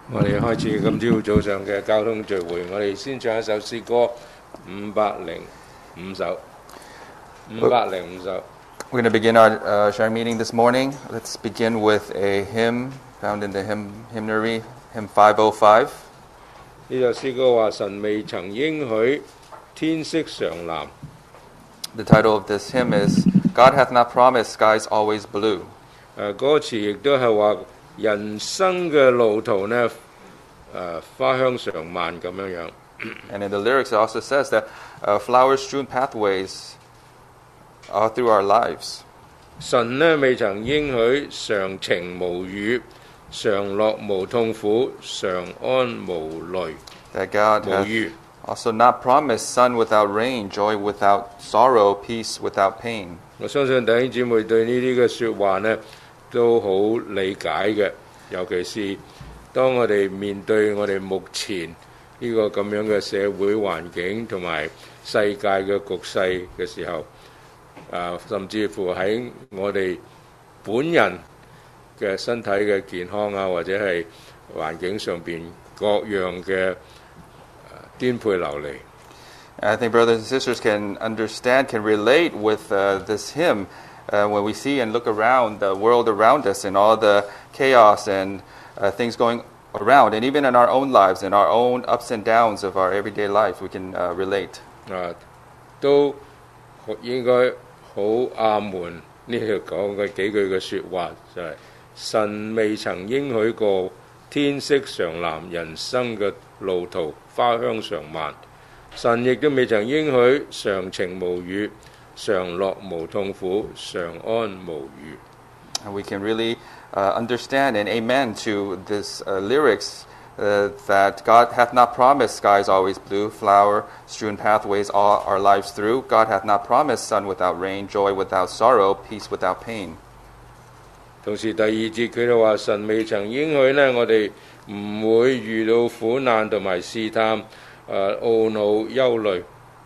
我哋開始今朝早上嘅交通聚會，我哋先唱一首詩歌505首。 We're going to begin our sharing meeting this morning. Let's begin with a hymn found in the hymnary, hymn 505. 呢首詩歌話：神未曾應許天色常藍。 The title of this hymn is God hath not promised skies always blue. 歌詞亦都係話人生嘅路途呢，花香常漫咁樣樣。 And in the lyrics it also says that flower-strewn pathways all through our lives. 神呢未曾應許常晴無雨，常樂無痛苦，常安無慮。 That God hath also not promised sun without rain, joy without sorrow, peace without pain. 我相信弟兄姊妹對呢啲嘅説話呢都好理解嘅，尤其是當我哋面對我哋目前呢個咁樣嘅社會環境同埋世界嘅局勢嘅時候，甚至乎喺我哋本人嘅身體嘅健康啊，或者係環境上邊各樣嘅顛沛流離。 I think brothers and sisters can understand, can relate with this hymn when we see and look around the world around us and all the chaos and things going around, and even in our own lives, in our own ups and downs of our everyday life, we can relate. 都應該好阿門呢度講嘅幾句嘅説話，就係、神未曾應許過天色常藍，人生嘅路途花香常漫。神亦都未曾應許常晴無雨，常樂無痛苦，常安無虞。 And we can really understand and amen to this lyrics that God hath not promised skies always blue, flower-strewn pathways all our lives through. God hath not promised sun without rain, joy without sorrow, peace without pain. 同時第二節佢就話神未曾應許呢，我哋唔會遇到苦難同埋試探，懊惱憂慮。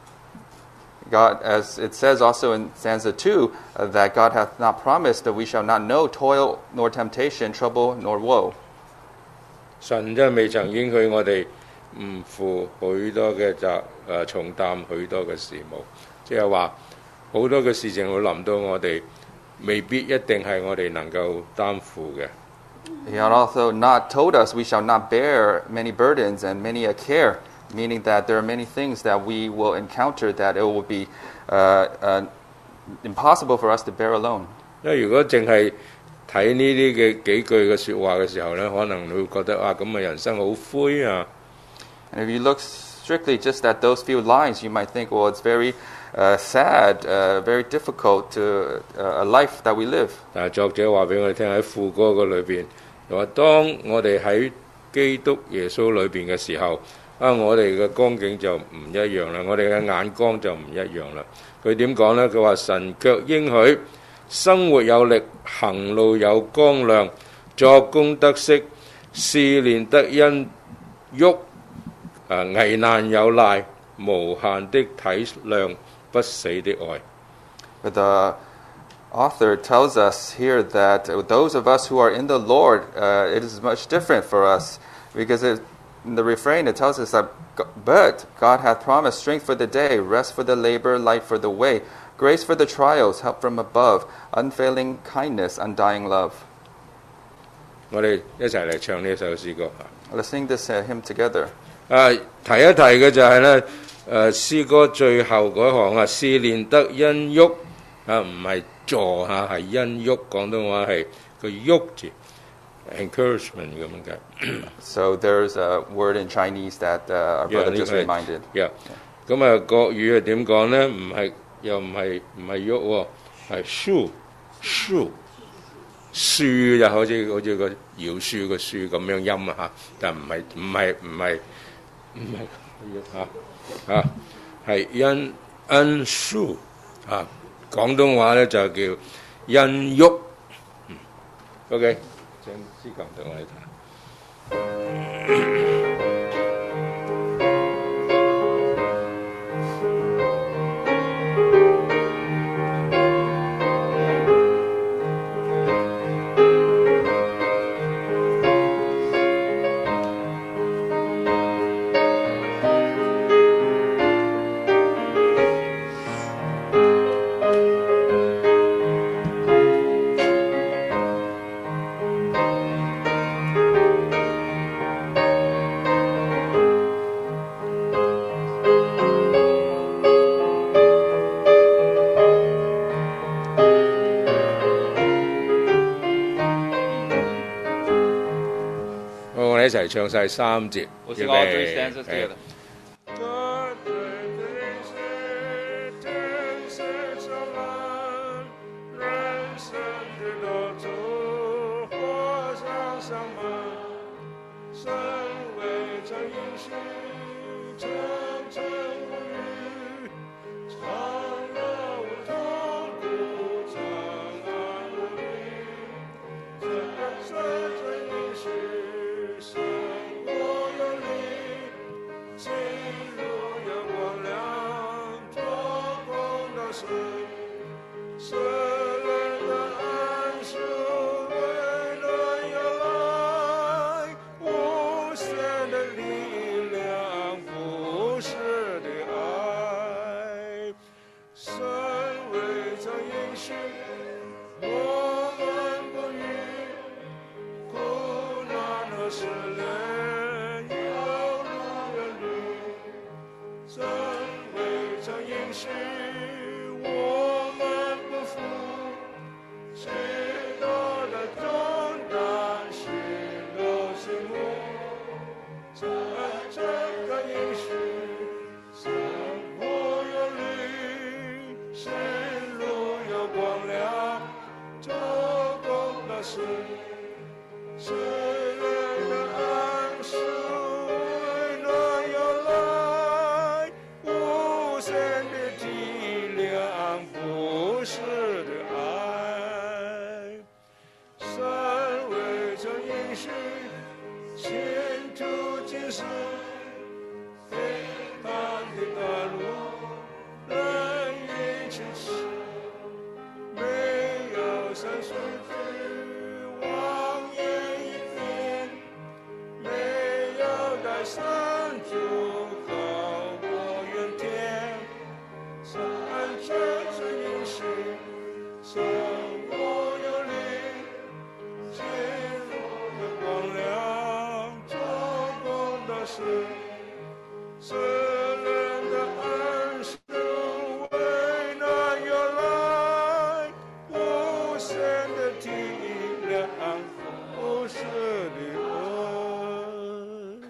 God, as it says also in stanza 2, that God hath not promised that we shall not know toil nor temptation, trouble nor woe. 神真係未曾應許我哋唔負許多嘅重擔，許多嘅事務，即係話好多嘅事情會臨到我哋，未必一定係我哋能夠擔負嘅。 He had also not told us we shall not bear many burdens and many a care, meaning that there are many things that we will encounter that it will be impossible for us to bear alone. 因為如果淨係睇呢啲嘅幾句嘅説話嘅時候呢，可能你會覺得咁啊人生好灰啊。 And if you look strictly just at those few lines, you might think, well, it's very sad, very difficult to a life that we live. 但係作者話俾我哋聽喺副歌嘅裏邊，話當我哋喺基督耶穌裏邊嘅時候，我哋嘅光景就唔一樣啦，我哋嘅眼光就唔一樣啦。佢點講呢？佢話神卻應許生活有力，行路有光亮，作工得息，試煉得恩喐，危難有賴，無限的體諒，不死的愛。 But the author tells us here that those of us who are in the Lord, it is much different for us, because in the refrain it tells us that, but God hath promised strength for the day, rest for the labor, light for the way, grace for the trials, help from above, unfailing kindness, undying love. 我哋一齊嚟唱呢首詩歌。 Let's sing this hymn together. 提一提嘅就係呢，詩歌最後嗰行試煉得恩喐，唔係助係恩喐，廣東話係個喐字 ，encouragement 咁樣嘅。 So there's a word in Chinese that our brother just reminded. Yeah. 咁國語係點講呢？又唔係喐喎，係樹就好似個饒恕個樹咁樣音但唔係係恩樹廣東話咧就叫恩喐。OK， 請司琴同我哋睇。 哋一齊唱晒3節。 We'll 預 sing all 3 備 stanzas together. God reigns in天色上蓝，人生的路途火上上满，身为这应许，层层无语，长乐无痛苦，长安无虑，这应许，生活有力。进入阳光亮，做工的神，圣人的安舒，为人要来，无限的力量，不是的爱，神为这应许，我们不语，苦难和试炼，有路有路。真为这应许，我们不服，许多的重担，许多心目，这个应许，生活有力，心路有光亮，做工的事，是人的安舒，为暖有来。无限的体谅，不是的爱，神为这应许，前途今生，非凡的道路，人云咫尺，没有山水区，望眼一片，没有带山竹。山这应许，生活有力，进入的光亮，做工的事，世人的安舒，为难有来，无限的体谅，不是的爱。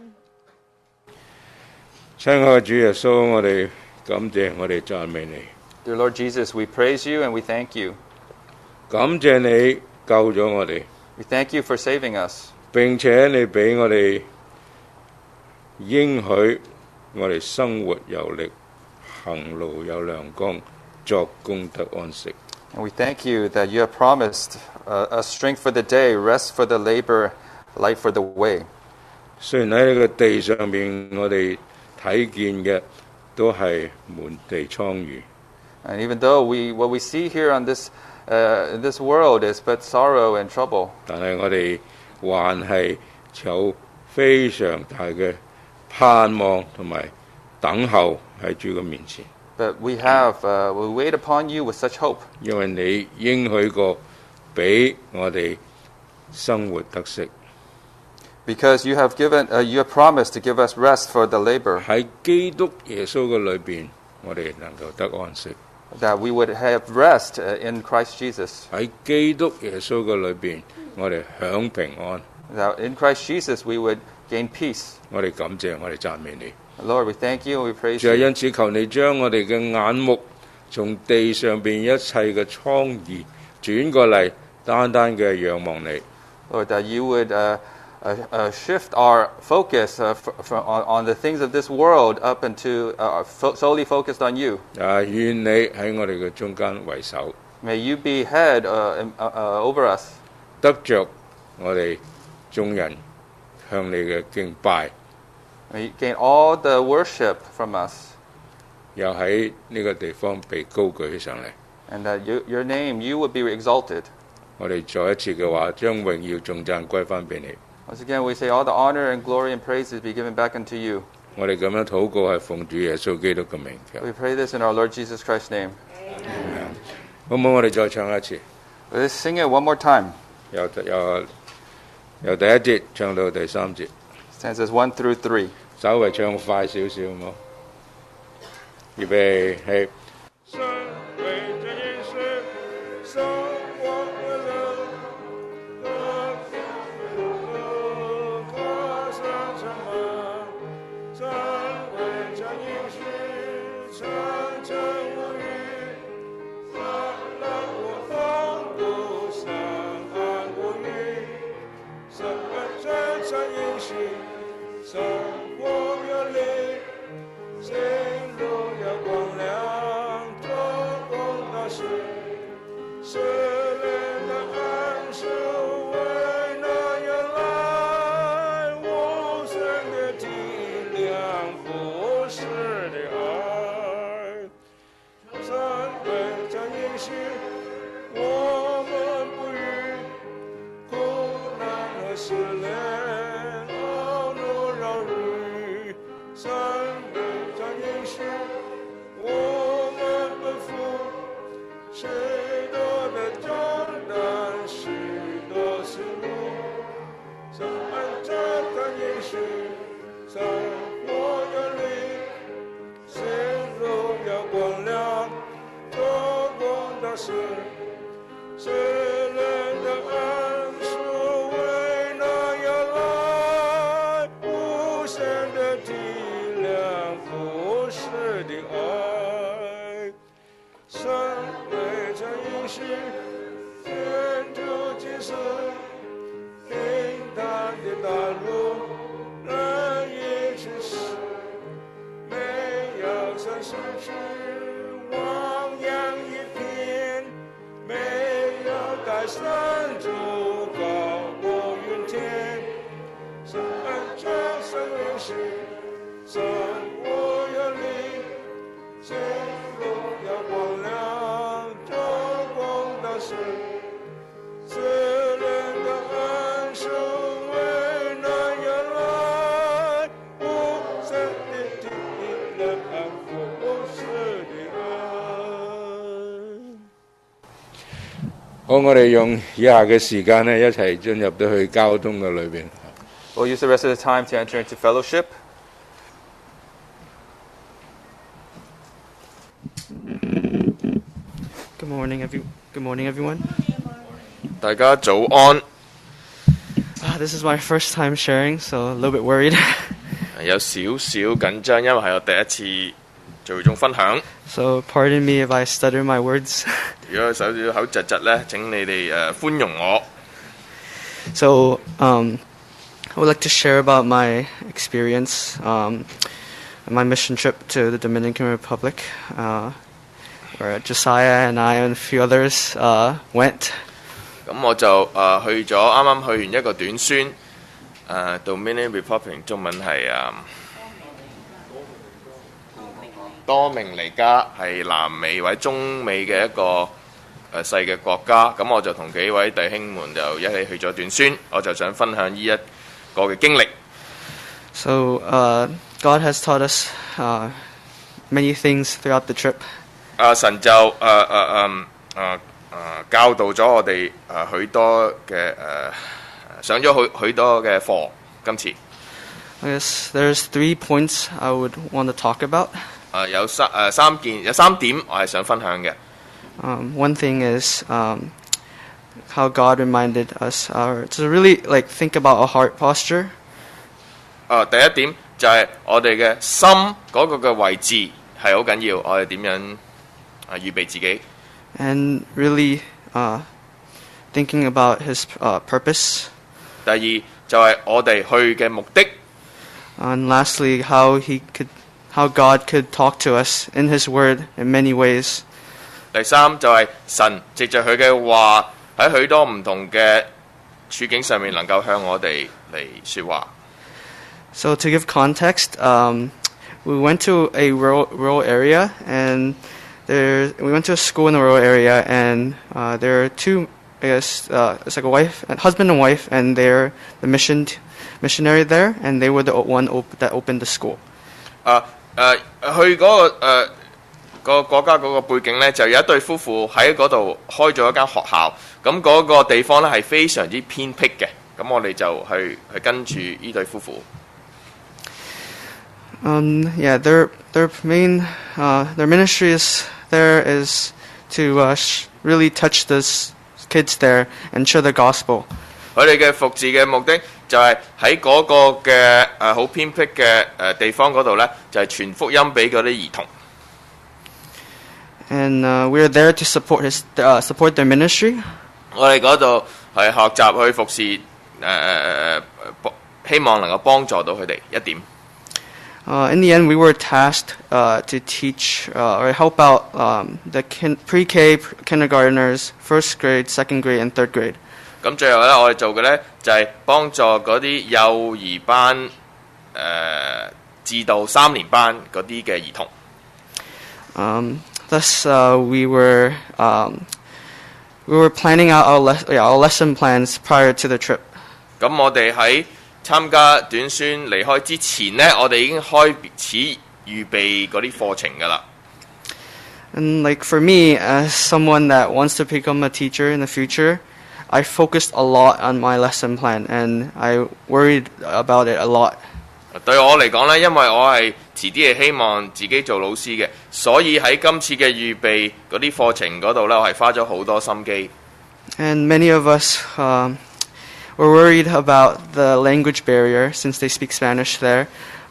親愛的主耶穌，我哋感謝我哋讚美你， Dear Lord Jesus, we praise you and we thank you. 感謝你救咗我哋， We thank you for saving us. 並且你俾我哋應許我哋生活有力，行路有亮光，作工得安息。 And we thank you that you have promised us strength for the day, rest for the labor, light for the way. 雖然喺呢個地上面，我哋睇見嘅都係滿地蒼魚， And even though what we see here on in this world is but sorrow and trouble, 但係我哋還係有非常大嘅盼望同埋等候喺主嘅面前， but we wait upon you with such hope. 因為你應許過俾我哋生活得息。 Because you have promised to give us rest for the labor, 喺基督耶穌嘅裏邊，我哋能夠得安息； that we would have rest in Christ Jesus. 喺基督耶穌嘅裏邊，我哋享平安。 That in Christ Jesus we would gain peace. 我哋感謝，我哋讚美你。 Lord, we thank you and we praise 就係 you. 因此，求你將我哋嘅眼目從地上邊一切嘅瘡痍轉過嚟，單單嘅仰望你。 Lord, that you would shift our focus on the things of this world up into solely focused on you. 願你喺我哋嘅中間為首， May you be head over us. 得着我哋眾人向你嘅敬拜， May you gain all the worship from us. 又喺呢個地方被高舉起上嚟。 And that your name, you would be exalted. 我哋再一次嘅話，將榮耀頌讚歸翻俾你。 Once again, we say all the honor and glory and praises be given back unto you. 我哋咁樣禱告係奉主耶穌基督嘅名嘅。 We pray this in our Lord Jesus Christ's name. 好唔好？我哋再唱一次， Let's sing it one more time. 由第一節唱到第3節， Stanzas 1 through 3. 稍微唱快少少，好唔好？預備起。 像饮食，生活有力，心如有光亮，做工大事，是人的安守，为那原来无声的体谅，不是的爱。三位将饮食，我们不语苦难和试炼，懊怒扰虑。三位将饮食，我们不负许多的重担，许多思路。三这将饮食，生活有力，心如有光亮，做工大事，是人的安舒，为那原来无限的体谅，不是的爱。三位将饮食，天主祭司，平坦的道路，人也去死，没有像失去，汪洋一片，没有改善主高过云天。神这生命是生活有力，心如有光亮，做工大事，是人的安守，为那原来无限的体谅，不是的爱。好，我哋用以下嘅時間呢，一齊進入到去交通嘅裏邊。 We'll use the rest of the time to enter into fellowship. Good morning, everyone. 大家早安。 This is my first time sharing, so a little bit worried. 有少少緊張，因為係我第一次做會眾分享。 So pardon me if I stutter my words. 如果手口窒窒咧，請你哋寬容我。 So I would like to share about my experience, my mission trip to the Dominican Republic, where Josiah and I and a few others went. 咁我就去咗，啱啱去完一個短宣。Dominican Republic 中文係多明尼加，係南美或者中美嘅一個細嘅國家。咁我就同幾位弟兄們就一起去咗短宣，我就想分享呢一個嘅經歷。 So God has taught us many things throughout the trip. 神就教導咗我哋許多嘅上咗許多嘅課。今次 I guess there's 3 points I would want to talk about. 有三點我係想分享嘅。 One thing is how God reminded us to really think about a heart posture. 第一點就係我哋嘅心嗰個嘅位置係好緊要，我哋點樣預備自己。 And really thinking about His purpose. 第二就係我哋去嘅目的。 And lastly, how God could talk to us in His Word in many ways. 第三就係神藉着佢嘅話喺許多唔同嘅處境上面能夠向我哋嚟說話。 So to give context, we went to a rural area, and we went to a school in the rural area, and there are two, I guess, it's like a husband and wife, and they're the missionary there, and they were the one that opened the school. 去嗰個國家嗰個背景呢，就有一對夫婦喺嗰度開咗一間學校，咁嗰個地方呢係非常之偏僻嘅，咁我哋就去跟住呢對夫婦。 Yeah, their main their ministry is to really touch the kids there and share the gospel. 佢哋嘅服侍嘅目的就係喺嗰個嘅好偏僻嘅地方嗰度呢，就係傳福音俾嗰啲兒童。 And we are there to support their ministry. 我哋嗰度係學習去服侍希望能夠幫助到佢哋一點。 In the end, we were tasked to teach or help out the pre-K kindergartners, first grade, second grade, and third grade. 咁最後咧，我哋做嘅咧就係幫助嗰啲幼兒班至到3年班嗰啲嘅兒童。 Thus, we were planning out our lesson plans prior to the trip. 咁我哋喺參加短宣離開之前呢，我哋已經開始預備嗰啲課程㗎啦。 And like for me, as someone that wants to become a teacher in the future, I focused a lot on my lesson plan, and I worried about it a lot. 對我嚟講呢，因為我係遲啲係希望自己做老師嘅，所以喺今次嘅預備嗰啲課程嗰度呢，我係花咗好多心機。 And many of us were worried about the language barrier since they speak Spanish there.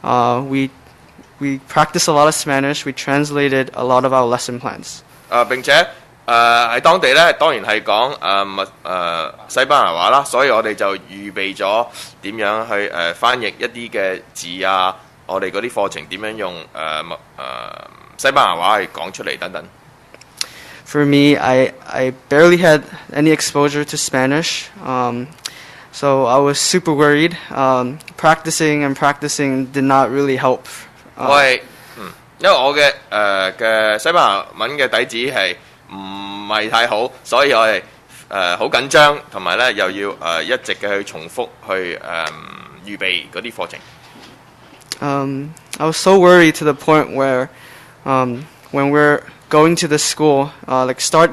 We practiced a lot of Spanish. We translated a lot of our lesson plans. 並且喺當地咧，當然係講西班牙話啦，所以我哋就預備咗點樣去翻譯一啲嘅字啊，我哋嗰啲課程點樣用西班牙話去講出嚟等等。 For me, I barely had any exposure to Spanish, so I was super worried. Practicing did not really help. 因為我嘅西班牙文嘅底子係唔係太好，所以我係好緊張，同埋咧又要一直嘅去重複去預備嗰啲課程。 I was so worried to the point where when we're going to the school, the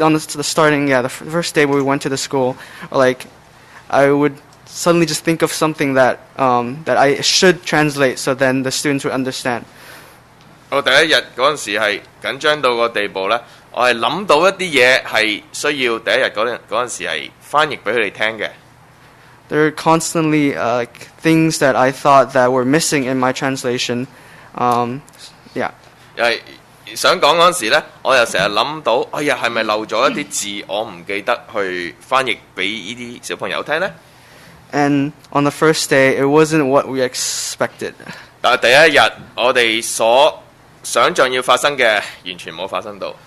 first day we went to the school, like I would suddenly just think of something that I should translate, so then the students would understand. 我第一日嗰陣時係緊張到個地步咧，我係諗到一啲嘢係需要第一日嗰陣時係翻譯俾佢哋聽嘅。 There are constantly things that I thought that were missing in my translation. Yeah. 係想講嗰陣時咧，我又成日諗到，哎呀，係咪漏咗一啲字，我唔記得去翻譯俾呢啲小朋友聽咧？ And on the first day, it wasn't what we expected. 但係第一日我哋所想像要發生嘅，完全冇發生到。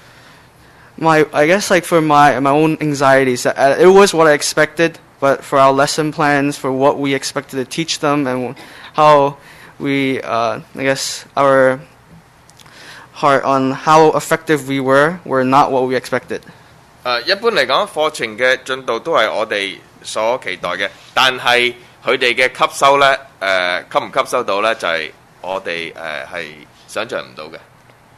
I guess like for my own anxieties, it was what I expected, but for our lesson plans, for what we expected to teach them, and how we, I guess our heart on how effective we were not what we expected. 一般嚟講，課程嘅進度都係我哋所期待嘅，但係佢哋嘅吸收咧，吸唔吸收到咧，就係我哋係想像唔到嘅。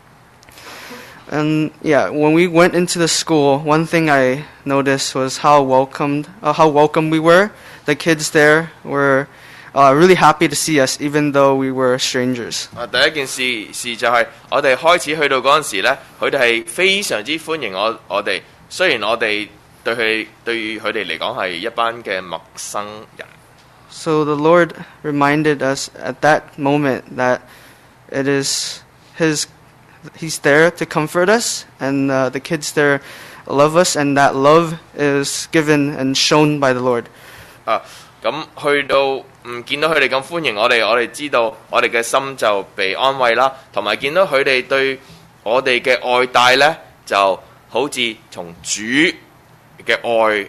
And yeah, when we went into the school, one thing I noticed was how welcome we were. The kids there were really happy to see us, even though we were strangers. 第一件事就係我哋開始去到嗰陣時咧，佢哋係非常之歡迎我哋。雖然我哋對佢哋嚟講係一班嘅陌生人。 So the Lord reminded us at that moment that it is He's there to comfort us, and the kids there love us, and that love is given and shown by the Lord. 咁去到見到佢哋咁歡迎我哋知道我哋嘅心就被安慰啦，同埋見到佢哋對我哋嘅愛戴咧，就好似從主嘅愛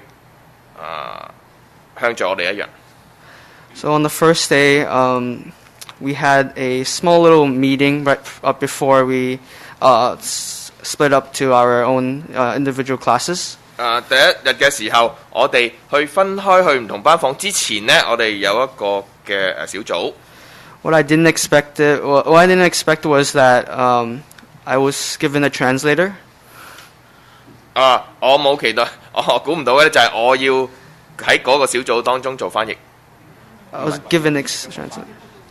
向著我哋一樣。 So on the first day, we had a small little meeting right up before we split up to our own individual classes. 第一日嘅時候，我哋去分開去唔同班房之前呢，我哋有一個嘅小組。 What I didn't expect was that I was given a translator. 我冇期待，我估唔到嘅就係我要喺嗰個小組當中做翻譯。 I was given a translator.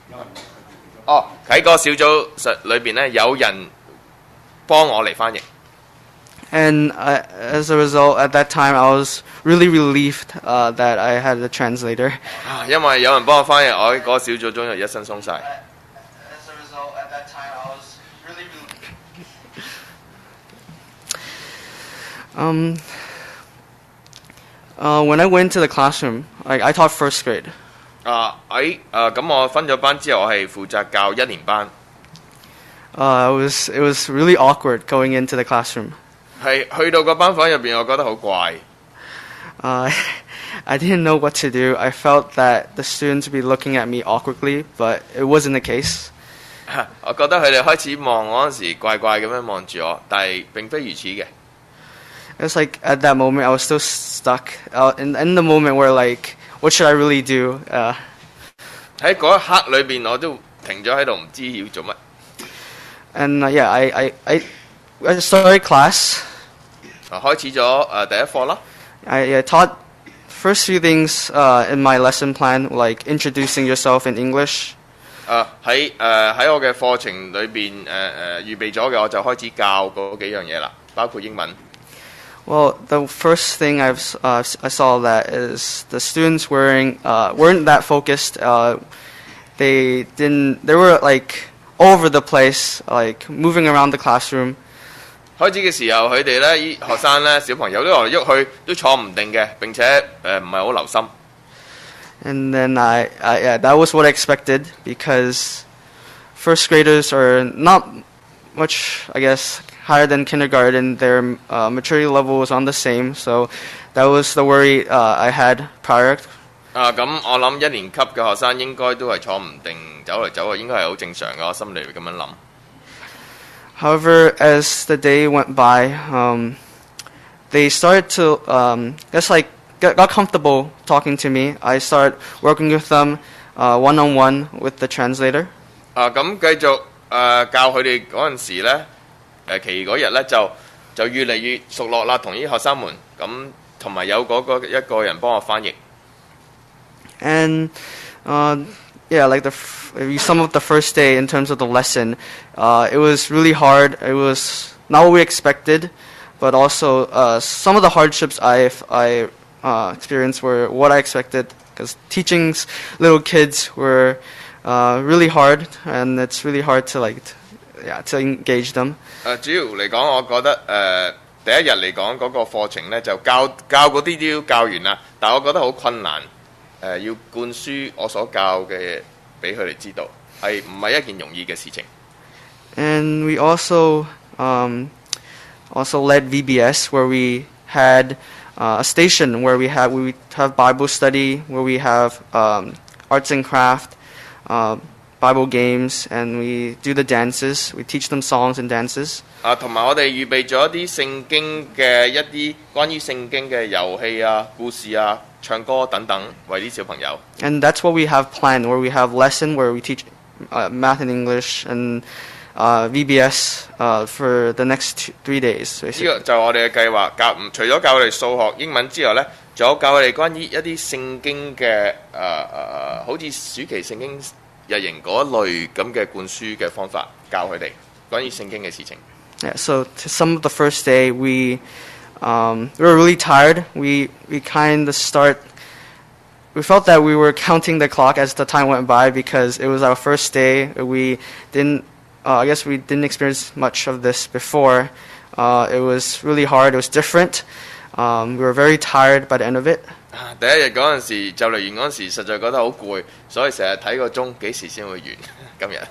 喺個小組裏邊咧，有人幫我嚟翻譯。 And as a result, at that time, I was really relieved that I had a translator. 因為有人幫我翻譯，我喺嗰個小組中就一身鬆晒。 As a result, at that time, I was really relieved. When I went to the classroom, I taught first grade. 咁我分咗班之後，我係負責教1年班。 It was really awkward going into the classroom. 係去到個班房入邊，我覺得好怪。 I didn't know what to do. I felt that the students would be looking at me awkwardly, but it wasn't the case. 我覺得佢哋開始望我嗰陣時，怪怪咁樣望住我，但係並非如此嘅。 It's like at that moment I was still stuck in the moment where like, what should I really do? 喺嗰一刻裏邊，我都停咗喺度，唔知要做乜。 And yeah, I started class. 開始咗第一課啦。 I taught first few things in my lesson plan, like introducing yourself in English. 喺我嘅課程裏邊預備咗嘅，我就開始教嗰幾樣嘢啦，包括英文。 Well, the first thing I saw that is the students weren't that focused. They were like all over the place, like moving around the classroom. 開始嘅時候，佢哋咧學生咧小朋友都來喐去，都坐唔定嘅，並且唔係好留心。 And then yeah, that was what I expected because first graders are not much, I guess, higher than kindergarten. Their maturity level was on the same, so that was the worry I had prior. 咁我諗1年級嘅學生應該都係坐唔定，走嚟走去，應該係好正常嘅，我心裏咁樣諗。 However, as the day went by, they started to just like got comfortable talking to me. I started working with them one-on-one with the translator. 咁繼續教佢哋嗰陣時咧，其餘嗰日咧就越嚟越熟絡啦，同啲學生們咁，同埋有嗰個一個人幫我翻譯。 And yeah, like if you sum up the first day in terms of the lesson, it was really hard. It was not what we expected, but also some of the hardships I experienced were what I expected. Because teaching little kids were really hard, and it's really hard to to engage them. 主要嚟講，我覺得第一日嚟講嗰個課程咧就教嗰啲都教完啦，但係我覺得好困難。要灌輸我所教嘅俾佢哋知道，係唔係一件容易嘅事情。 And we also led VBS, where we had a station where we have Bible study, where we have arts and craft, Bible games, and we do the dances. We teach them songs and dances. 同埋我哋預備咗一啲聖經嘅一啲關於聖經嘅遊戲啊、故事啊、唱歌等等，為啲小朋友。 And that's what we have planned, where we have lesson where we teach math and English and VBS for the next 3 days. 呢個就係我哋嘅計劃，除咗教我哋數學、英文之外咧，仲有教我哋關於一啲聖經嘅好似暑期聖經日營嗰類咁嘅灌輸嘅方法，教佢哋關於聖經嘅事情。 Yeah, so to sum up the first day, we were really tired. We kind of we felt that we were counting the clock as the time went by because it was our first day. We didn't, I guess we didn't experience much of this before. It was really hard. It was different. We were very tired by the end of it. 第一日嗰陣時就嚟完嗰陣時，實在覺得好攰，所以成日睇個鐘幾時先會完今日。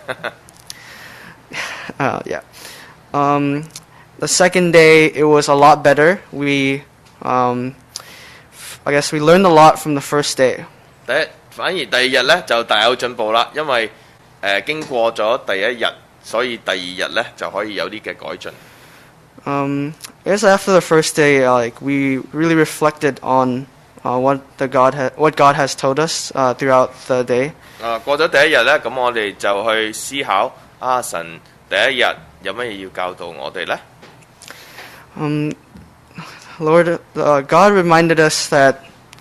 Yeah. The second day, it was a lot better. I guess we learned a lot from the first day. 反而第二日咧就大有進步啦，因為經過咗第一日，所以第二日咧就可以有啲嘅改進。 I guess after the first day, we really reflected on what God has told us throughout the day. 過咗第一日咧，咁我哋就去思考神第一日有乜嘢要教導我哋咧 ？Lord, God reminded us that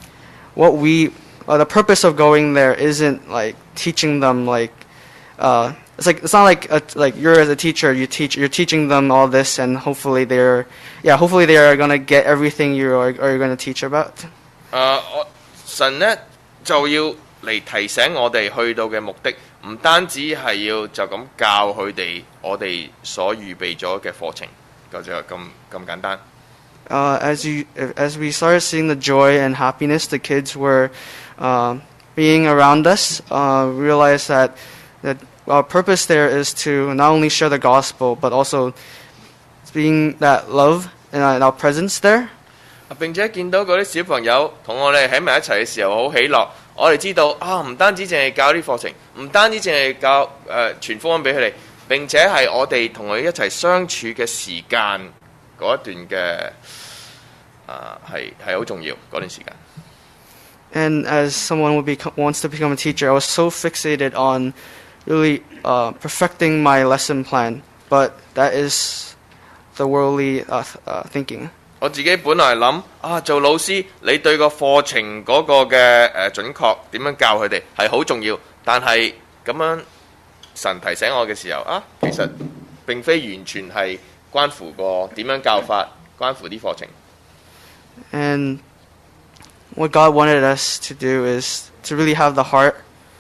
the purpose of going there isn't like teaching them it's not like you're as a teacher you're teaching them all this and hopefully they are gonna get everything you're gonna teach about. 神咧就要嚟提醒我哋去到嘅目的，唔單止係要就咁教佢哋我哋所預備咗嘅課程，就咁簡單。 As we started seeing the joy and happiness the kids were being around us, realize that our purpose there is to not only share the gospel, but also being that love in our presence there. 並且見到嗰啲小朋友同我哋喺埋一齊嘅時候好喜樂，我哋知道啊，唔單止淨係教啲課程，唔單止淨係教傳福音俾佢哋，並且係我哋同佢一齊相處嘅時間嗰一段嘅係好重要嗰段時間。 And as someone wants to become a teacher, I was so fixated on really perfecting my lesson plan, but that is the worldly thinking. 我自己本來諗啊，做老師你對個課程嗰個嘅準確點樣教佢哋係好重要，但係咁樣神提醒我嘅時候啊，其實並非完全係關乎個點樣教法，關乎啲課程。 And what God wanted us to do is to really have the heart,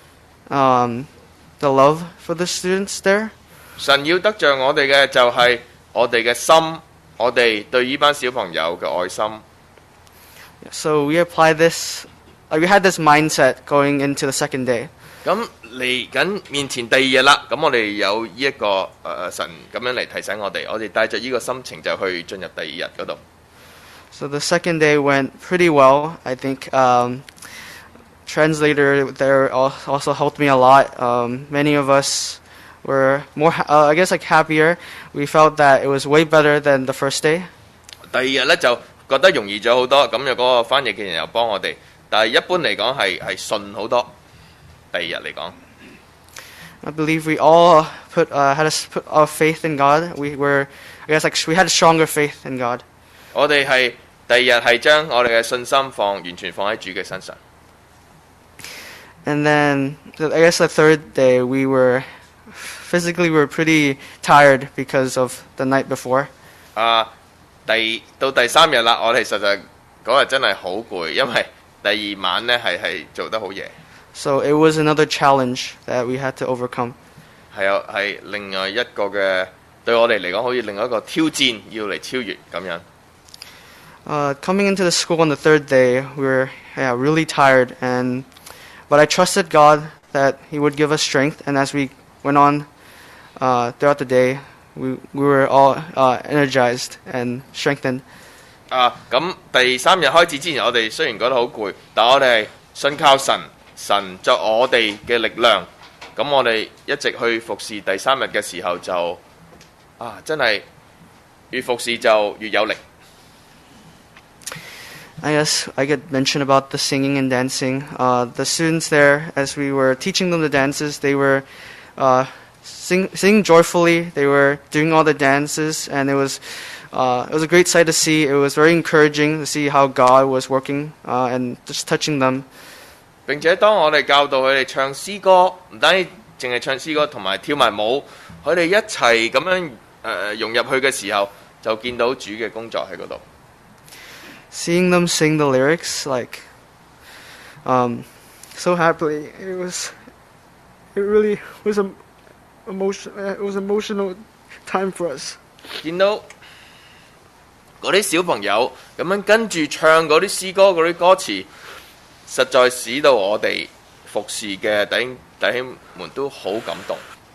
the love for the students there. 神要得着我哋嘅就係我哋嘅心。我哋對呢班小朋友嘅愛心。 So we applied this. We had this mindset going into the second day. 咁嚟緊面前第二日啦，咁我哋有呢一個神咁樣嚟提醒我哋帶着呢個心情就去進入第二日嗰度。 So the second day went pretty well. I think translator there also helped me a lot. Many of us were more, I guess, like happier. We felt that it was way better than the first day. 第二日咧就覺得容易咗好多，咁有嗰個翻譯嘅人又幫我哋，但係一般嚟講係順好多。第二日嚟講 I believe we all had to put our faith in God. We had a stronger faith in God. 我哋係第二日係將我哋嘅信心完全放喺主嘅身上。 And then I guess the third day we were pretty tired because of the night before. 到第三日啦，我哋實在嗰日真係好攰，因為第二晚咧係做得好夜。 So it was another challenge that we had to overcome. 係另外一個嘅對我哋嚟講，好似另外一個挑戰要嚟超越咁樣。 Coming into the school on the third day, we were really tired, but I trusted God that He would give us strength. And as we went on throughout the day, we were all energized and strengthened. 咁第三日開始之前，我哋雖然覺得好攰，但我哋信靠神，神作我哋嘅力量。咁我哋一直去服侍第三日嘅時候就真係越服侍就越有力。 I guess I could mention about the singing and dancing. The students there, as we were teaching them the dances, they were singing joyfully. They were doing all the dances, and it was a great sight to see. It was very encouraging to see how God was working and just touching them. 並且當我哋教導佢哋唱詩歌，唔單止淨係唱詩歌，同埋跳埋舞，佢哋一齊咁樣融入去嘅時候，就見到主嘅工作喺嗰度。 Seeing them sing the lyrics so happily, it really was an emotional time for us. 見到嗰啲小朋友咁樣跟住唱嗰啲詩歌嗰啲歌詞，實在使到我哋服侍嘅弟兄們都好感動。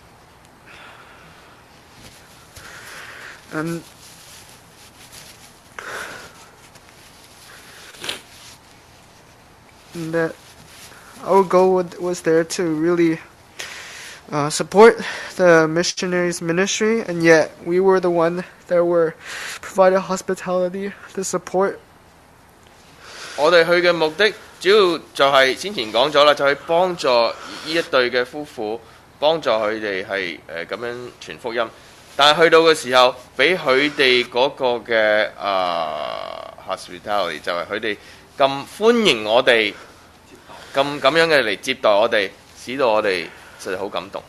And that our goal was there to really support the missionaries' ministry, and yet we were the one that were provided hospitality, the support. 我哋去嘅目的主要就係先前講咗啦，就係幫助呢一對嘅夫婦，幫助佢哋係咁樣傳福音。但係去到嘅時候，俾佢哋嗰個嘅hospitality 就係佢哋咁歡迎我哋，咁樣嘅嚟接待我哋，使到我哋實在好感動。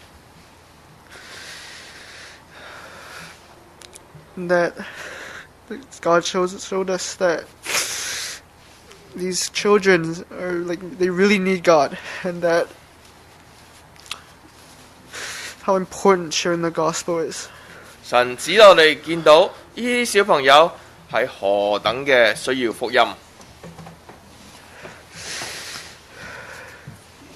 That God showed us that these children are they really need God, and that how important sharing the gospel is. 神使我哋見到呢啲小朋友係何等嘅需要福音。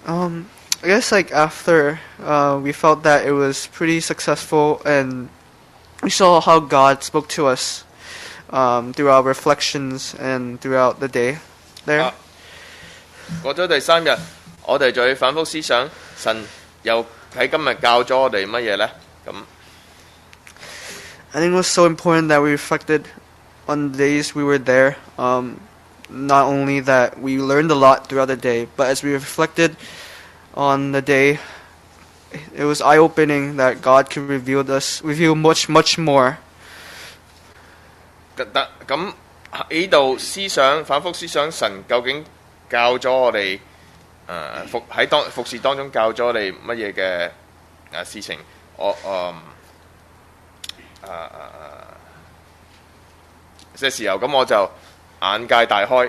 I guess like after we felt that it was pretty successful, and we saw how God spoke to us through our reflections and throughout the day there. 啊過咗第3日，我哋就要反覆思想神又喺今日教咗我哋乜嘢呢？咁 I think it was so important that we reflected on the days we were there. Not only that we learned a lot throughout the day, but as we reflected on the day, it was eye-opening that God can reveal much, much more. 咁喺度反覆思想神究竟教咗我哋喺服侍當中教咗我哋乜嘢嘅事情，嘅時候，咁我就眼界大開。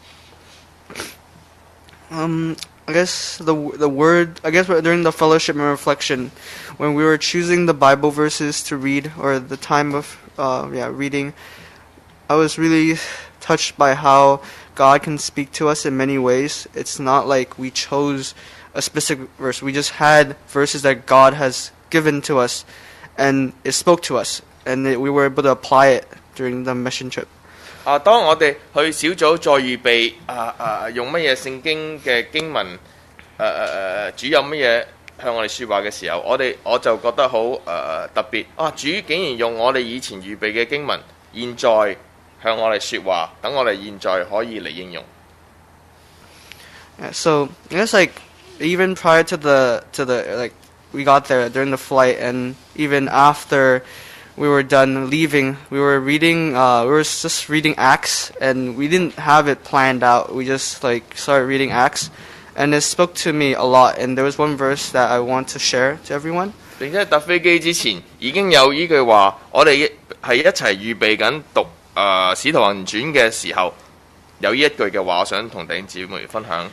I guess during the fellowship and reflection, when we were choosing the Bible verses to read, or the time of reading, I was really touched by how God can speak to us in many ways. It's not like we chose a specific verse. We just had verses that God has given to us, and it spoke to us, and we were able to apply it during the mission trip. 當我哋去小組再預備用乜嘢聖經嘅經文主有乜嘢向我哋説話嘅時候，我就覺得好特別主竟然用我哋以前預備嘅經文，現在向我哋説話，等我哋現在可以嚟應用。 Yeah, so I guess like even prior to the like we got there during the flight, and even after we were done leaving, we were just reading Acts, and we didn't have it planned out. We just like started reading Acts, and it spoke to me a lot. And there was one verse that I want to share to everyone. 並且搭飛機之前已經有呢句話，我哋係一齊預備緊讀使徒行傳嘅時候，有呢一句嘅話，我想同弟兄姊妹分享。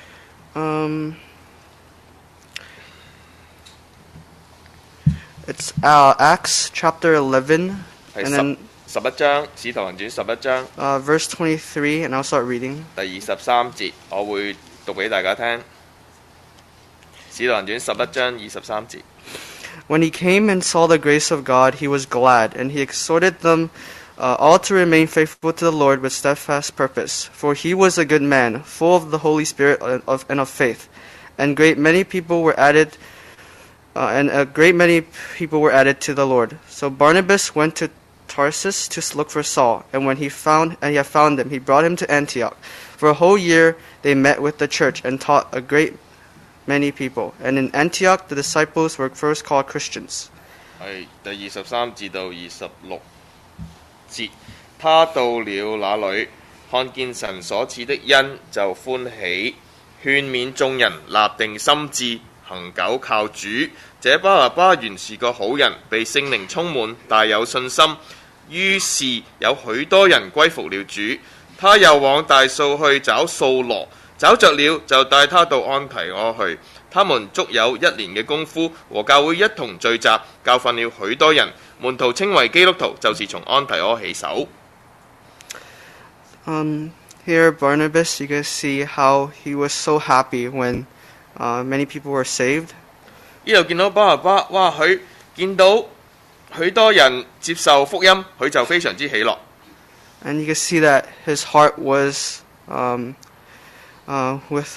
It's Acts chapter 11, and then 11章，使徒行傳11章 verse 23, and I'll start reading. 第23節，我會讀俾大家聽。使徒行傳11章23節。 When he came and saw the grace of God, he was glad, and he exhorted them all to remain faithful to the Lord with steadfast purpose. For he was a good man, full of the Holy Spirit and of faith, and a great many people were added to the Lord. So Barnabas went to Tarsus to look for Saul, and when he had found him, he brought him to Antioch. For a whole year they met with the church and taught a great many people. And in Antioch the disciples were first called Christians. 係第23至到26節，他到了那裏，看見神所賜的恩，就歡喜，勸勉眾人立定心志，恒久靠主。這巴拿巴原是個好人，被聖靈充滿，大有信心。於是有許多人歸服了主。他又往大數去找掃羅，找着了就帶他到安提阿去。他們足有1年嘅功夫，和教會一同聚集，教訓了許多人。門徒稱為基督徒，就是從安提阿起手。 Here Barnabas, you can see how he was so happy when many people were saved. 呢度見到巴拿巴，哇！佢見到許多人接受福音，佢就非常之喜樂。 And you can see that his heart was with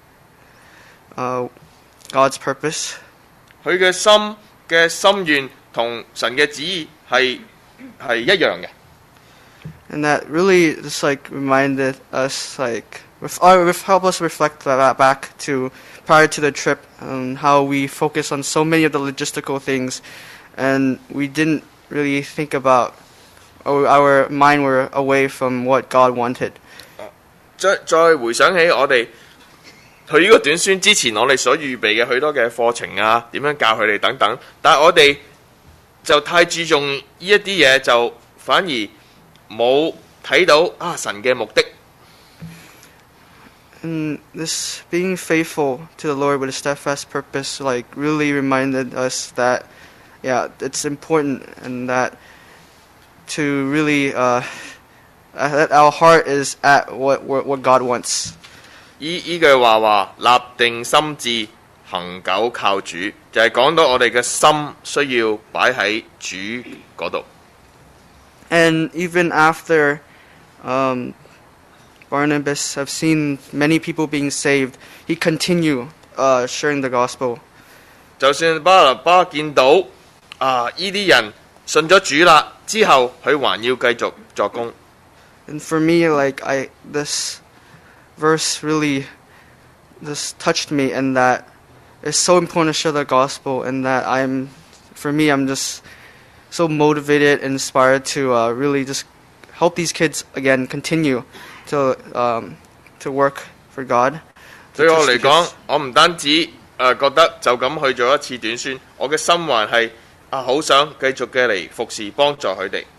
God's purpose. 佢嘅心願同神嘅旨意係一樣嘅。 And that really just like reminded us, like help us reflect that back to prior to the trip, and how we focused on so many of the logistical things, and we didn't really think about, or our mind were away from what God wanted. 再回想起我哋去呢個短宣之前，我哋所預備嘅許多嘅課程啊，點樣教佢哋等等，但係我哋就太注重呢一啲嘢，就反而冇睇到神嘅目的。 And this being faithful to the Lord with a steadfast purpose, like really reminded us that, it's important, and that to really that our heart is at what God wants. 依句話立定心志，恒久靠主，就係講到我哋嘅心需要擺喺主嗰度。 And even after Barnabas have seen many people being saved, he continued sharing the gospel. 就算巴拿巴見到呢啲人信咗主啦，之後佢還要繼續作工。 And for me, this verse really just touched me, and that it's so important to share the gospel, and that I'm just so motivated and inspired to really just help these kids again continue to work for God. 對我嚟講，我唔單止覺得就咁去做一次短宣，我嘅心還係好想繼續嘅嚟服侍幫助佢哋。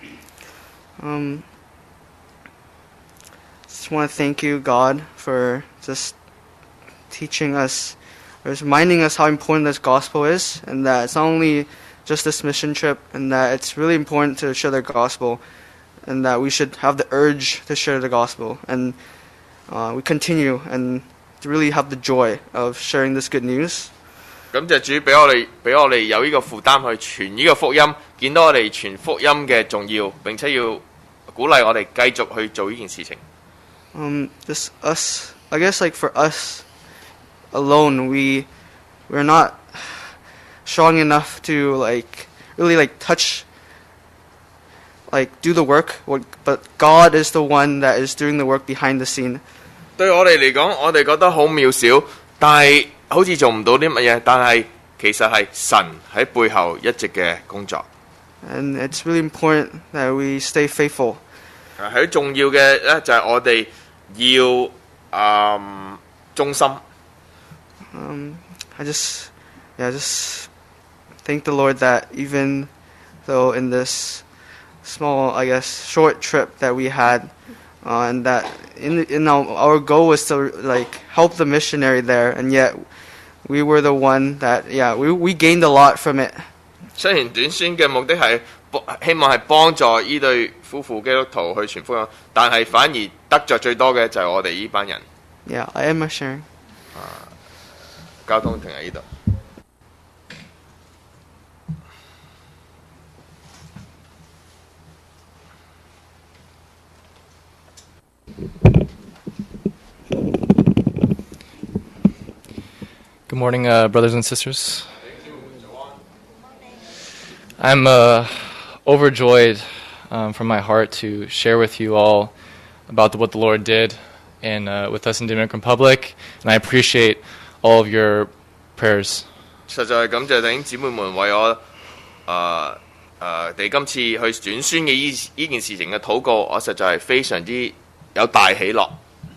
Just want to thank you, God, for just teaching us, or just reminding us how important this gospel is, and that it's not only just this mission trip, and that it's really important to share the gospel, and that we should have the urge to share the gospel, and we continue and to really have the joy of sharing this good news. 感謝主俾我哋有呢個負擔去傳呢個福音，見到我哋傳福音嘅重要，並且要鼓勵我哋繼續去做呢件事情。 Just us, I guess, for us alone, we're not strong enough to really touch, do the work. But God is the one that is doing the work behind the scene. 對我哋嚟講，我哋覺得好渺小，但係好似做唔到啲乜嘢，但係其實係神喺背後一直嘅工作。 And it's really important that we stay faithful. 喺重要嘅咧就係我哋要忠心。 I just thank the Lord that even though in this small, I guess, short trip that we had, and that in our goal was to help the missionary there, and yet we were the one that we gained a lot from it. 雖然短宣嘅目的係希望係幫助呢對夫婦基督徒去傳福音，但係反而得着最多嘅就係我哋呢班人。 Yeah, I am sharing. 交通停喺呢度。 Good morning, brothers and sisters. I'm overjoyed from my heart to share with you all about what the Lord did with us in Dominican Republic, and I appreciate all of your prayers. 實在感謝弟兄姊妹們為我哋今次去轉宣嘅呢件事情嘅禱告，我實在係非常之有大喜樂。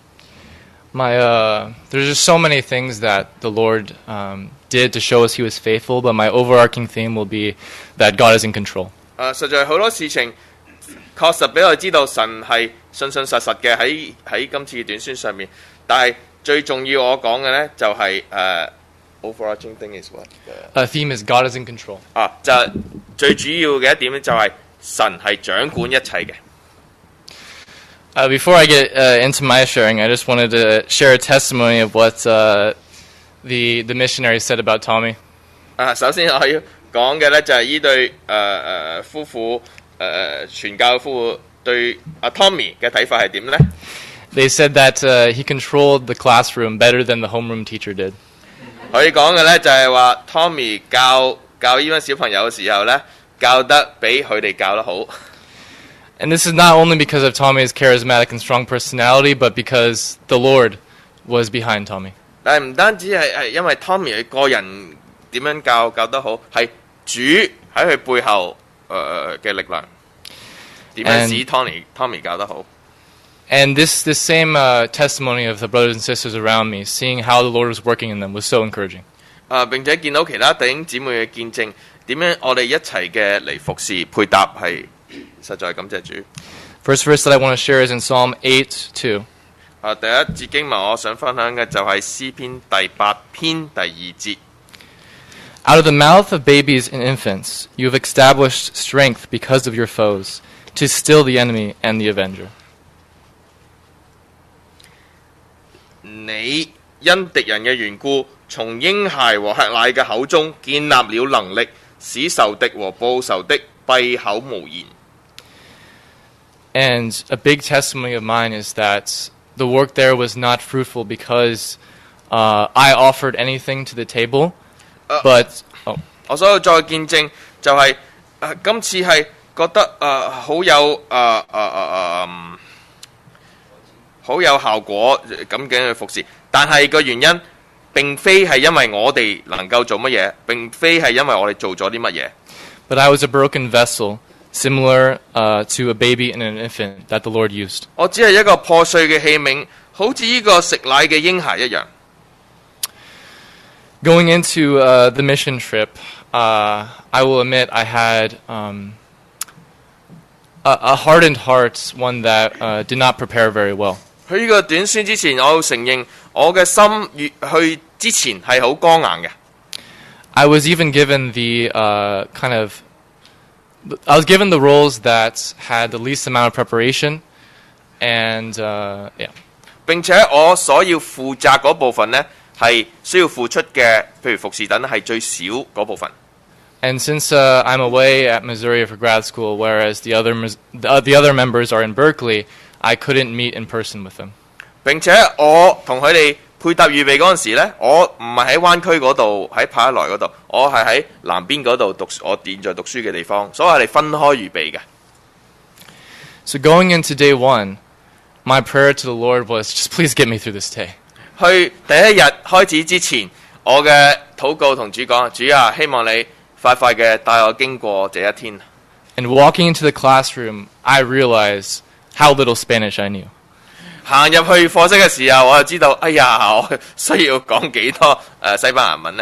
There's just so many things that the Lord did to show us He was faithful, but my overarching theme will be that God is in control. 實在好多事情確實俾我哋知道神係信實嘅喺今次短宣上面，但係最重要我講嘅咧就係overarching thing is what? Theme is God is in control. 就係最主要嘅一點咧就係神係掌管一切嘅。 Before I get into my sharing, I just wanted to share a testimony of what the missionary said about Tommy. 首先我要講嘅咧就係呢對夫婦傳教夫婦對Tommy 嘅睇法係點咧？ They said that he controlled the classroom better than the homeroom teacher did. 佢講嘅咧就係話 Tommy 教呢班小朋友嘅時候咧，教得比佢哋教得好。 And this is not only because of Tommy's charismatic and strong personality, but because the Lord was behind Tommy. 但係唔單止係因為 Tommy 佢個人點樣教得好，係主喺佢背後嘅力量點樣使 Tommy 教得好。 And this same testimony of the brothers and sisters around me, seeing how the Lord was working in them, was so encouraging. 並且見到其他弟兄姊妹嘅見證，點樣我哋一齊嘅嚟服侍配搭係實在感謝主。 First verse that I want to share is in Psalm 8:2. 第一節經文我想分享嘅就係詩篇第8篇第2節。 Out of the mouth of babies and infants, you have established strength because of your foes, to still the enemy and the avenger. 你因敵人嘅緣故，從嬰孩和吃奶嘅口中建立了能力，使仇敵和報仇的閉口無言。 And a big testimony of mine is that the work there was not fruitful because I offered anything to the table, but 我所有再見證就係、今次係覺得好有好有效果咁嘅去服侍，但係個原因並非係因為我哋能夠做乜嘢，並非係因為我哋做咗啲乜嘢。 but I was a broken vessel, similar to a baby and an infant that the Lord used. 我只係一個破碎嘅器皿，好似呢個食奶嘅嬰孩一樣。 Going into the mission trip, I will admit I had a hardened heart, one that did not prepare very well. 去呢個短宣之前，我要承認我嘅心越去之前係好剛硬嘅。 I was even given the I was given the roles that had the least amount of preparation, and yeah. 並且我所要負責嗰部分呢，係需要付出嘅，譬如服侍等係最少嗰部分。 And since I'm away at Missouri for grad school, whereas the other members are in Berkeley, I couldn't meet in person with them. 並且我同佢哋配搭預備嗰陣時呢，我唔係喺灣區嗰度，喺帕拉萊嗰度，我係喺南邊嗰度讀我現在讀書嘅地方，所以我哋分開預備嘅。 So going into day one, my prayer to the Lord was, just please get me through this day. 去第一日開始之前，我嘅禱告同主講：主啊，希望你快快嘅帶我經過這一天。 And walking into the classroom, I realized how little Spanish I knew. 行入去課室嘅時候，我就知道，哎呀，我需要講幾多西班牙文呢？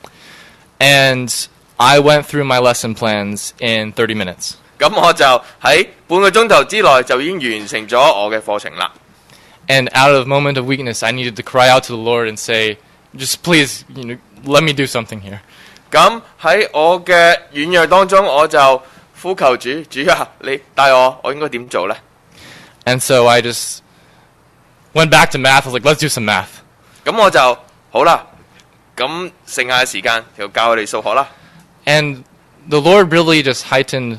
And I went through my lesson plans in 30 minutes. 咁我就喺半個鐘頭之內就已經完成咗我嘅課程啦。 And out of a moment of weakness, I needed to cry out to the Lord and say, just please, let me do something here. 咁喺我嘅軟弱當中，我就呼求主，主啊，你帶我應該點做呢？ And so I just went back to math. I was like, let's do some math. 咁我就好啦，咁剩下嘅時間就教我哋數學啦。 And the Lord really just heightened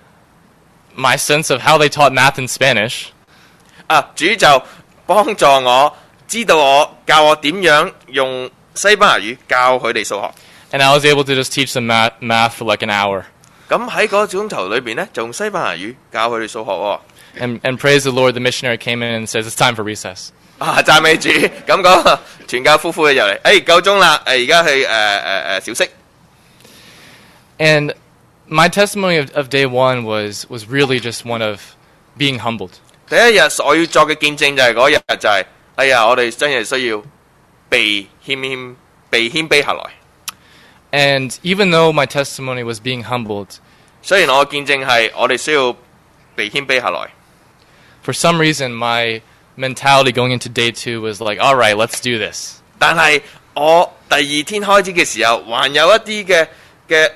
my sense of how they taught math in Spanish. 主就幫助我知道教我點樣用西班牙語教佢哋數學。 And I was able to just teach them math for like an hour. 咁喺嗰個鐘頭裏邊呢，就用西班牙語教佢哋數學喎。 And praise the Lord, the missionary came in and says, it's time for recess. 讚美主！咁嗰個傳教夫婦就嚟，夠鐘啦，而家去小息。 And my testimony of day one was really just one of being humbled. 第一日我要作嘅見證就係嗰日就係、哎呀，我哋真係需要被謙卑下來。 And even though my testimony was being humbled, 雖然我嘅見證係我哋需要被謙卑下來。 for some reason my mentality going into day two was like, all right, let's do this. 但係我第二天開始嘅時候，還有一啲嘅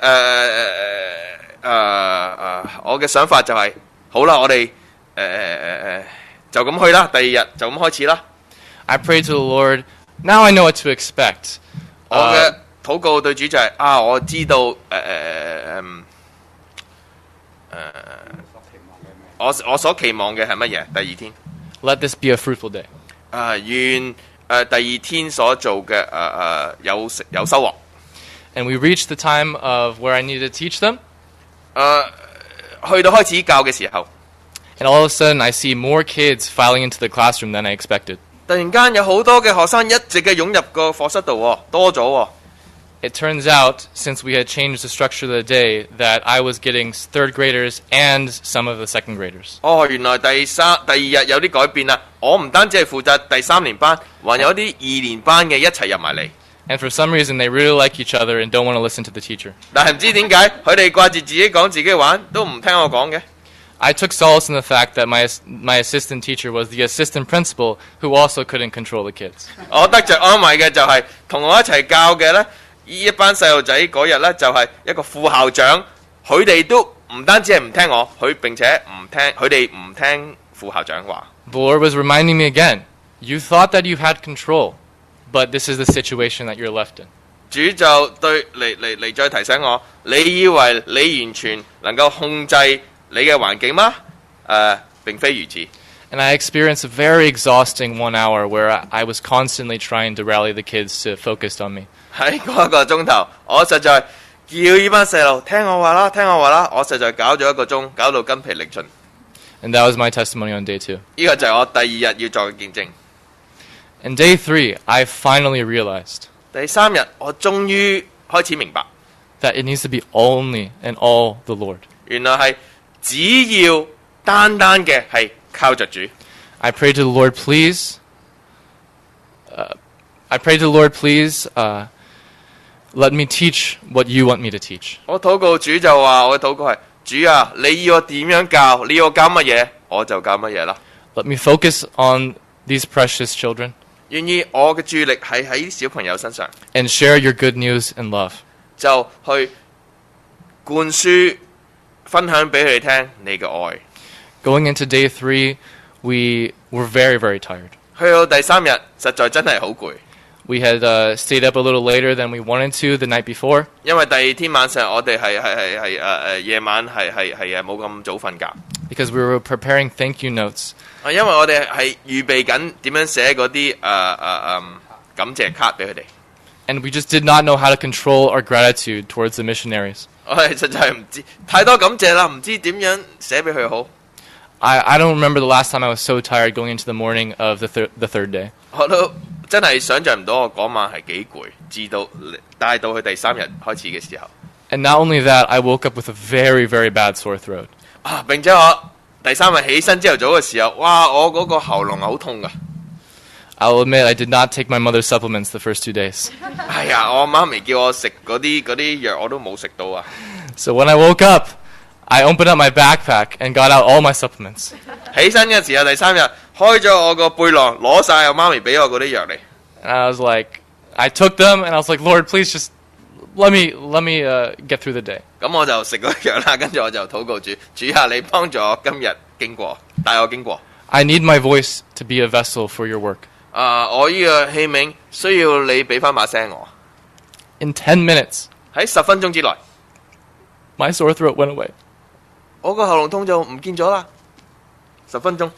我嘅想法就係、好啦，我哋就咁去啦，第二日就咁開始啦。 I prayed to the Lord, now I know what to expect. 我嘅禱告對主就係、我知道我所期望嘅係乜嘢？第二天 Let this be a fruitful day. 願第二天所做嘅有收穫。 And we reached the time of where I needed to teach them. 去到開始教嘅時候， And all of a sudden, I see more kids filing into the classroom than I expected. 突然間有好多嘅學生一直嘅湧入個課室度喎，多咗喎。 It turns out, since we had changed the structure of the day, that I was getting third graders and some of the second graders. 原來第二日有啲改變啦。我唔單止係負責第3年班，還有啲2年班嘅一齊入埋嚟。 And for some reason, they really like each other and don't want to listen to the teacher. 但係唔知點解佢哋掛住自己講自己玩，都唔聽我講嘅。 I took solace in the fact that my assistant teacher was the assistant principal who also couldn't control the kids. 我得着安慰嘅就係、同我一齊教嘅呢，一班細路仔嗰日呢，就係、一個副校長，佢哋都唔單止係唔聽我，並且佢哋唔聽副校長話。 The Lord was reminding me again, You thought that you had control, but this is the situation that you're left in. 主就對嚟再提醒我，你以為你完全能夠控制你嘅環境嗎？並非如此。 And I experienced a very exhausting 1 hour where I was constantly trying to rally the kids to focus on me. 喺嗰一個鐘頭，我實在叫呢班細路聽我話啦，聽我話啦，我實在搞咗1個鐘，搞到筋疲力盡。 And that was my testimony on day 2. 呢個就係我第2日要作嘅見證。 And day 3, I finally realized 第3日，我終於開始明白， that it needs to be only and all the Lord. 原來係只要單單嘅係靠着主。 I prayed to the Lord, please. Let me teach what you want me to teach. 我禱告主就話，我嘅禱告係主啊，你要我點樣教，你要我教乜嘢，我就教乜嘢啦。 Let me focus on these precious children 願意我嘅注意力係喺小朋友身上， and share your good news and love. 就去灌輸、分享俾佢哋聽你嘅愛。 Going into day 3, we were very, very tired. 去到第3日，實在真係好攰， We had stayed up a little later than we wanted to the night before. 因為第2天晚上我哋係夜晚係冇咁早瞓覺。 Because we were preparing thank you notes. 因為我哋係預備緊點樣寫嗰啲感謝卡俾佢哋。 And we just did not know how to control our gratitude towards the missionaries. 我哋實在唔知太多感謝啦，唔知點樣寫俾佢好。 I don't remember the last time I was so tired going into the morning of the third day. 我都真係想像唔到我嗰晚係幾攰，至到帶到去第3日開始嘅時候。 And not only that, I woke up with a very, very bad sore throat. 並且我第3日起身朝頭早嘅時候，哇！我嗰個喉嚨係好痛㗎。 I'll admit I did not take my mother's supplements the first 2 days. 係啊，我媽咪叫我食嗰啲藥，我都冇食到啊。 So when I woke up, I opened up my backpack and got out all my supplements. 起身嘅時候，第3日開咗我個背囊，攞晒我媽咪俾我嗰啲藥嚟。 And I was like, I took them and I was like, Lord, please just let me get through the day. 咁我就食嗰啲藥啦，跟住我就禱告主，主啊，你幫助我今日經過，帶我經過。 I need my voice to be a vessel for your work. 我呢個器皿需要你俾翻把聲我。 In 10 minutes, 喺10分鐘之內， my sore throat went away. 我個喉嚨痛就唔見咗啦。10分鐘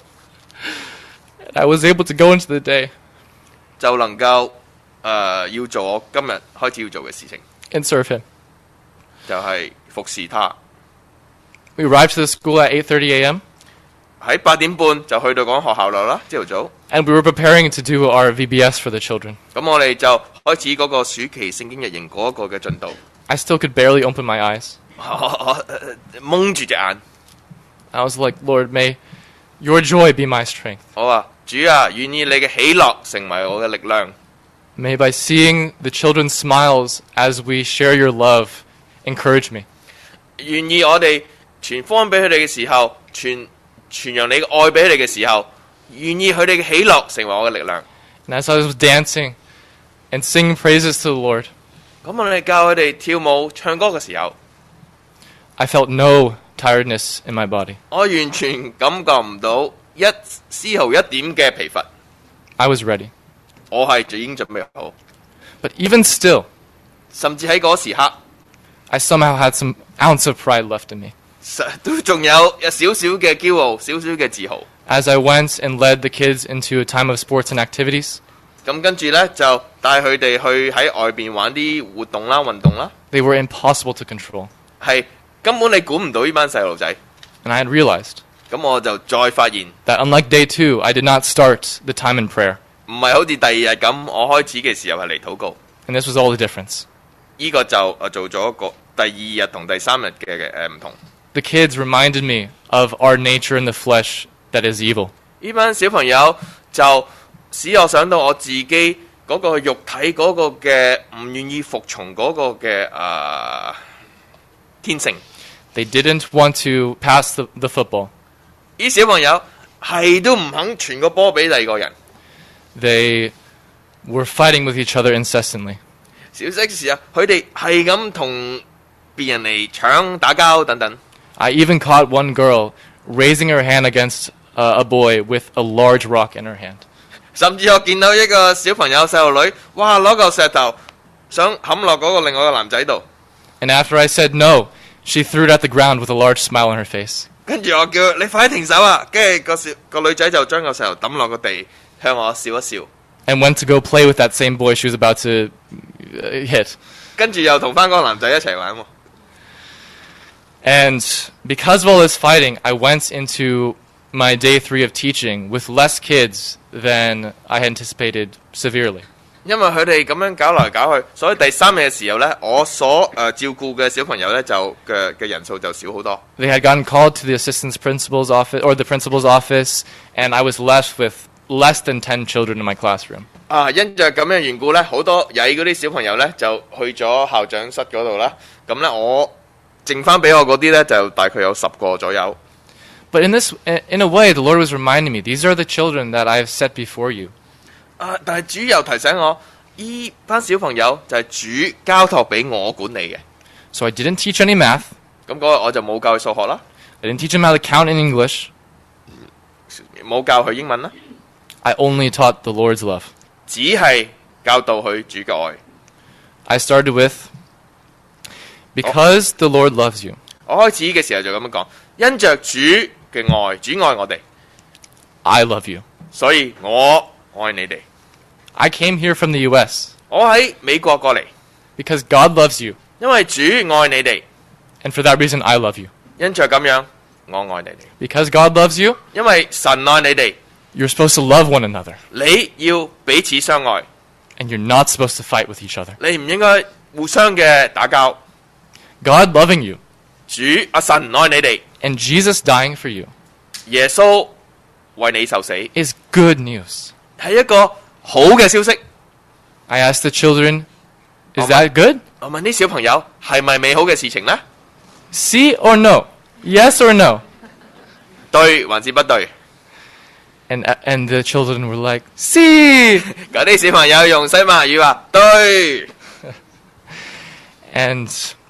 I was able to go into the day 就能夠要做我今日開始要做嘅事情， and serve him. 就係服侍他。 We arrived to the school at 8:30 a.m. 喺8點半就去到嗰間學校度啦，朝頭早。 and we were preparing to do our VBS for the children. 咁我哋就開始嗰個暑期聖經日營嗰一個嘅進度。 I still could barely open my eyes. 我蒙住隻眼， I was like, Lord, may your joy be my strength. 我話主啊，願意你嘅喜樂成為我嘅力量。 May by seeing the children's smiles as we share your love, encourage me. 願意我哋傳福音俾佢哋嘅時候，傳揚你嘅愛俾佢哋嘅時候，願意佢哋嘅喜樂成為我嘅力量。 And as I was dancing and singing praises to the Lord, 咁我哋教佢哋跳舞唱歌嘅時候， I felt no tiredness in my body. 我完全感覺唔到絲毫一點嘅疲乏。 I was ready. 我係已經準備好， But even still, 甚至喺嗰時刻， I somehow had some ounce of pride left in me. 都仲有少少嘅驕傲，少少嘅自豪。 As I went and led the kids into a time of sports and activities, 咁跟住呢，就帶佢哋去喺外邊玩啲活動啦、運動啦， they were impossible to control. 係根本你管唔到呢班細路仔。 And I had realized 咁我就再發現， that unlike day 2, I did not start the time in prayer. 唔係好似第2日咁，我開始嘅時候係嚟禱告。 And this was all the difference. 呢個就做咗一個第2日同第3日嘅唔同。 The kids reminded me of our nature in the flesh that is evil. 呢班小朋友就使我想到我自己嗰個肉體嗰個嘅唔願意服從嗰個嘅天性。 They didn't want to pass the football. 呢小朋友係都唔肯傳個波俾第二個人。 They were fighting with each other incessantly. 小息嘅時候，佢哋係咁同別人嚟搶打交等等。 I even caught one girl raising her hand against a boy with a large rock in her hand. 甚至我見到一個小朋友細路女，哇攞嚿石頭想冚落嗰個另外一個男仔度， And after I said no, she threw it at the ground with a large smile on her face. 跟住我叫佢你快啲停手啊！跟住個女仔就將個石頭抌落個地，向我笑一笑， And went to go play with that same boy she was about to hit. 跟住又同翻嗰個男仔一齊玩喎。 And because of all this fighting, I went into my day 3 of teaching with less kids than I had anticipated severely. 因為佢哋咁樣搞來搞去，所以第3日嘅時候呢，我所照顧嘅小朋友呢，就嘅人數就少好多。 They had gotten called to the assistant principal's office or the principal's office, and I was left with less than 10 children in my classroom. 因着咁嘅緣故呢，好多曳嗰啲小朋友呢，就去咗校長室嗰度啦。咁呢，我剩翻俾我嗰啲呢，就大概有10個左右。 But in a way, the Lord was reminding me, these are the children that I have set before you. 但係主又提醒我，呢班小朋友就係主交託俾我管理嘅。 So I didn't teach any math. 咁嗰個我就冇教佢數學啦， I didn't teach them how to count in English. 冇教佢英文啦， I only taught the Lord's love. 只係教導佢主嘅愛。 I started with, because the Lord loves you, 我開始嘅時候就咁樣講，因着主嘅愛，主愛我哋， I love you. 所以我愛你哋。 I came here from the U.S. 我喺美國過嚟， because God loves you, 因為主愛你哋， and for that reason I love you. 因着咁樣，我愛你哋。 Because God loves you, 因為神愛你哋， you're supposed to love one another, 你要彼此相愛， and you're not supposed to fight with each other. 你唔應該互相嘅打交。 God loving you, 神愛你哋， and Jesus dying for you, 耶穌為你受死， is good news. 係一個好嘅消息。 I asked the children, is Oh, that good? 我問啲小朋友係咪美好嘅事情呢？ See or no? Yes or no? 對還是不對？ And the children were like, see! 嗰啲小朋友用西班牙語話對， And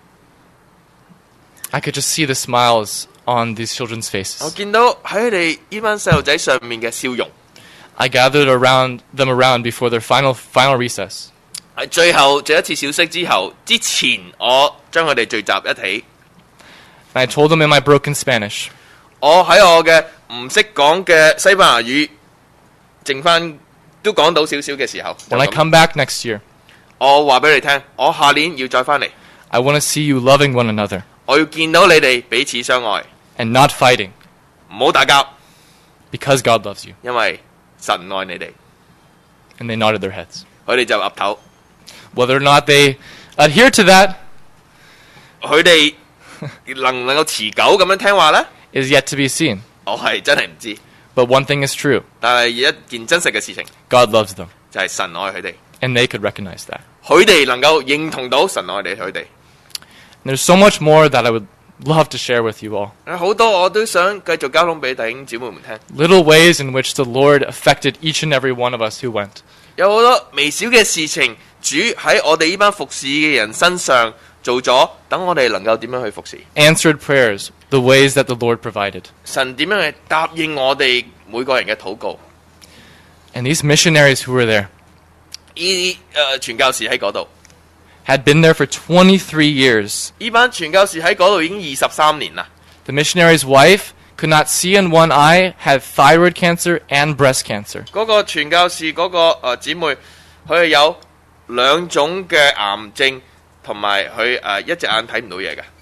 I could just see the smiles on these children's 我 faces. 見到喺佢哋呢班細路仔上面嘅笑容。 I gathered them around before their final recess. 喺最後這一次小息之前，我將佢哋聚集一起。 And I told them in my broken Spanish, 我喺我嘅唔識講嘅西班牙語，剩翻都講到少少嘅時候， when I 就咁 come back next year, 我話俾你聽，我下年要再翻嚟， I want to see you loving one another 我要見到你哋彼此相愛， and not fighting, 唔好打交， because God loves you. 因為神愛你哋。 And they nodded their heads. 佢哋就岌頭， Whether or not they adhere to that 佢哋能唔能夠持久咁樣聽話呢？ is yet to be seen. 我係真係唔知。 But one thing is true, 但係一件真實嘅事情 God loves them, 就係神愛佢哋， and they could recognize that. 佢哋能夠認同到神愛佢哋。 And there's so much more that I would love to share with you all. 好多我都想繼續交通俾弟兄姊妹們聽。 Little ways in which the Lord affected each and every one of us who went. 有好多微小嘅事情，主喺我哋呢班服侍嘅人身上做咗，等我哋能夠點樣去服侍。 Answered prayers, the ways that the Lord provided. 神點樣去答應我哋每個人嘅禱告？ And these missionaries who were there 呢啲傳教士喺嗰度， had been there for 23 years. 呢班傳教士喺嗰度已經23年啦。 The missionary's wife could not see in one eye, had thyroid cancer and breast cancer. 嗰個傳教士嗰個姊妹，佢係有2種嘅癌症，同埋佢一隻眼睇唔到嘢嘅。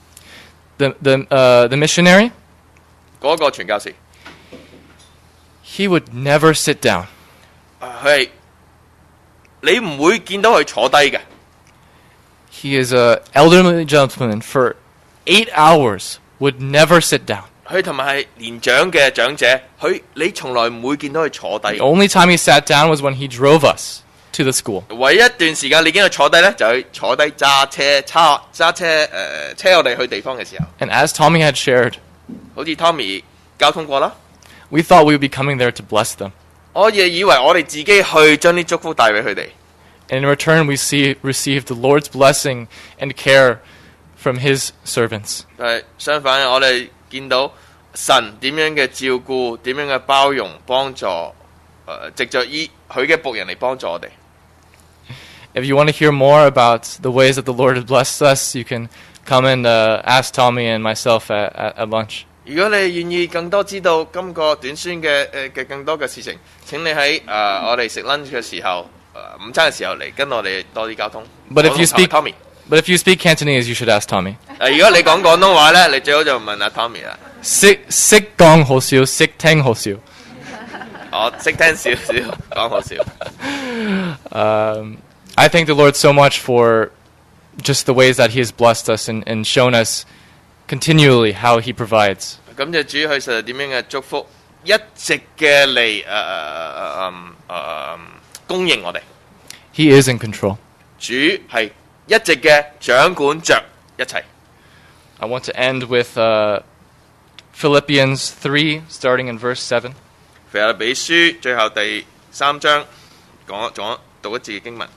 The missionary, 嗰個傳教士， he would never sit down. 佢係你唔會見到佢坐低嘅。 He is an elderly gentleman for 8 hours, would never sit down. 佢同埋係年長嘅長者，你從來唔會見到佢坐低 The。only time he sat down was when he drove us to the school. 唯一一段時間你見佢坐低呢，就係坐低揸車車我哋去地方嘅時候。 And as Tommy had shared, 好似 Tommy 交通過啦， we thought we would be coming there to bless them. 我亦以為我哋自己去將啲祝福帶俾佢哋。 And in return, we received the Lord's blessing and care from His servants. 但係相反，我哋見到神點樣嘅照顧，點樣嘅包容幫助藉着佢嘅僕人嚟幫助我哋。 If you want to hear more about the ways that the Lord has blessed us, you can come and ask Tommy and myself at lunch. 如果你願意更多知道今個短宣嘅更多嘅事情，請你喺我哋食 lunch 嘅時候，午餐嘅時候嚟跟我哋多啲交通。 But if you speak Tommy， But if you speak Cantonese, you should ask Tommy. 如果你講廣東話咧，你最好就問阿 Tommy 啦。 識講好少，識聽好少。 我識聽少少，講好少。 I thank the Lord so much for just the ways that He has blessed us and shown us continually how He provides. 感謝主，佢實在點樣嘅祝福，一直嘅嚟供應我哋。 He is in control. 主係一直嘅掌管着一切。 I want to end with Philippians 3, starting in verse 7. 腓立比書最後第3章講讀一字嘅經文。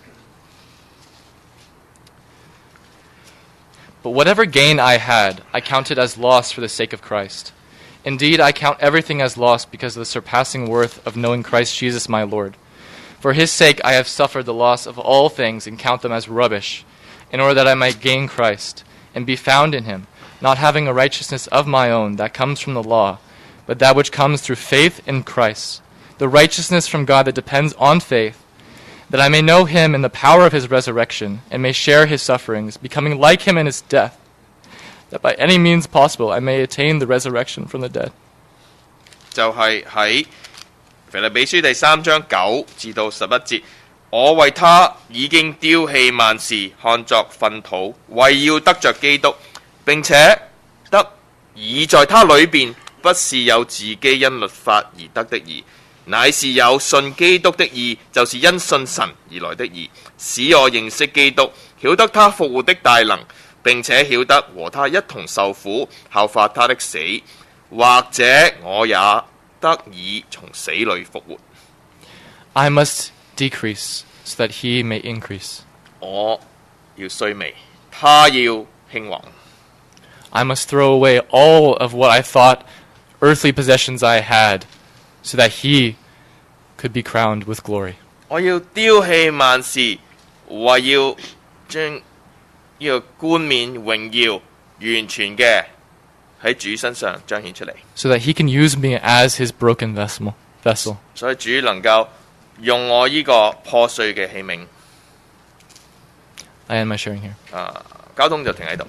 But whatever gain I had, I counted as loss for the sake of Christ. Indeed, I count everything as loss because of the surpassing worth of knowing Christ Jesus my Lord. For His sake I have suffered the loss of all things and count them as rubbish, in order that I might gain Christ, and be found in Him, not having a righteousness of my own that comes from the law, but that which comes through faith in Christ, the righteousness from God that depends on faith, that I may know Him in the power of His resurrection, and may share His sufferings, becoming like Him in His death, that by any means possible I may attain the resurrection from the dead. 就係喺腓立比書第3章9至到11節，我為他已經丟棄萬事，看作糞土，為要得着基督，並且得以在他裏邊，不是有自己因律法而得的義，乃是有信基督的義，就是因信神而來的義，使我認識基督，曉得他復活的大能，並且曉得和他一同受苦，效法他的死，或者我也得以從死裏復活。 I must decrease so that He may increase. 我要衰微，他要興旺。 I must throw away all of what I thought earthly possessions I had, so that He could be crowned with glory. 我要丟棄萬事，為要將呢個冠冕榮耀完全嘅喺主身上彰顯出嚟， so that He can use me as His broken vessel. 所以主能夠用我呢個破碎嘅器皿。 I end my sharing here. 交通就停喺度。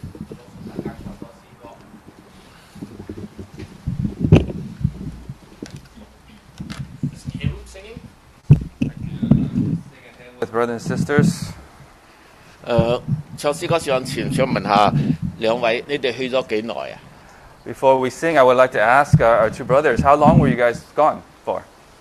With brothers and sisters. 唱詩歌上前想問下兩位，你哋去咗幾耐啊？ Before we sing, I would like to ask our two brothers, how long were you guys gone for?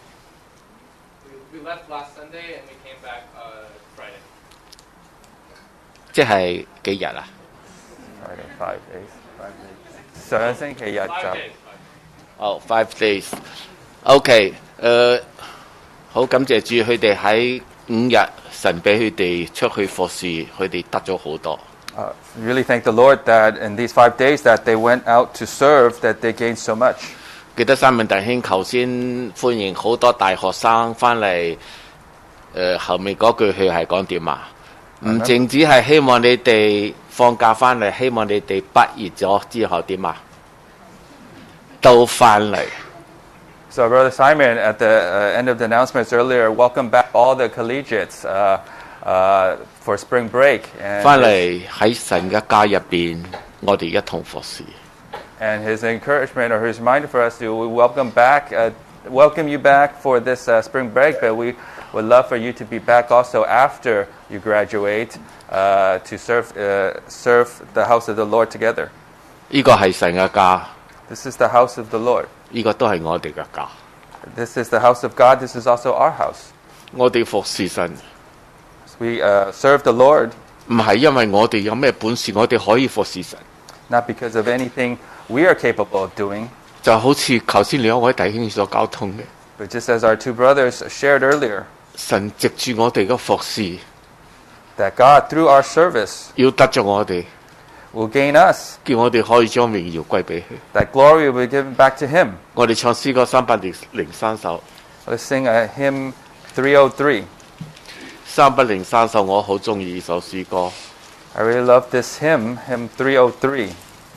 We left last Sunday and we came back Friday. 即係幾日啊？ Friday, 5 days. 上星期日就哦，5 days。OK， 好感謝主，佢哋喺5日，神俾佢哋出去服侍，佢哋得咗好多。 Really thank the Lord that in these 5 days that they went out to serve, that they gained so much. 記得三文弟兄頭先歡迎好多大學生翻嚟，後面嗰句佢係講點啊？唔淨止係希望你哋放假翻嚟，希望你哋畢業咗之後點啊？都翻嚟。 So Brother Simon, at the end of the announcements earlier, welcome back all the collegiates for spring break. 翻嚟喺神嘅家入邊，我哋一同服侍。 And his encouragement or his reminder for us to welcome you back for this spring break, but we would love for you to be back also after you graduate to serve the house of the Lord together. 呢個係神嘅家。 This is the house of the Lord. 呢個都係我哋嘅家。 This is the house of God. This is also our house. 我哋服侍神。 We serve the Lord. 唔係因為我哋有咩本事，我哋可以服侍神。 Not because of anything we are capable of doing. 就好似頭先兩位弟兄所交通嘅。 But just as our two brothers shared earlier. 神藉住我哋嘅服侍。 That God through our service. 要得着我哋。 Will gain us. 叫我哋可以將榮耀歸俾佢。 That glory will be given back to Him. 我哋唱詩歌303首。 Let's sing hymn 303. 330首我好中意呢首詩歌。 I really love this hymn, hymn 303.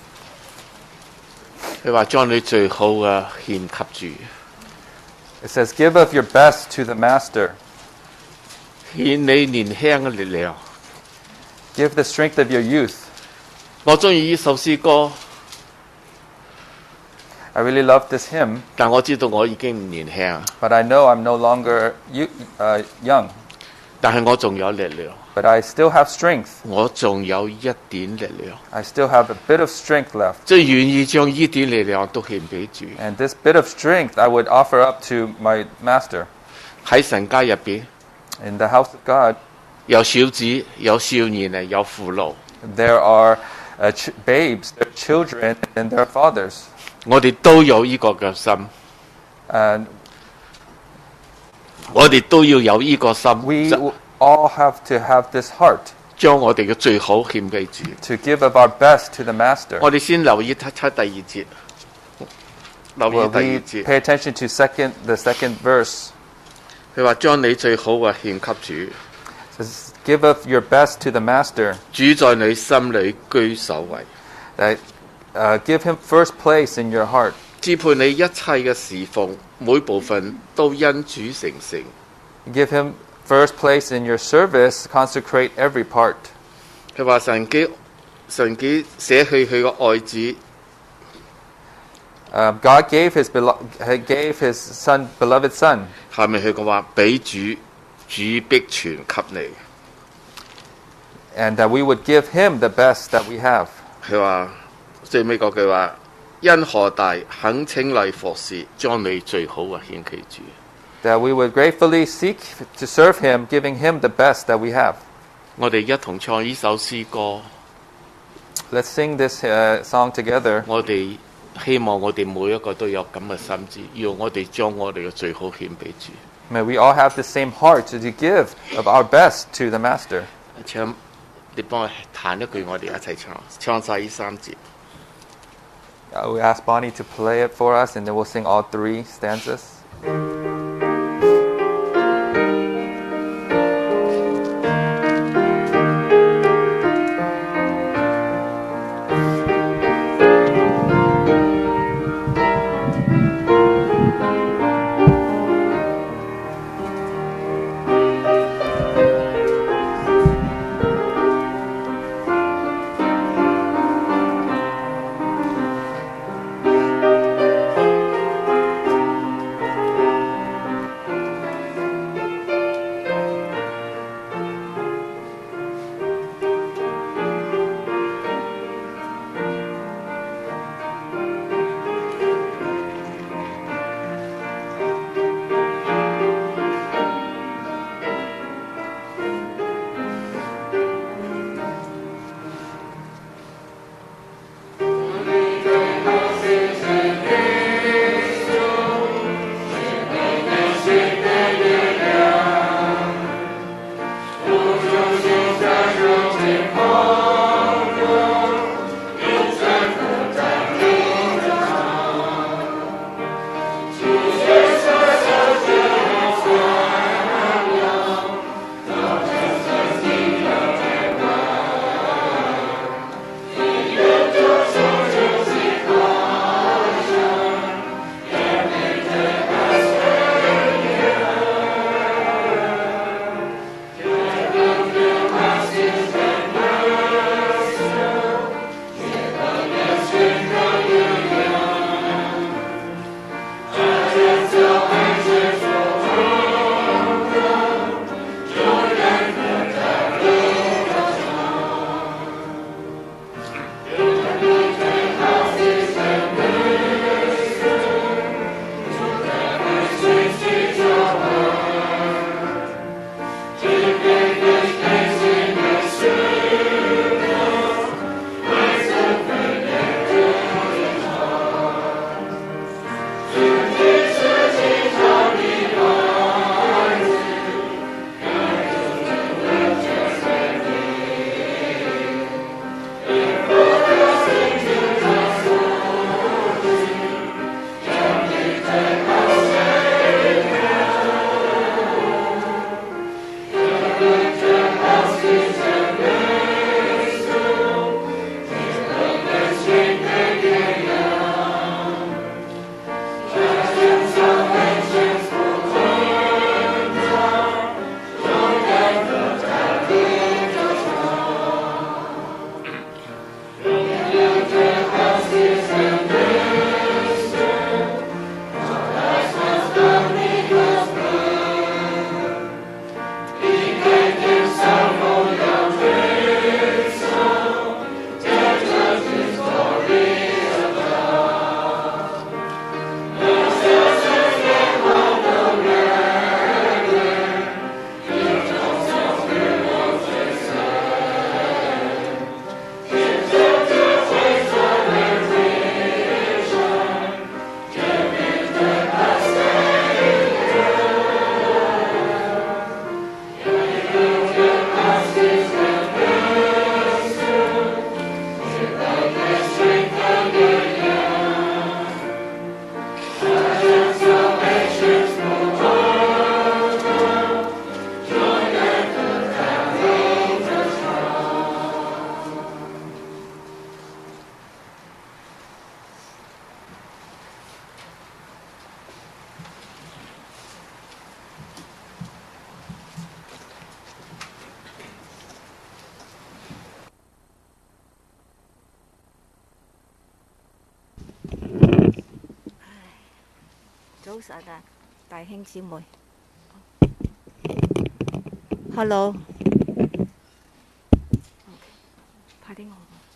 佢話將你最好嘅獻給主， It says, "Give of your best to the Master. 獻你年輕嘅力量。 Give the strength of your youth." 我中意呢首詩歌， I really love this hymn, 但我知道我已經唔年輕， but I know I'm no longer young. 但係我仲有力量， But I still have strength. 我仲有一點力量， I still have a bit of strength left. 即係願意將呢點力量都獻俾主。 And this bit of strength I would offer up to my Master. 喺神家入邊， In the house of God, 有小子，有少年啊，有父老， there are babes, there are children, and there are fathers. 我哋都有呢個嘅心， And 我哋都要有呢個心， we all have to have this heart 將我哋嘅最好獻俾主。 to give of our best to the Master. 我哋先留意睇第二節，留 Well, 意第二 we 節， pay attention to the second verse. 佢話將你最好嘅獻給主， It says, "Give of your best to the Master." 主在你心裏居首位， That give him first place in your heart. 支配你一切嘅侍奉，每部分都因主成聖。 Give him first place in your service. Consecrate every part. 佢話神幾捨棄佢個愛子， God gave his son, beloved son, 下面佢講話俾主必傳給你。 and that we would give him the best that we have. 佢話最尾嗰句話：因何大肯請嚟服侍，將你最好嘅獻給主。 That we would gratefully seek to serve him, giving him the best that we have. 我哋一同唱呢首詩歌， Let's sing this song together. 我哋希望我哋每一個都有咁嘅心志，要我哋將我哋嘅最好獻俾主。 May we all have the same heart to give of our best to the Master. 唱，你幫我彈一句，我哋一齊唱晒呢3節。 We ask Bonnie to play it for us, and then we'll sing all 3 stanzas. 早晨啊，弟兄姊妹。Hello， 快啲我。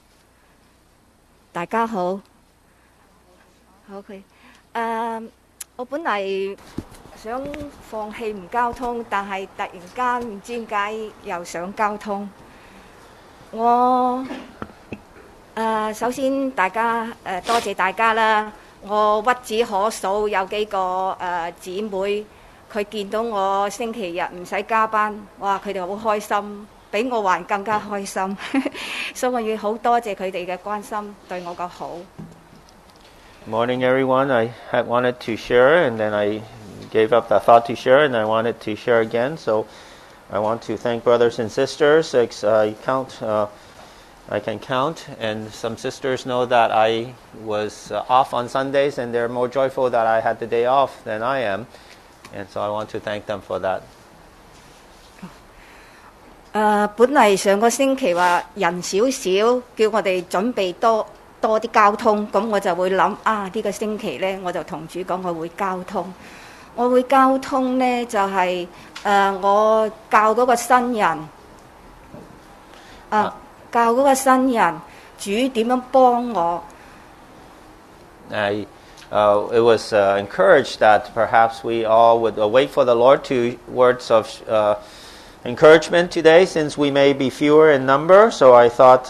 大家好。OK， 我本嚟想放棄唔交通，但係突然間唔知點解又想交通。我首先大家多謝大家啦。我屈指可數有幾個姊妹，佢見到我星期日唔使加班，哇！佢哋好開心，比我還更加開心，所以我要好多謝佢哋嘅關心，對我嘅好。 Morning, everyone. I had wanted to share, and then I gave up that thought to share, and I wanted to share again. So I want to thank brothers and sisters. I can count, and some sisters know that I was off on Sundays, and they're more joyful that I had the day off than I am, and so I want to thank them for that. 本嚟上個星期話人少少，叫我哋準備多啲交通，咁我就會諗呢個星期呢，我就同主講我會交通。我會交通呢，就係我教嗰個新人教嗰個新人主點樣幫我。 It was encouraged that perhaps we all would wait for the Lord to words of encouragement today, since we may be fewer in number. So I thought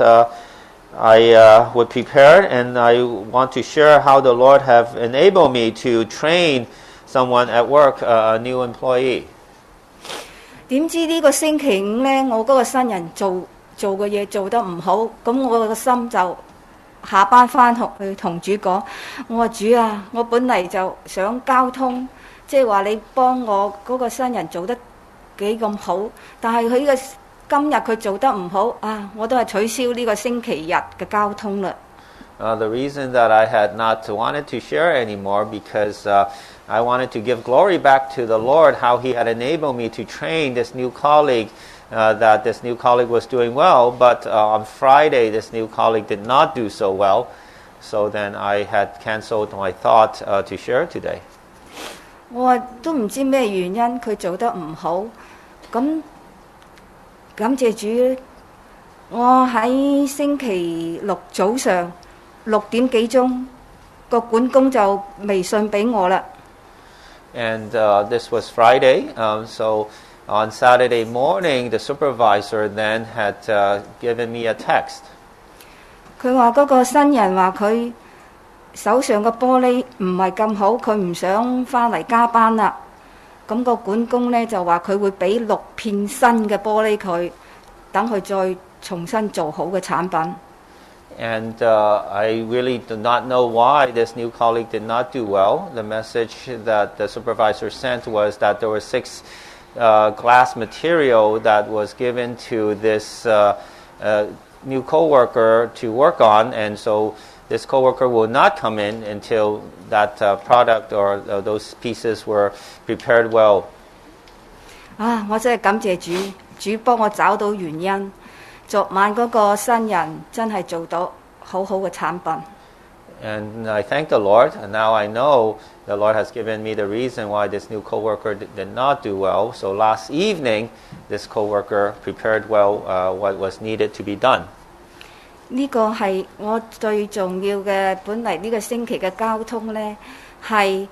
I would prepare, and I want to share how the Lord have enabled me to train someone at work, a new employee. 點知呢個星期五呢，我嗰個新人做嘅嘢做得唔好，咁我個心就下班翻學去同主講，我話主啊，我本嚟就想交通，即係話你幫我嗰個新人做得幾咁好，但係今日佢做得唔好我都係取消呢個星期日嘅交通啦。 The reason that I had not wanted to share anymore because I wanted to give glory back to the Lord, how He had enabled me to train this new colleague. That this new colleague was doing well, but on Friday this new colleague did not do so well. So then I had cancelled my thought to share today. 我都唔知咩原因佢做得唔好，咁感謝主，我喺星期六早上6點幾鐘個管工就微信俾我啦。 And this was Friday, so on Saturday morning, the supervisor then had given me a text. 佢話嗰個新人話佢手上嘅玻璃唔係咁好，佢唔想翻嚟加班啦。咁個管工呢就話佢會俾6片新嘅玻璃佢，等佢再重新做好嘅產品。 And I really do not know why this new colleague did not do well. The message that the supervisor sent was that there were 6 glass material that was given to this new coworker to work on, and so this coworker will not come in until that product or those pieces were prepared well. 我真係感謝主，主幫我找到原因。昨晚嗰個新人真係做到好好嘅產品。 And I thank the Lord, and now I know the Lord has given me the reason why this new coworker did not do well. So last evening, this coworker prepared well what was needed to be done. 呢個係我最重要嘅，本嚟呢個星期嘅交通呢，係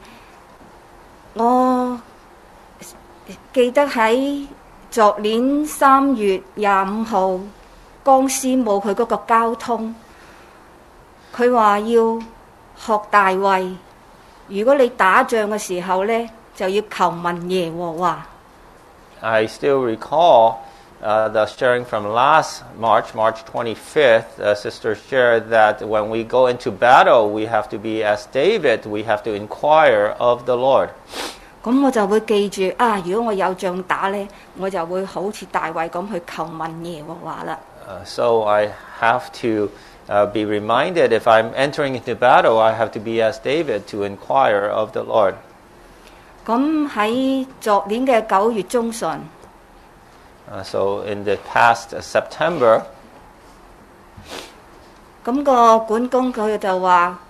我記得喺昨年3月25號，江師母佢嗰個交通。佢話要學大衛，如果你打仗嘅時候呢，就要求問耶和華。 I still recall the sharing from last March 25th. Sister shared that when we go into battle, we have to be as David. We have to inquire of the Lord. 咁我就會記住如果我有仗打呢，我就會好似大衛咁去求問耶和華啦。 So I have to be reminded if I'm entering into battle, I have to be as David to inquire of the Lord. 咁喺昨年嘅9月中旬 ，so in the past September, 咁個管工佢就話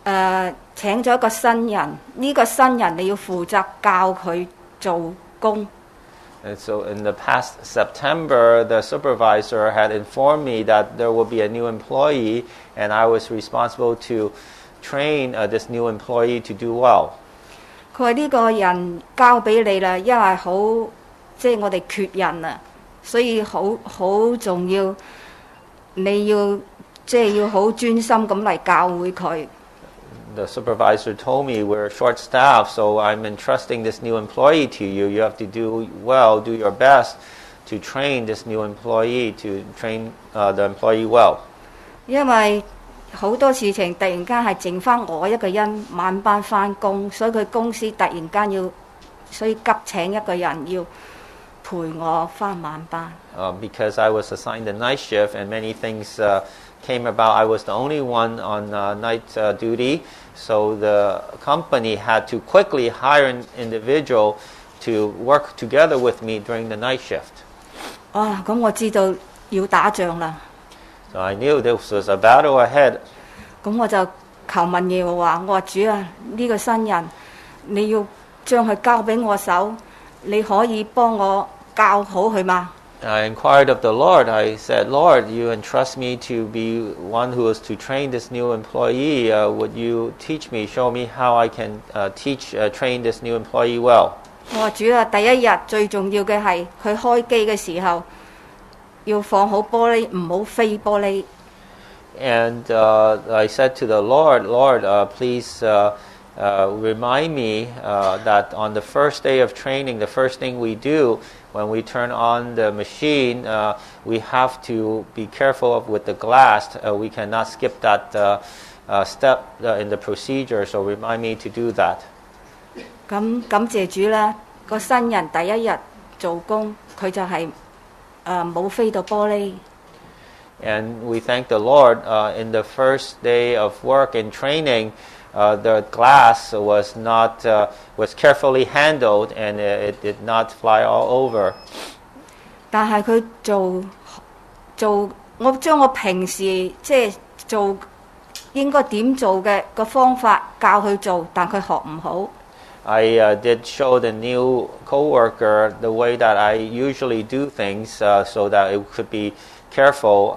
請咗一個新人，呢、個新人你要負責教佢做工。 And so in the past September, the supervisor had informed me that there will be a new employee, and I was responsible to train this new employee to do well. 佢話呢個人交俾你啦，因為好即係我哋缺人啊，所以好重要，你要即係要好專心咁嚟教會佢。 The supervisor told me we're short-staffed, so I'm entrusting this new employee to you. You have to do well, do your best to train this new employee, to train the employee well. 因為好多事情突然間係剩翻我一個人晚班翻工，所以佢公司突然間所以急請一個人要陪我翻晚班。 Because I was assigned the night shift and many things came about. I was the only one on night duty, so the company had to quickly hire an individual to work together with me during the night shift. 咁我知道要打仗啦。 So I knew this was a battle ahead. 咁我就求問耶和華，我話主啊，呢個新人你要將佢交俾我手，你可以幫我教好佢嗎？ I inquired of the Lord. I said, Lord, you entrust me to be one who is to train this new employee. Would you teach me, show me how I can train this new employee well? 我話主啊，第一日最重要嘅係佢開機嘅時候要放好玻璃，唔好飛玻璃。 And I said to the Lord, Lord, please remind me that on the first day of training, the first thing we do when we turn on the machine, we have to be careful with the glass. We cannot skip that step in the procedure, so remind me to do that. 咁感謝主啦！個新人第一日做工，佢就係冇飛到玻璃。 And we thank the Lord in the first day of work and training. The glass was carefully handled and it did not fly all over. 但係佢做，我將我平時即係做應該點做嘅個方法教佢做，但佢學唔好。 I did show the new coworker the way that I usually do things so that it could be careful,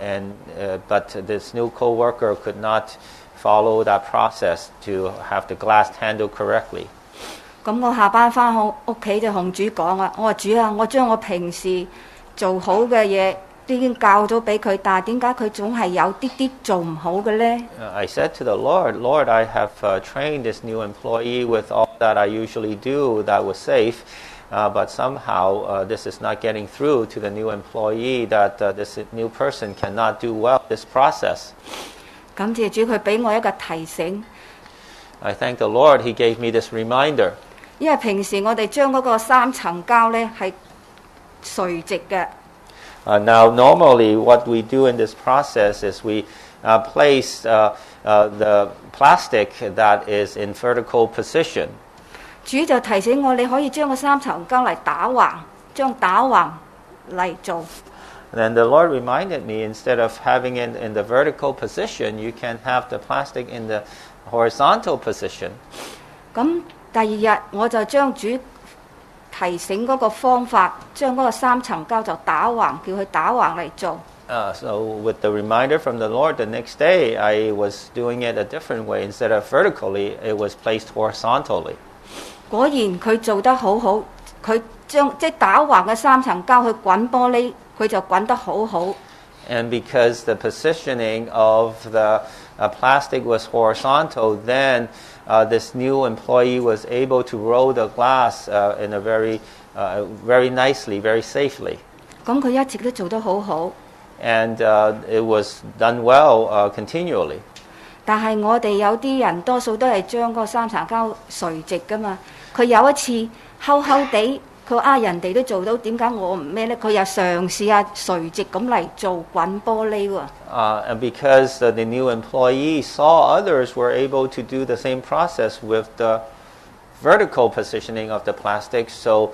but this new coworker could not follow that process to have the glass handled correctly. 咁我下班翻屋企就同主講啊，我話主啊，我將我平時做好嘅嘢都已經教咗俾佢，但係點解佢總係有啲啲做唔好嘅呢？ I said to the Lord, Lord, I have trained this new employee with all that I usually do that was safe, but somehow this is not getting through to the new employee that this new person cannot do well this process. 感謝主，佢俾我一個提醒。 I thank the Lord, He gave me this reminder. 因為平時我哋將嗰個3層膠呢係垂直嘅。 Now, normally what we do in this process is we place the plastic that is in vertical position. 主就提醒我，你可以將個3層膠嚟打橫，將打橫嚟做。 And the Lord reminded me, instead of having it in the vertical position, you can have the plastic in the horizontal position. 咁第二日我就將主提醒嗰個方法，將嗰個3層膠就打橫，叫佢打橫嚟做。 So with the reminder from the Lord, the next day I was doing it a different way. Instead of vertically, it was placed horizontally. 果然佢做得好好，佢將即係打橫嘅3層膠去滾玻璃，佢就滾得好好。 And because the positioning of the plastic was horizontal, then this new employee was able to roll the glass in a very nicely, very safely. 咁佢一直都做得好好。 And it was done well continually. 但係我哋有啲人多數都係將嗰個3層膠垂直噶嘛。佢有一次睺睺地，佢話人哋都做到，點解我唔咩呢？佢又嘗試下垂直咁嚟做滾玻璃喎。 And because the new employee saw others were able to do the same process with the vertical positioning of the plastic, so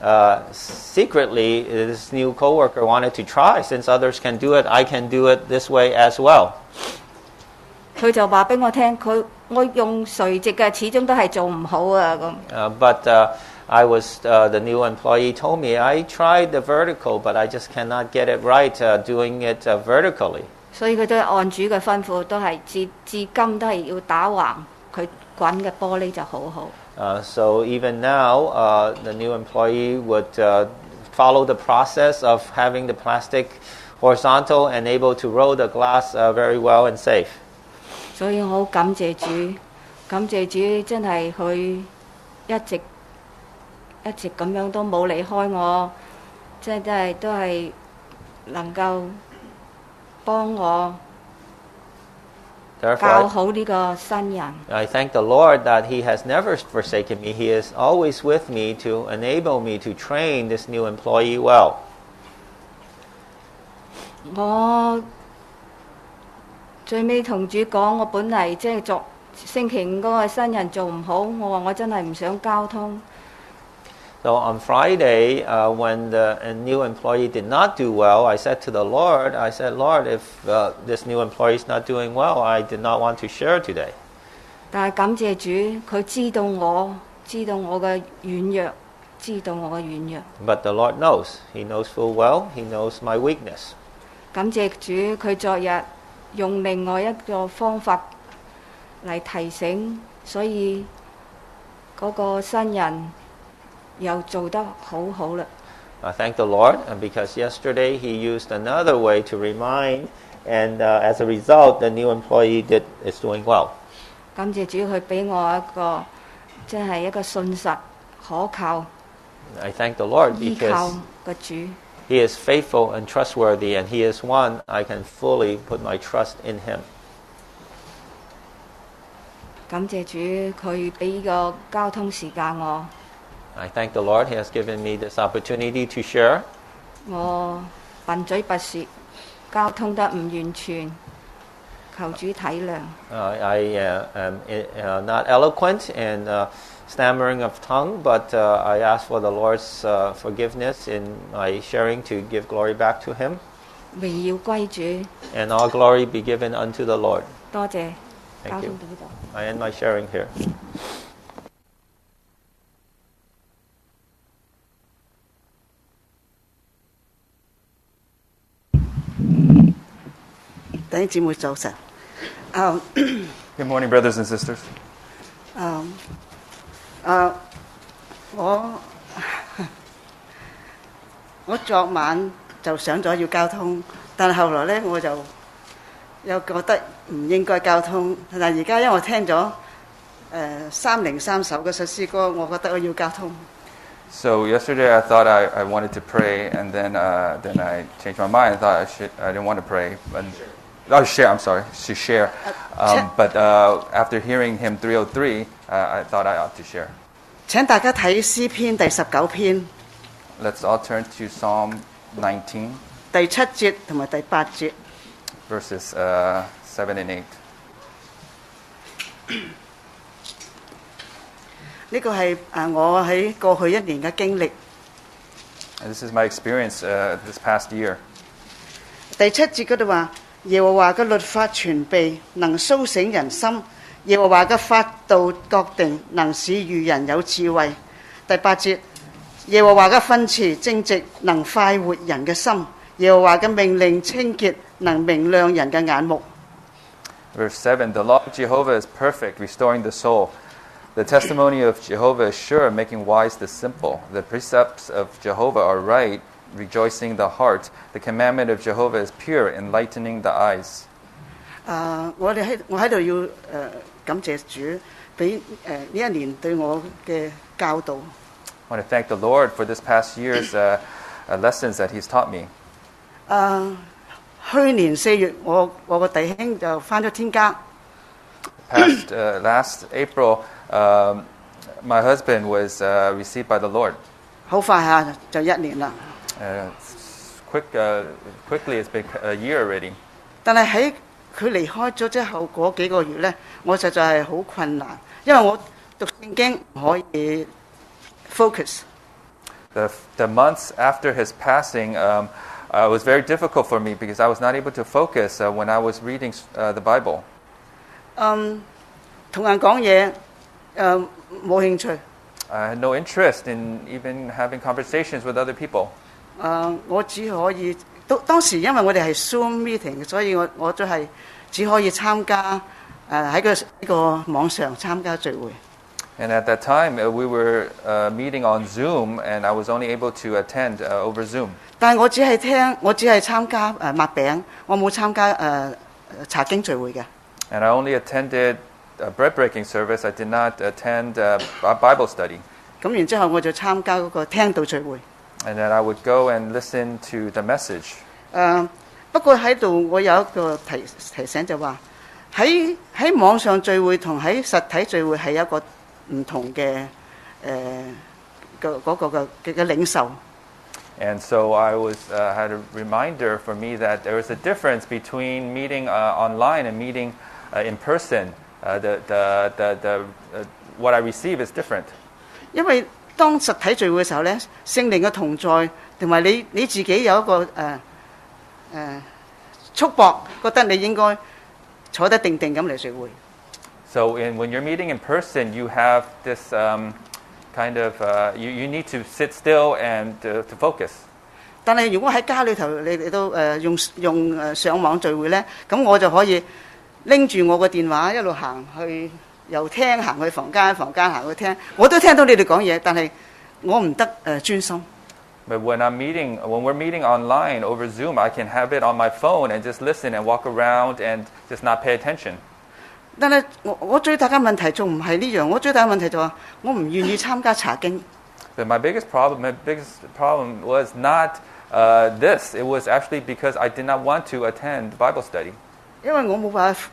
secretly this new coworker wanted to try. Since others can do it, I can do it this way as well. 佢就話俾我聽， 我用垂直嘅始終都係做唔好啊咁。 But I was the new employee told me I tried the vertical, but I just cannot get it right doing it vertically. 所以佢都係按主嘅吩咐，都係至今都係要打橫佢滾嘅玻璃就好好。 So even now, the new employee would follow the process of having the plastic horizontal and able to roll the glass very well and safe. 所以我好感謝主，感謝主真係佢一直咁樣都冇離開我，即係都係能夠幫我教好呢個新人。 I thank the Lord that He has never forsaken me. He is always with me to enable me to train this new employee well. 我最尾同主講，我本嚟即係做星期五嗰個新人做唔好，我話我真係唔想交通。 So on Friday, when the new employee did not do well, I said to the Lord, Lord, if this new employee is not doing well, I did not want to share today. 但係感謝主，佢知道我嘅軟弱，知道我嘅軟弱。 But the Lord knows. He knows full well. He knows my weakness. 感謝主，佢昨日用另外一個方法嚟提醒，所以嗰個新人又做得好好啦。 I thank the Lord, and because yesterday He used another way to remind, and as a result, the new employee is doing well. 感謝主，佢俾我一個即係一個信實可靠 I thank the Lord 依靠 because 嘅主。 He is faithful and trustworthy, and He is one I can fully put my trust in Him. 感謝主，佢俾個交通時間我。 I thank the Lord. He has given me this opportunity to share. 我笨嘴笨舌，交通得唔完全，求主體諒。 I am not eloquent and stammering of tongue, but I ask for the Lord's forgiveness in my sharing to give glory back to Him. 榮耀歸主。 And all glory be given unto the Lord. 多謝。 Thank 交 you. 通到呢度。 I end my sharing here. 弟兄姊妹早晨。 Good morning, brothers and sisters. 我昨晚就想咗要交通，但係後來咧我就又覺得唔應該交通。但係而家因為我聽咗303首嗰首詩歌，我覺得我要交通。 So yesterday I thought I wanted to pray, and then I changed my mind. I thought I didn't want to pray, share. I'm sorry, to share. But after hearing hymn 303, I thought I ought to share. 請大家睇詩篇第19篇。 Let's all turn to Psalm 19, 第7節同埋第8節。 verses 7 and 8. 呢個係我喺過去1年嘅經歷。 And this is my experience this past year. 第7節嗰度話：耶和華嘅律法全備，能甦醒人心；耶和華嘅法度確定，能使愚人有智慧。第8節：耶和華嘅訓詞正直，能快活人嘅心；耶和華嘅命令清潔，能明亮人嘅眼目。 Verse 7, the law of Jehovah is perfect, restoring the soul. The testimony of Jehovah is sure, making wise the simple. The precepts of Jehovah are right, rejoicing the heart. The commandment of Jehovah is pure, enlightening the eyes. 我喺度要感謝主，俾呢1年對我嘅教導。 I want to thank the Lord for this past year's lessons that He's taught me. 去年4月，我個弟兄就返咗天家。 Last April, my husband was received by the Lord. 好快下就1年啦。 Quickly, it's been a year already. 但係喺佢離開咗之後嗰幾個月呢，我實在係好困難，因為我讀聖經唔可以 focus。 The months after his passing was very difficult for me because I was not able to focus when I was reading the Bible. 同同人講嘢冇興趣。 I had no interest in even having conversations with other people. 我只可以當時因為我哋係 Zoom meeting， 所以我都係只可以參加喺個網上參加聚會。 And at that time, we were meeting on Zoom, and I was only able to attend over Zoom. 但係我只係參加擘餅，我冇參加查經聚會嘅。 And I only attended a bread-breaking service. I did not attend Bible study. 咁然之後我就參加嗰個聽道聚會。 And then I would go and listen to the message. 不過喺度我有一個提醒就話，喺網上聚會同喺實體聚會係有一個唔同嘅嗰個嘅領受。 And so I had a reminder for me that there is a difference between meeting online and meeting in person. What I receive is different. 因為當實體聚會嘅時候咧，聖靈嘅同在同埋你自己有一個束縛，覺得你應該坐得定定咁嚟聚會。 So when you're meeting in person, you have this kind of you need to sit still and to focus. 但係如果喺家裏頭你都用上網聚會咧，咁我就可以拎住我個電話一路行去，由廳行去房間行去廳，我都聽到你哋講嘢，但係我唔得專心。 But when we're meeting online over Zoom, I can have it on my phone and just listen and walk around and just not pay attention. 但係我最大嘅問題仲唔係呢樣，我最大嘅問題就話我唔願意參加查經。 But my biggest problem was not this. It was actually because I did not want to attend Bible study. 因為我冇辦法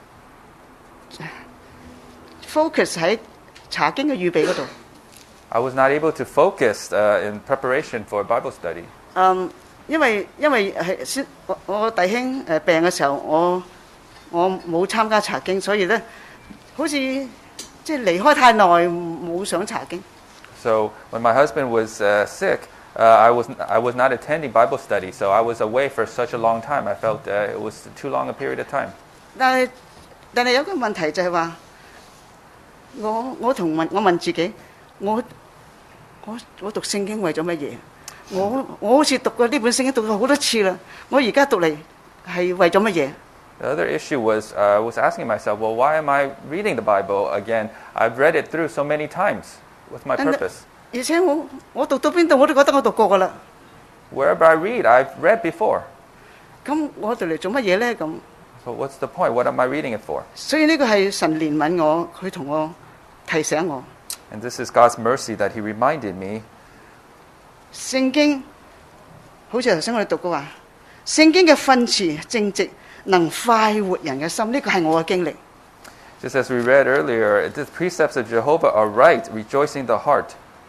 focus 喺查經嘅預備嗰度。 I was not able to focus in preparation for Bible study. 因為係先我弟兄病嘅時候，我冇參加查經，所以咧好似即係離開太耐，冇想查經。 So when my husband was sick, I was not attending Bible study. So I was away for such a long time. I felt it was too long a period of time. 但係有個問題就係話，我問自己，我讀聖經為咗乜嘢？我好似讀過呢本聖經讀過好多次啦，我而家讀嚟係為咗乜嘢？ The other issue was I was asking myself, well, why am I reading the Bible again? I've read it through so many times. What's my purpose? 而且我讀到邊度我都覺得我讀過㗎啦。 Wherever I read, I've read before. 咁我讀嚟做乜嘢咧？咁 So what's the point? What am I reading it for? 所以呢個係神憐憫我，佢同我提醒我。 And this is God's mercy that He reminded me. 聖經好似頭先我哋讀過話，聖經嘅訓詞正直，能快活人嘅心，呢個係我嘅經歷。 Just as we read earlier, the precepts of Jehovah are right, rejoicing the heart.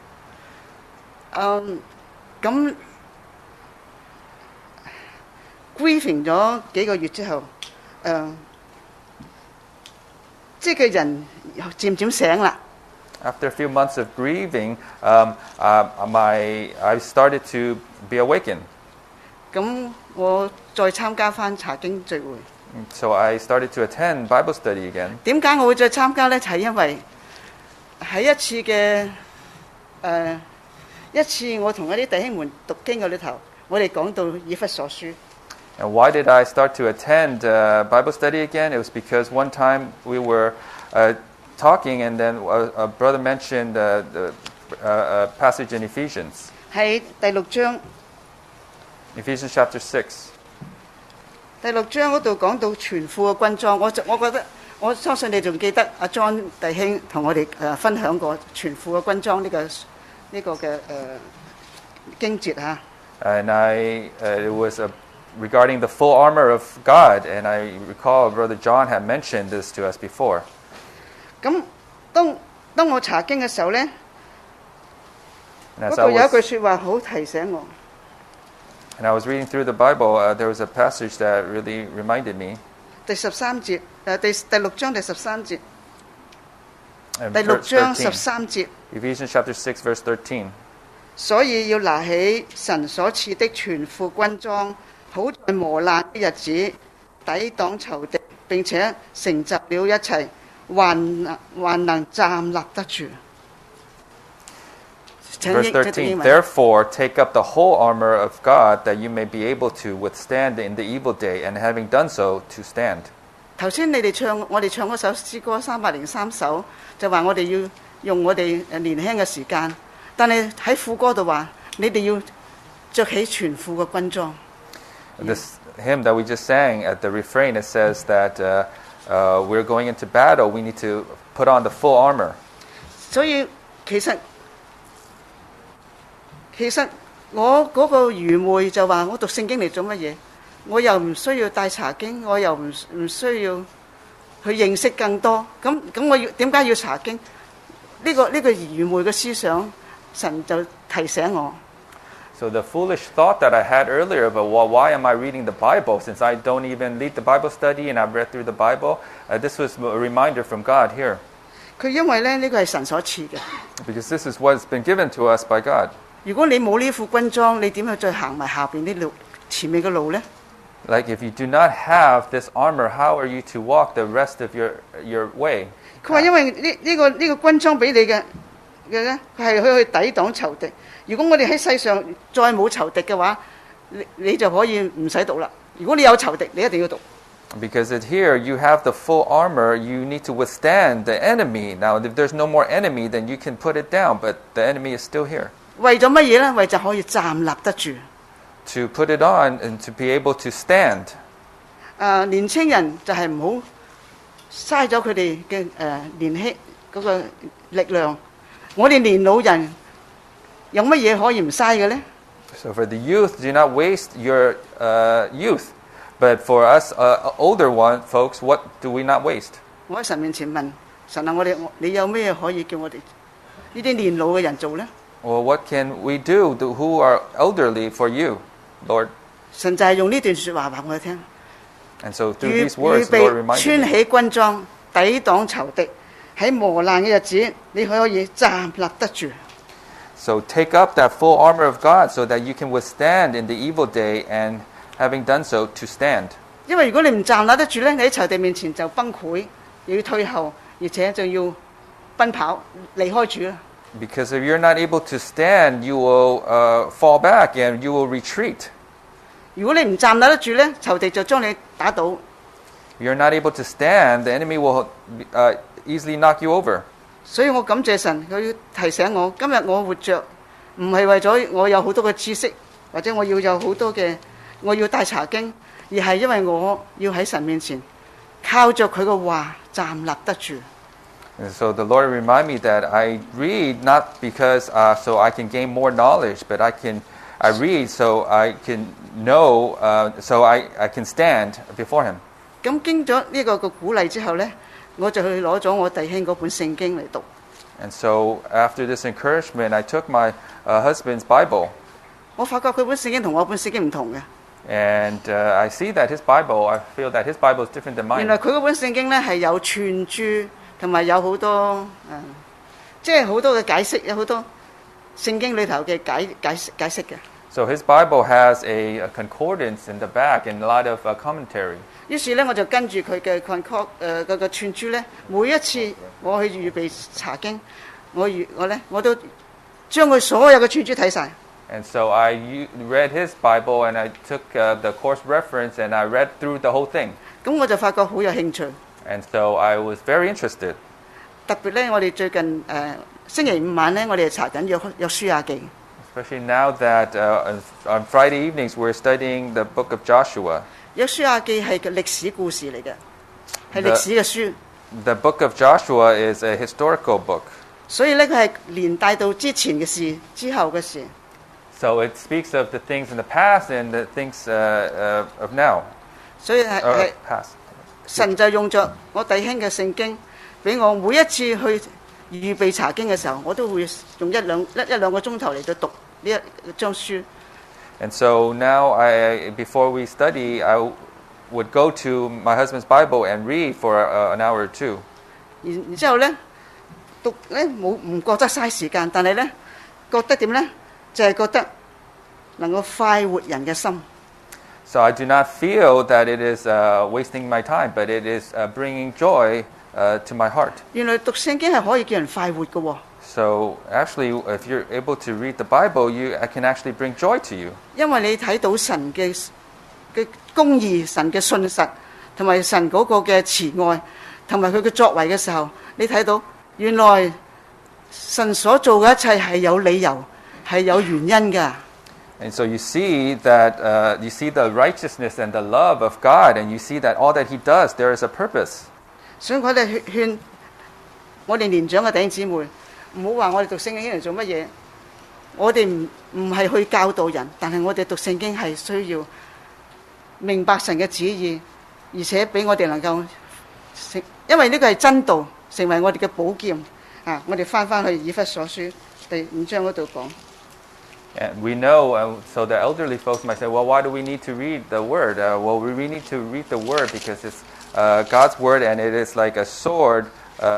咁 grieving 咗幾個月之後，即係個人漸漸醒啦。 After a few months of grieving, I started to be awakened. 咁我再參加翻查經聚會。 So I started to attend Bible study again. 點解我會再參加呢？就係因為喺一次我同一啲弟兄們讀經嘅裏頭，我哋講到以弗所書。 And why did I start to attend Bible study again? It was because one time we were talking, and then a brother mentioned the passage in Ephesians. 喺第6章。 Ephesians chapter 6. 第6章嗰度講到全副嘅軍裝，我覺得我相信你仲記得阿 John 弟兄同我哋分享過全副嘅軍裝呢個嘅經節嚇。 And it was regarding the full armor of God, and I recall Brother John had mentioned this to us before. 咁當我查經嘅時候咧，嗰度有一句説話好提醒我。 And I was reading through the Bible. There was a passage that really reminded me. 第13節，第6章第13節。第6章13節。 Ephesians chapter 6 verse 13. 所以要拿起神所賜的全副軍裝，好在磨難的日子抵擋仇敵，並且成就了一切， 還能站立得住。 Verse 13, therefore take up the whole armor of God that you may be able to withstand in the evil day, and having done so, to stand. 頭先我哋唱嗰首詩歌303首，就話我哋要用我哋年輕嘅時間，但係喺副歌度話你哋要着起全副嘅軍裝。 This hymn that we just sang, at the refrain, it says that we're going into battle, we need to put on the full armor. 所以其實我嗰個愚昧就話我讀聖經嚟做乜嘢？我又唔需要帶查經，我又唔需要去認識更多。咁我要點解要查經？呢個愚昧嘅思想，神就提醒我。 So the foolish thought that I had earlier about, well, why am I reading the Bible since I don't even lead the Bible study and I've read through the Bible? This was a reminder from God here. 佢因為咧呢個係神所賜嘅。 Because this is what's been given to us by God. 如果你冇呢副軍裝，你點去再行埋下邊啲路前面嘅路呢？ Like if you do not have this armor, how are you to walk the rest of your way? 佢話因為呢個軍裝俾你嘅咧，佢係去抵擋仇敵。如果我哋喺世上再冇仇敵嘅話，你就可以唔使讀啦。如果你有仇敵，你一定要讀。 Because here you have the full armor, you need to withstand the enemy. Now, if there's no more enemy, then you can put it down, but the enemy is still here. 為咗乜嘢呢？為就可以站立得住。 To put it on and to be able to stand. 年青人就係唔好嘥咗佢哋嘅年輕嗰個力量。我哋年老人有乜嘢可以唔嘥嘅呢？ So for the youth, do not waste your youth. But for us older folks, what do we not waste? 我喺神面前問神啊，你有咩可以叫我哋呢啲年老嘅人做呢？ Well, what can we do who are elderly for you, Lord? 神就係用呢段説話話我哋聽。 And so through these words, the Lord 預備 reminded 穿 me. 起軍裝，抵擋仇敵。喺磨難嘅日子，你可以站立得住。 So take up that full armor of God so that you can withstand in the evil day, and having done so, to stand. 因為如果你唔站立得住咧，你喺仇敵面前就崩潰，又要退後，而且仲要奔跑離開主啦。 Because if you're not able to stand, you will fall back and you will retreat. 如果你唔站立得住咧，仇敵就將你打倒。 If you're not able to stand, the enemy will easily knock you over. 所以我感謝神，佢要提醒我，今日我活着唔係為咗我有好多嘅知識，或者我要有好多嘅我要帶查經，而係因為我要喺神面前靠着佢嘅話站立得住。 And so the Lord remind me that I read not because so I can gain more knowledge, but I read so I can know, so I can stand before Him. 咁經咗呢個嘅鼓勵之後呢，我就去攞咗我弟兄嗰本聖經嚟讀。 And so after this encouragement, I took my husband's Bible. 我發覺佢本聖經同我本聖經唔同嘅。 And I see that his Bible, I feel that his Bible is different than 原來 mine. 佢嗰本聖經呢係有串注，同埋有好多即係好多嘅解釋，有好多聖經裏頭嘅解釋嘅。 So his Bible has a concordance in the back and a lot of commentary. 於是呢，我就跟住佢嘅嗰個串珠呢，每一次我去預備查經，我都將佢所有嘅串珠睇晒。 And so I read his Bible and I took the course reference and I read through the whole thing. 咁我就發覺好有興趣。 And so I was very interested. 特別呢，我哋最近星期五晚呢，我哋查緊約書亞記。 Especially now that on Friday evenings we're studying the book of Joshua. 約書亞記係歷史故事嚟嘅，係歷史嘅書。 The book of Joshua is a historical book. 所以呢，佢係連帶到之前嘅事、之後嘅事。 So it speaks of the things in the past and the things of now. 所以係 past. 神就用咗我弟兄嘅聖經，俾我每一次去預備查經嘅時候，我都會用一兩個鐘頭嚟到讀呢一章書。 And so now, before we study, I would go to my husband's Bible and read for an hour or two. 然之後呢，讀呢唔覺得嘥時間，但係呢，覺得點呢？就係覺得能夠快活人嘅心。 So I do not feel that it is wasting my time, but it is bringing joy to my heart. 原來讀聖經係可以叫人快活嘅喎。 So actually, if you're able to read the Bible, it can actually bring joy to you. 因為你睇到神嘅公義、神嘅信實，同埋神嗰個嘅慈愛，同埋佢嘅作為嘅時候，你睇到原來神所做嘅一切係有理由，係有原因㗎。 And so you see that you see the righteousness and the love of God, and you see that all that He does, there is a purpose. 所以我哋勸我哋年長嘅弟兄姊妹，唔好話我哋讀聖經嚟做乜嘢。我哋唔係去教導人，但係我哋讀聖經係需要明白神嘅旨意，而且俾我哋能夠因為呢個係真道，成為我哋嘅寶劍啊！我哋翻去以弗所書第5章嗰度講。 And we know, so the elderly folks might say, well, why do we need to read the Word? Well, we need to read the Word because it's God's Word, and it is like a sword.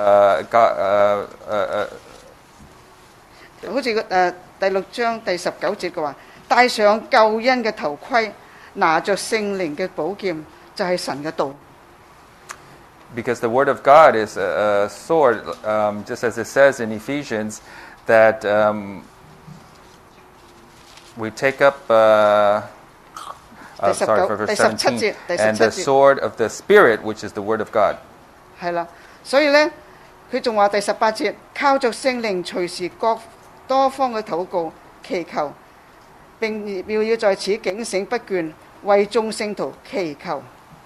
好似第6章第19節嘅話，戴上救恩嘅頭盔，拿着聖靈嘅寶劍，就係神嘅道。 Because the Word of God is a sword, just as it says in Ephesians, that we take up, sorry, for verse 17, and the sword of the Spirit, which is the Word of God. 係啦，所以呢，佢仲話第18節，靠着聖靈隨時各多方嘅禱告祈求，並要在此警醒不倦，為眾聖徒祈求。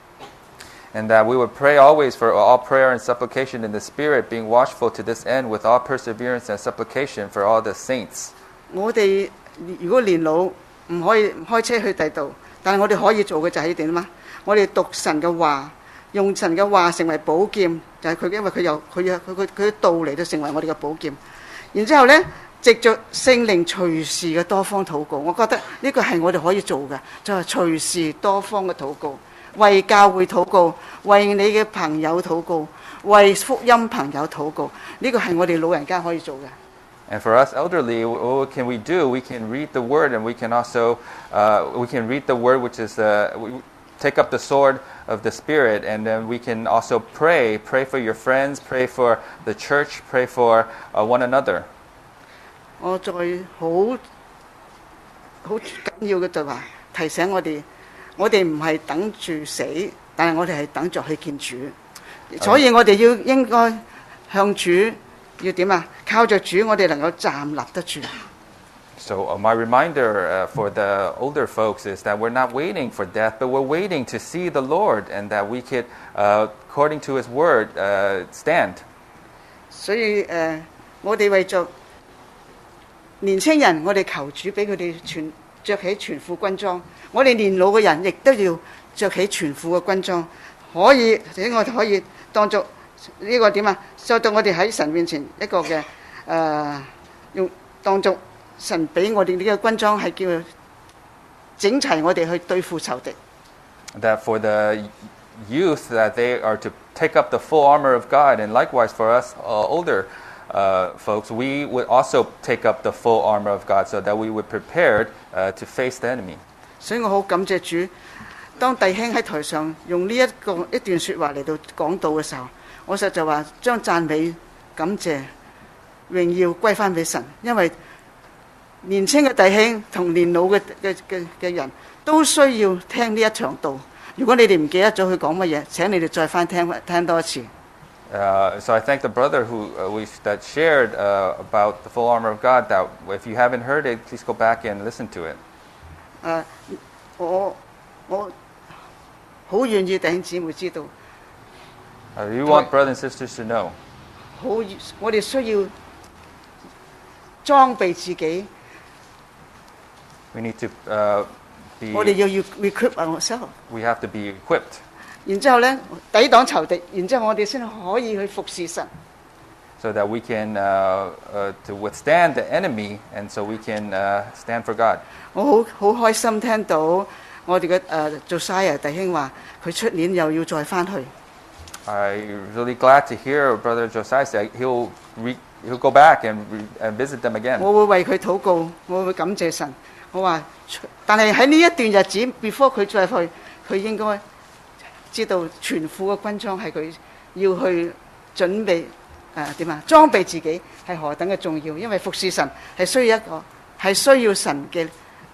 And that we would pray always for all prayer and supplication in the Spirit, being watchful to this end with all perseverance and supplication for all the saints. 我哋如果年老唔可以開車去第度，但係我哋可以做嘅就係點嘛？我哋讀神嘅話，用神嘅話成為寶劍，就係佢，因為佢嘅道嚟到成為我哋嘅寶劍。然之後呢，藉着聖靈隨時嘅多方禱告，我覺得呢個係我哋可以做嘅，就係隨時多方嘅禱告，為教會禱告，為你嘅朋友禱告，為福音朋友禱告，呢個係我哋老人家可以做嘅。 And for us elderly, what can we do? We can read the Word, and we can also we can read the Word, which is we take up the sword of the Spirit, and then we can also pray for your friends, pray for the church, pray for one another. 我再好緊要嘅就話提醒我哋唔係等住死，但係我哋係等着去見主，所以我哋應該向主要點啊？靠着主，我哋能夠站立得住。 So my reminder for the older folks is that we're not waiting for death, but we're waiting to see the Lord, and that we could, according to His Word, stand. 所以我哋為着年青人，我哋求主俾佢哋着起全副軍裝。我哋年老嘅人亦都要着起全副嘅軍裝，可以使我哋可以當作呢個點啊？就到我哋喺神面前一個嘅用當作神俾我哋呢個軍裝係叫整齊我哋去對付仇敵。 That for the youth, that they are to take up the full armor of God, and likewise for us older folks, we would also take up the full armor of God, so that we would prepared to face the enemy. 所以我好感謝主，當弟兄喺台上用呢一段説話嚟到講道嘅時候，我實就話將讚美、感謝、榮耀歸翻俾神，因為年輕嘅弟兄同年老嘅人都需要聽呢一場道。如果你哋唔記得咗佢講乜嘢，請你哋再翻聽多一次。 So I thank the brother that shared about the full armor of God. That if you haven't heard it, please go back and listen to it. 我好願意弟兄姊妹知道。 You want brothers and sisters to know. 我哋需要裝備自己。 We need to be. 我哋要 equip ourselves. We have to be equipped. 然之後咧，抵擋仇敵，然之後我哋先可以去服侍神。 So that we can to withstand the enemy, and so we can stand for God. 我好開心聽到我哋嘅Josiah 弟兄話，佢出年又要再翻去。 I'm really glad to hear Brother Josiah say he'll go back and visit them again. 我會為佢禱告，我會感謝神。 我話，但係喺呢一段日子 before 佢再去，佢應該知道全副嘅軍裝係佢要去準備裝備自己係何等嘅重要，因為服侍神係需要神嘅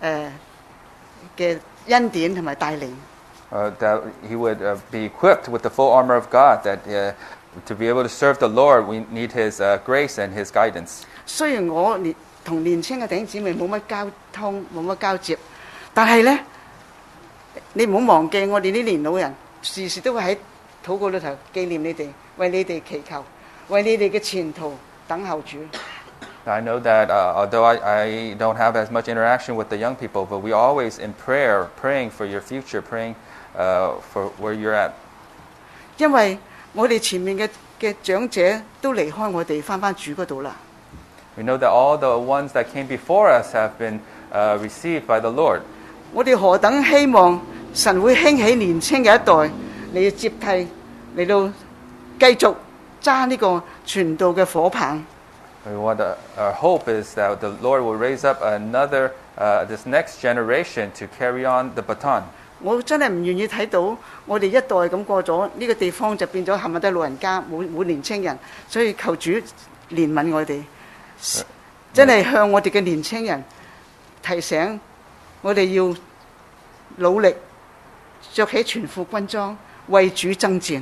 嘅恩典同埋帶領。 That he would be equipped with the full armor of God. That to be able to serve the Lord, we need His grace and His guidance. 雖然我同年青嘅弟兄姊妹冇乜交通，冇乜交接，但係呢，你唔好忘記我哋呢年老人時時都會喺禱告裏頭紀念你哋，為你哋祈求，為你哋嘅前途等候主。 I know that although I don't have as much interaction with the young people, but we always in prayer, praying for your future, praying for where you're at. 因為我哋前面嘅長者都離開我哋，返主嗰度啦。 We know that all the ones that came before us have been received by the Lord. 我哋何等希望神會興起年青嘅一代嚟接替，嚟到繼續揸呢個傳道嘅火棒。 What our hope is that the Lord will raise up another, this next generation to carry on the baton. 我真係唔願意睇到我哋一代咁過咗，呢個地方就變咗冚唪唥老人家，冇年青人，所以求主憐憫我哋，真係向我哋嘅年青人提醒，我哋要努力着起全副軍裝，為主爭戰。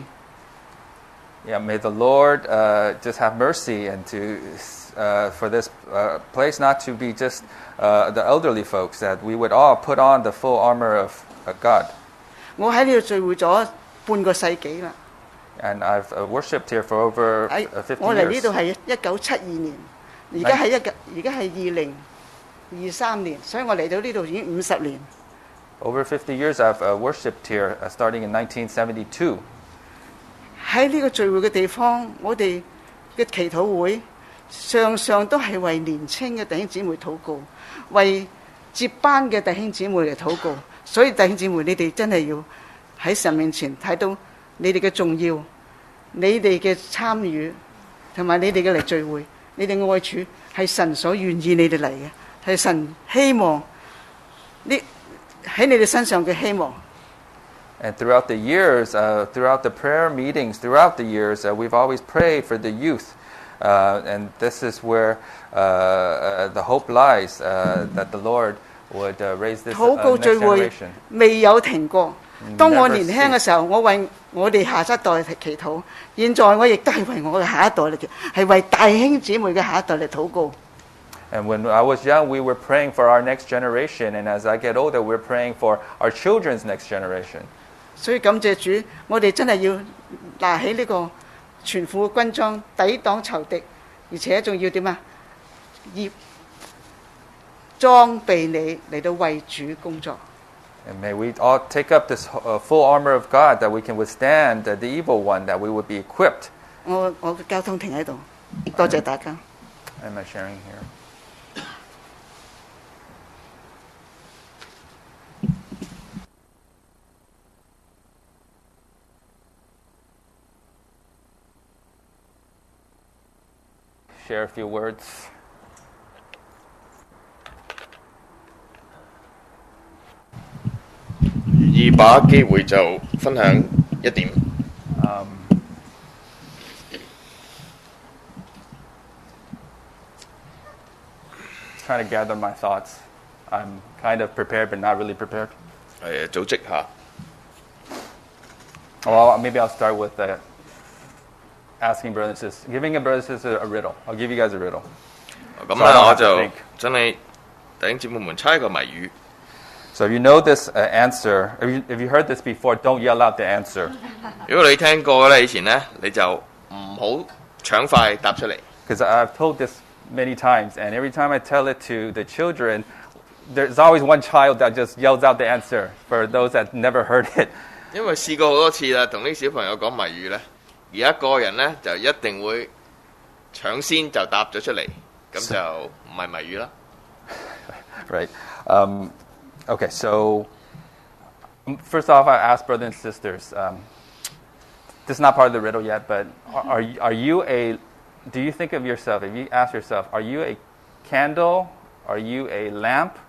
Yeah, may the Lord just have mercy and to for this place not to be just the elderly folks, that we would all put on the full armor of God. 我喺呢度聚會咗半個世紀啦。 And I've worshipped here for over 50 我嚟呢 years. 度係1972年，而家係2023年，所以我嚟到呢度已經50年。 Over 50 years I've worshipped here, starting in 1972. 喺呢個聚會嘅地方，我哋嘅祈禱會常常都係為年青嘅弟兄姊妹禱告，為接班嘅弟兄姊妹嚟禱告。所以弟兄姊妹，你哋真係要喺神面前睇到你哋嘅重要，你哋嘅參與同埋你哋嘅嚟聚會，你哋愛主係神所願意你哋嚟嘅，係神希望呢喺你哋身上嘅希望。 And throughout the years, throughout the prayer meetings, throughout the years, we've always prayed for the youth. And this is where the hope lies, that the Lord would raise this 禱告 next 聚會 generation. 未有停過。當我年輕嘅時候，我為我哋下一代祈禱；現在我亦都係為我嘅下一代嚟，係為大兄姊妹嘅下一代嚟禱告。 And when I was young, we were praying for our next generation. And as I get older, we're praying for our children's next generation. 所以感謝主，我哋真係要拿起呢個全副軍裝，抵擋仇敵，而且仲要點啊？要裝備你嚟到為主工作。 And may we all take up this full armor of God, that we can withstand the evil one, that we would be equipped. 我嘅交通停喺度，多謝大家。 Am I sharing here? Share a few words. 願意把握機會就分享一點。 Trying to gather my thoughts. I'm kind of prepared, but not really prepared. 組織下。 Well, maybe I'll start with asking brothers and sisters, giving a brothers and sisters a riddle. I'll give you guys a riddle. 咁咧我就真係弟兄姊妹們猜個謎語。 So if you know this answer, if you heard this before, don't yell out the answer. 如果你聽過咧，以前咧你就唔好搶快答出嚟。 Because I've told this many times, and every time I tell it to the children, there's always one child that just yells out the answer for those that never heard it. 因為試過好多次啦，同啲小朋友講謎語咧，而一個人咧就一定會搶先就答咗出嚟，咁就唔係謎語啦。 Right. Okay, so first off, I ask brothers and sisters, this is not part of the riddle yet, but do you think of yourself, if you ask yourself, are you a candle, are you a lamp,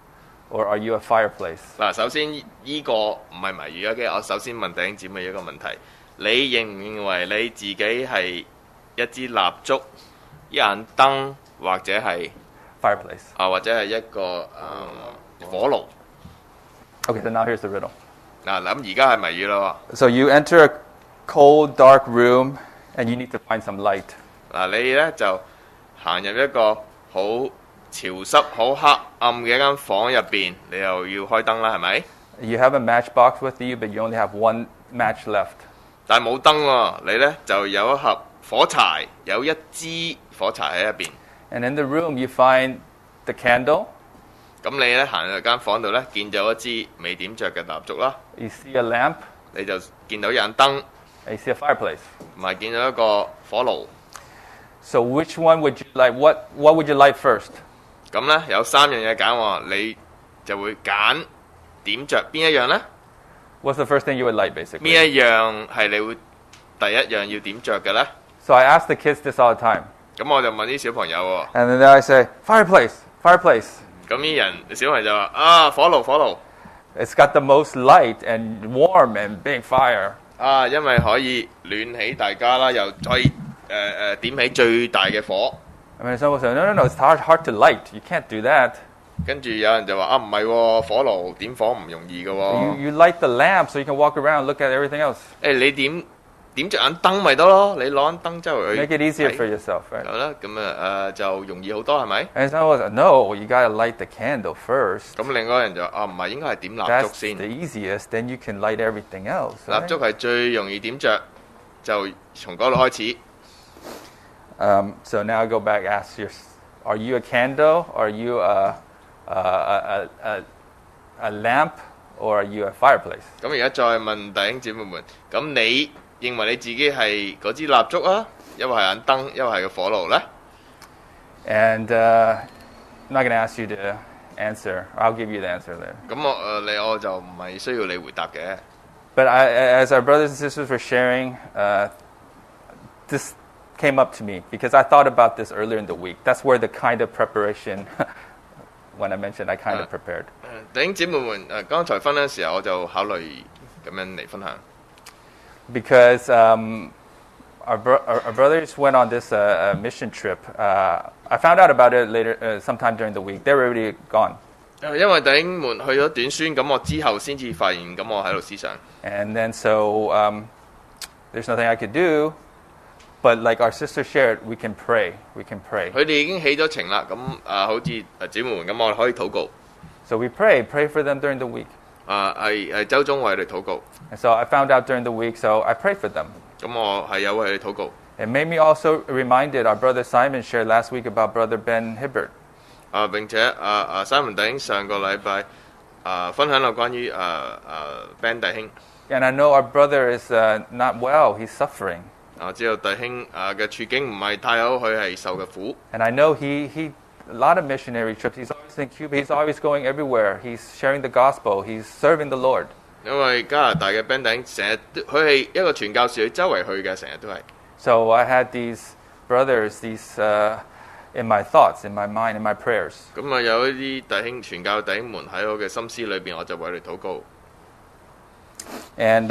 or are you a fireplace? 嗱，首先呢個唔係謎語嘅，我首先問弟兄姊妹一個問題：你認唔認為你自己係一支蠟燭、一盞燈，或者係 Fireplace. 或者係一個火爐？ Okay, so now here's the riddle. 嗱，咁而家係謎語啦 So you enter a cold, dark room, and you need to find some light. 喎。嗱，你咧就行入一個好潮濕、好黑暗嘅一間房入邊，你又要開燈啦，係咪？ You have a matchbox with you, but you only have one match left. 但係冇燈喎，你咧就有一盒火柴，有一支火柴喺入邊。 And in the room, you find the candle, 咁你咧行入間房度咧，見咗一支未點着嘅蠟燭啦， you see a lamp, 你就見到一盞燈， and you see a fireplace. 同埋見到一個火爐。 So which one would you like? What would you light first? 咁咧有3樣嘢揀喎，你就會揀點着邊一樣咧？ What's the first thing you would light, basically? 邊一樣係你會第一樣要點着嘅咧？ So I ask the kids this all the time. 咁我就問啲小朋友喎， And then I say, fireplace, fireplace. 咁啲小朋友就話火爐火爐 It's got the most light and warm and big fire. 因為可以暖起大家啦，又可以點起最大嘅火。 I mean, someone will say, no, it's hard to light. You can't do that. 跟住有人就話唔係喎，火爐點火唔容易嘅喎。 You light the lamp so you can walk around and look at everything else. 你點着眼燈咪得咯？你攞眼燈周圍去 Make it easier for yourself, 係 right? 啦，咁就容易好多係咪？ And someone will say, no, you got to light the candle first. 咁另外一個人就唔係應該係點蠟燭 That's 先？ the easiest. Then you can light everything else. 蠟 Right? 燭係最容易點着，就從嗰度開始。 So now I go back and ask you, are you a candle? Are you a lamp? Or are you a fireplace? 咁而家再問弟兄姊妹們，咁你認為你自己係嗰支蠟燭啊，一係眼燈，一係個火爐咧？ And I'm not going to ask you to answer. I'll give you the answer later. 咁我就唔係需要你回答嘅。 But as our brothers and sisters were sharing, this came up to me because I thought about this earlier in the week. That's where the kind of preparation, when I mentioned I kind of prepared. 弟兄姊妹們，剛才分享嘅時候，我就考慮咁樣嚟分享。 Because our brothers went on this mission trip. I found out about it later, sometime during the week. They were already gone. 因為弟兄們去咗短宣，咁我之後先至發現，咁我喺度思想。 And then so there's nothing I could do. But like our sister shared, we can pray. We can pray. 佢哋已經起咗程啦，咁好似姊妹們咁，我哋可以禱告。 So we pray for them during the week. 係周中為佢哋禱告。 And so I found out during the week, so I prayed for them. 咁我係有為佢哋禱告。 It made me also reminded our brother Simon shared last week about brother Ben Hibbert. 並且Simon 弟兄上個禮拜分享咗關於Ben 弟兄。 And I know our brother is not well. He's suffering. 我知道弟兄嘅處境唔係太好，佢係受嘅苦。 And I know he a lot of missionary trips. He's always in Cuba. He's always going everywhere. He's sharing the gospel. He's serving the Lord. 因為加拿大嘅 Ben 弟兄成日都佢係一個傳教士，佢周圍去嘅，成日都係。 So I had these brothers, in my thoughts, in my mind, in my prayers. 咁有一啲弟兄傳教弟兄們喺我嘅心思裏邊，我就為佢哋禱告。 And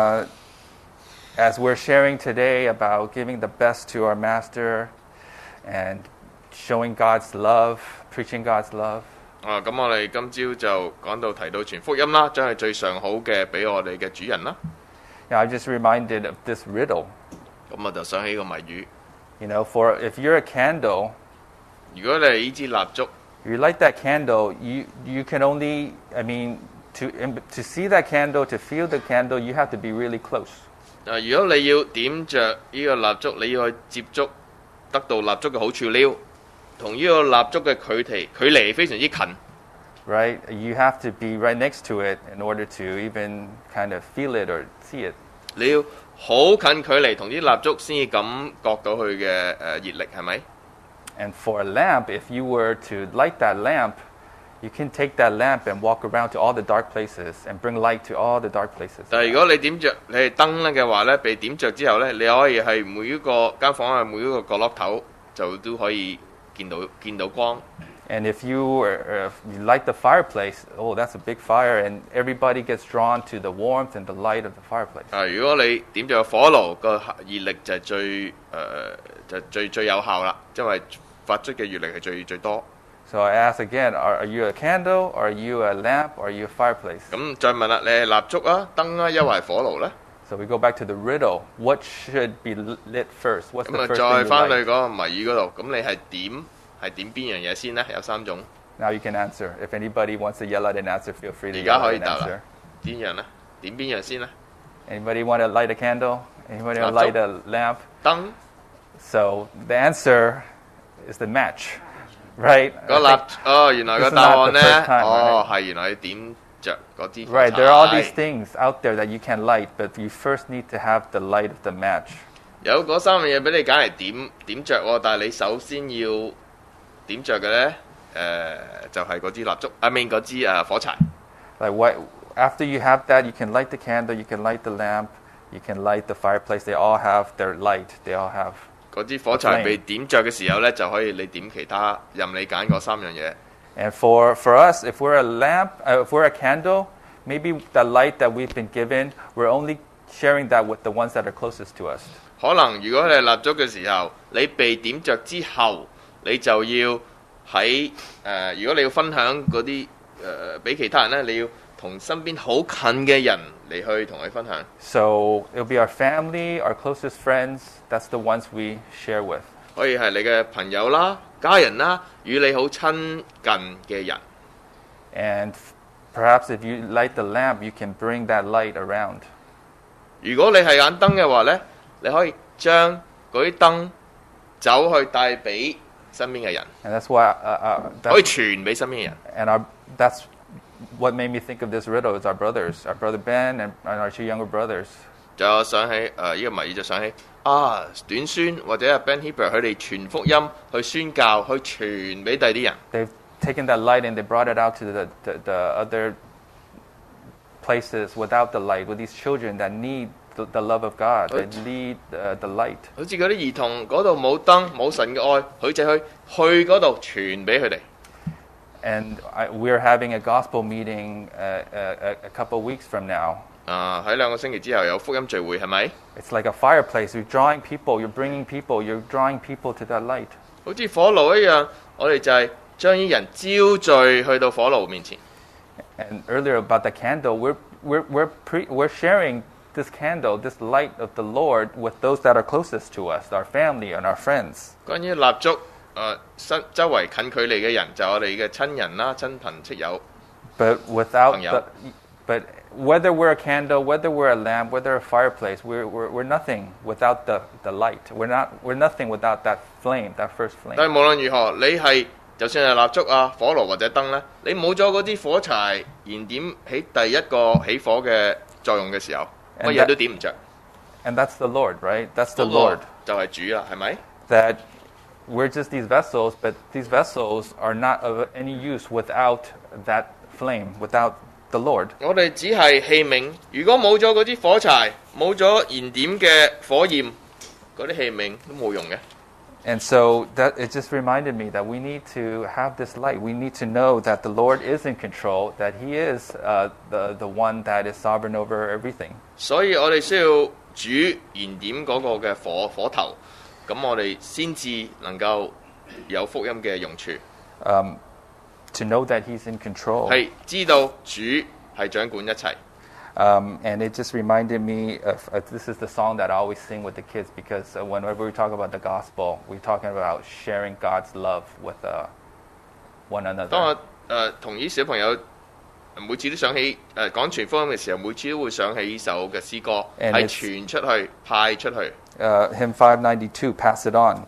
as we're sharing today about giving the best to our master and showing God's love, preaching God's love. 咁我哋今朝就講到提到傳福音啦，將係最上好嘅俾我哋嘅主人啦。 Yeah, I just reminded of this riddle. 咁我就想起個謎語。 You know, if you're a candle, 如果你係呢支蠟燭， if you light that candle, you can only, I mean, to see that candle, to feel the candle, you have to be really close. 如果你要點着呢個蠟燭，你要去接觸得到蠟燭嘅好處，你要同呢個蠟燭嘅距離非常之近。 Right? You have to be right next to it in order to even kind of feel it or see it. 你要好近距離同啲蠟燭先至感覺到佢嘅熱力，係咪？ And for a lamp, if you were to light that lamp, you can take that lamp and walk around to all the dark places and bring light to all the dark places. 但係如果你點着你係燈咧嘅話咧，被點着之後咧，你可以係每一個間房嘅每一個角落頭就都可以見到光。 And if you light the fireplace, oh, that's a big fire, and everybody gets drawn to the warmth and the light of the fireplace. 如果你點著火爐，個熱力就係最有效啦，因為發出嘅熱力係最多。 So I ask again, are you a candle, or are you a lamp, or are you a fireplace? 咁再問啦，你係蠟燭啊、燈啊，抑或係火爐咧？ So we go back to the riddle. What should be lit first? What's 咁 the 啊， first 再 thing you 翻去 light? 嗰個謎語嗰度，咁你係點邊樣嘢先咧？有3種。 Now you can answer. If anybody wants to yell out an answer, feel free to 而家 yell 可 out 以 an 答 answer. 啦。邊樣咧？點邊樣先咧？ Anybody want to light a candle? Anybody want to light a lamp? 燈 So the answer is the match, right? 個蠟原來個 This is 答 not 案 the 咧， first time, 係原來你點着嗰支火 Right, there are all these 柴。 things out there that you can light, but you first need to have the light of the match. 有嗰3樣嘢俾你揀嚟點着喎，但係你首先要點着嘅咧，就係嗰支蠟燭，嗰支火柴。 Like after you have that, you can light the candle, you can light the lamp, you can light the fireplace. They all have their light. They all have. 嗰支火柴被點着嘅時候咧，就可以你點其他任你揀嗰3樣嘢。 And for us, if we're a lamp, if we're a candle, maybe the light that we've been given, we're only sharing that with the ones that are closest to us. 可能如果你係蠟燭嘅時候，你被點着之後，你就要喺如果你要分享嗰啲俾其他人咧，你要同身邊好近嘅人嚟去同佢分享。 So it'll be our family, our closest friends. That's the ones we share with. 可以係你嘅朋友啦、家人啦，與你好親近嘅人。 And perhaps if you light the lamp, you can bring that light around. 如果你係眼燈嘅話咧，你可以將嗰啲燈走去帶俾身邊嘅人， And that's why 可以傳俾身邊嘅人。 and that's what made me think of this riddle is our brothers, our brother Ben and our 2 younger brothers. 就想起呢個謎語就想起短宣或者Ben Heber 佢哋傳福音去宣教去傳俾第啲人。 They've taken that light and they brought it out to the other places without the light, with these children that need the love of God, that need the light. 好似嗰啲兒童嗰度冇燈冇神嘅愛，佢就去嗰度傳俾佢哋。 And we're having a gospel meeting a couple weeks from now. 喺2個星期之後有福音聚會係咪？ It's like a fireplace. You're drawing people. You're bringing people. You're drawing people to that light. 好似火爐一樣，我哋就係將啲人招聚去到火爐面前。 And earlier about the candle, we're sharing this candle, this light of the Lord, with those that are closest to us, our family and our friends. 關於蠟燭，周圍近距離嘅人就係我哋嘅親人啦、親朋戚友。 But whether we're a candle, whether we're a lamp, whether a fireplace, we're nothing without the light. We're nothing without that flame, that first flame. 但係無論如何，你係就算係蠟燭啊、火爐或者燈咧，你冇咗嗰啲火柴燃點起第一個起火嘅作用嘅時候，乜嘢都點唔着。 And that's the Lord, right? That's the Lord. 就係主啦，係咪？ That we're just these vessels, but these vessels are not of any use without that flame, without the Lord. 我哋只係器皿，如果冇咗嗰啲火柴，冇咗燃點嘅火焰，嗰啲器皿都冇用嘅。 And so that it just reminded me that we need to have this light. We need to know that the Lord is in control, that He is the one that is sovereign over everything. 所以我哋需要主燃點嗰個嘅火頭，咁我哋先至能夠有福音嘅用處。 To know that He's in control. 係知道主係掌管一切。 And it just reminded me of this is the song that I always sing with the kids because whenever we talk about the gospel, we're talking about sharing God's love with one another. 當我同啲小朋友每次都想起講傳福音嘅時候，每次都會想起呢首嘅詩歌，係傳出去、派出去。 Hymn 592, Pass It On.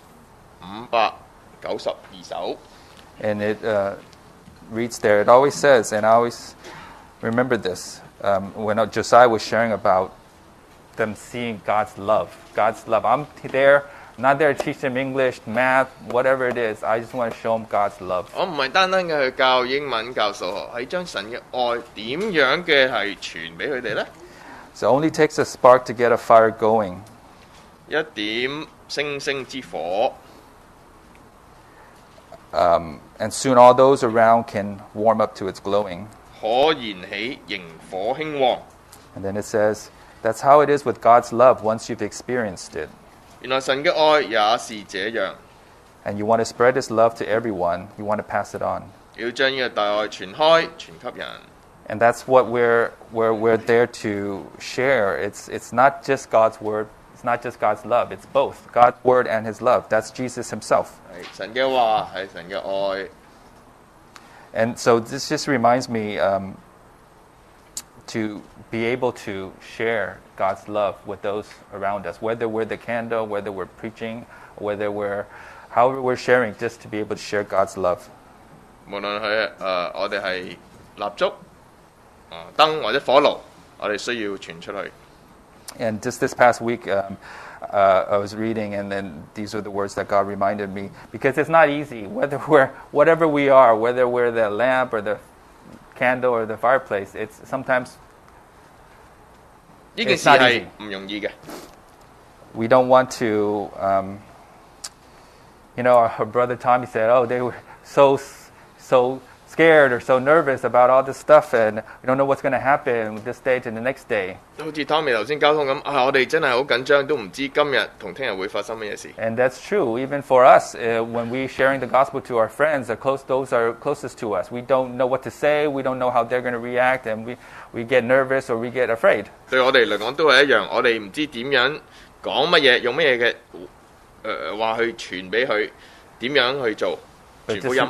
592首。 And it reads there, it always says, and I always remember this, when Josiah was sharing about them seeing God's love. God's love. I'm there, not there to teach them English, math, whatever it is. I just want to show them God's love. 我唔係單單嘅去教英文、教數學，係將神嘅愛點樣嘅係傳俾佢哋呢？ So it only takes a spark to get a fire going. 一點星星之火。 and soon all those around can warm up to its glowing. 可燃起，螢火興旺。 And then it says, that's how it is with God's love once you've experienced it. 原來神嘅愛也是這樣， And you want to spread this love to everyone. You want to pass it on. 要將呢個大愛傳開，傳給人。 And that's what we're there to share. It's not just God's word. It's not just God's love. It's both God's word and His love. That's Jesus Himself. 係神嘅話，係神嘅愛。 And so this just reminds me to be able to share God's love with those around us, whether we're the candle, whether we're preaching, whether however we're sharing, just to be able to share God's love. 無論係我哋係蠟燭、燈或者火爐，我哋需要傳出去。 And just this past week, I was reading, and then these are the words that God reminded me, because it's not easy, whatever we are, whether we're the lamp or the candle or the fireplace, it's sometimes 呢件 it's 事 not 係 easy. 唔容易嘅。 We don't want to, our brother Tommy said, oh, they were so scared or so nervous about all this stuff, and we don't know what's going to happen this day to the next day. 好似 Tommy 頭先交通咁，我哋真係好緊張，都唔知今日同聽日會發生乜嘢事。 And that's true, even for us, when we're sharing the gospel to our friends, those are closest to us. We don't know what to say, we don't know how they're going to react, and we get nervous or we get afraid. 對我哋嚟講都係一樣，我哋唔知點樣講乜嘢，用乜嘢嘅話去傳俾佢，點樣去做 But 傳福音。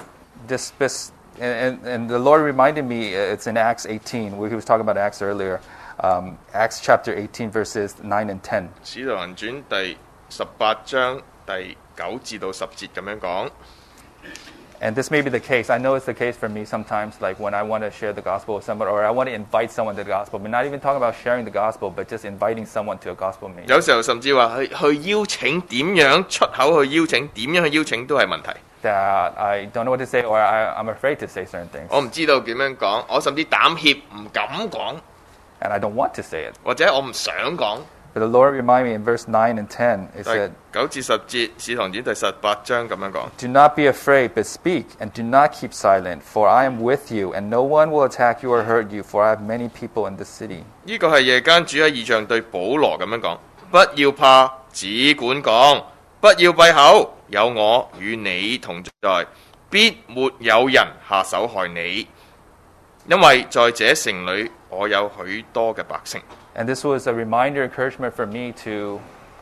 And the Lord reminded me, it's in Acts 18, where He was talking about Acts earlier, Acts chapter 18, verses 9 and 10. 使徒行傳第18章第9至到10節咁樣講。 And this may be the case. I know it's the case for me sometimes, like when I want to share the gospel with someone, or I want to invite someone to the gospel, but not even talking about sharing the gospel, but just inviting someone to a gospel meeting. 有時候甚至話去邀請，點樣出口去邀請，點樣去邀請都係問題。 That I don't know what to say, or I'm afraid to say certain things. 我唔知道點樣講，我甚至膽怯唔敢講， And I don't want to say it. 或者我唔想講。 But the Lord reminded me in verse 9 and 10, it 第 said, 9至10節，使徒行傳第18章咁樣講。 Do not be afraid, but speak, and do not keep silent, for I am with you, and no one will attack you or hurt you, for I have many people in the city. 呢個係夜間主喺異象對保羅咁樣講：不要怕，只管講，不要閉口，有我與你同在，必沒有人下手害你，因為在這城裏我有許多嘅百姓。 And this was a reminder, encouragement for me to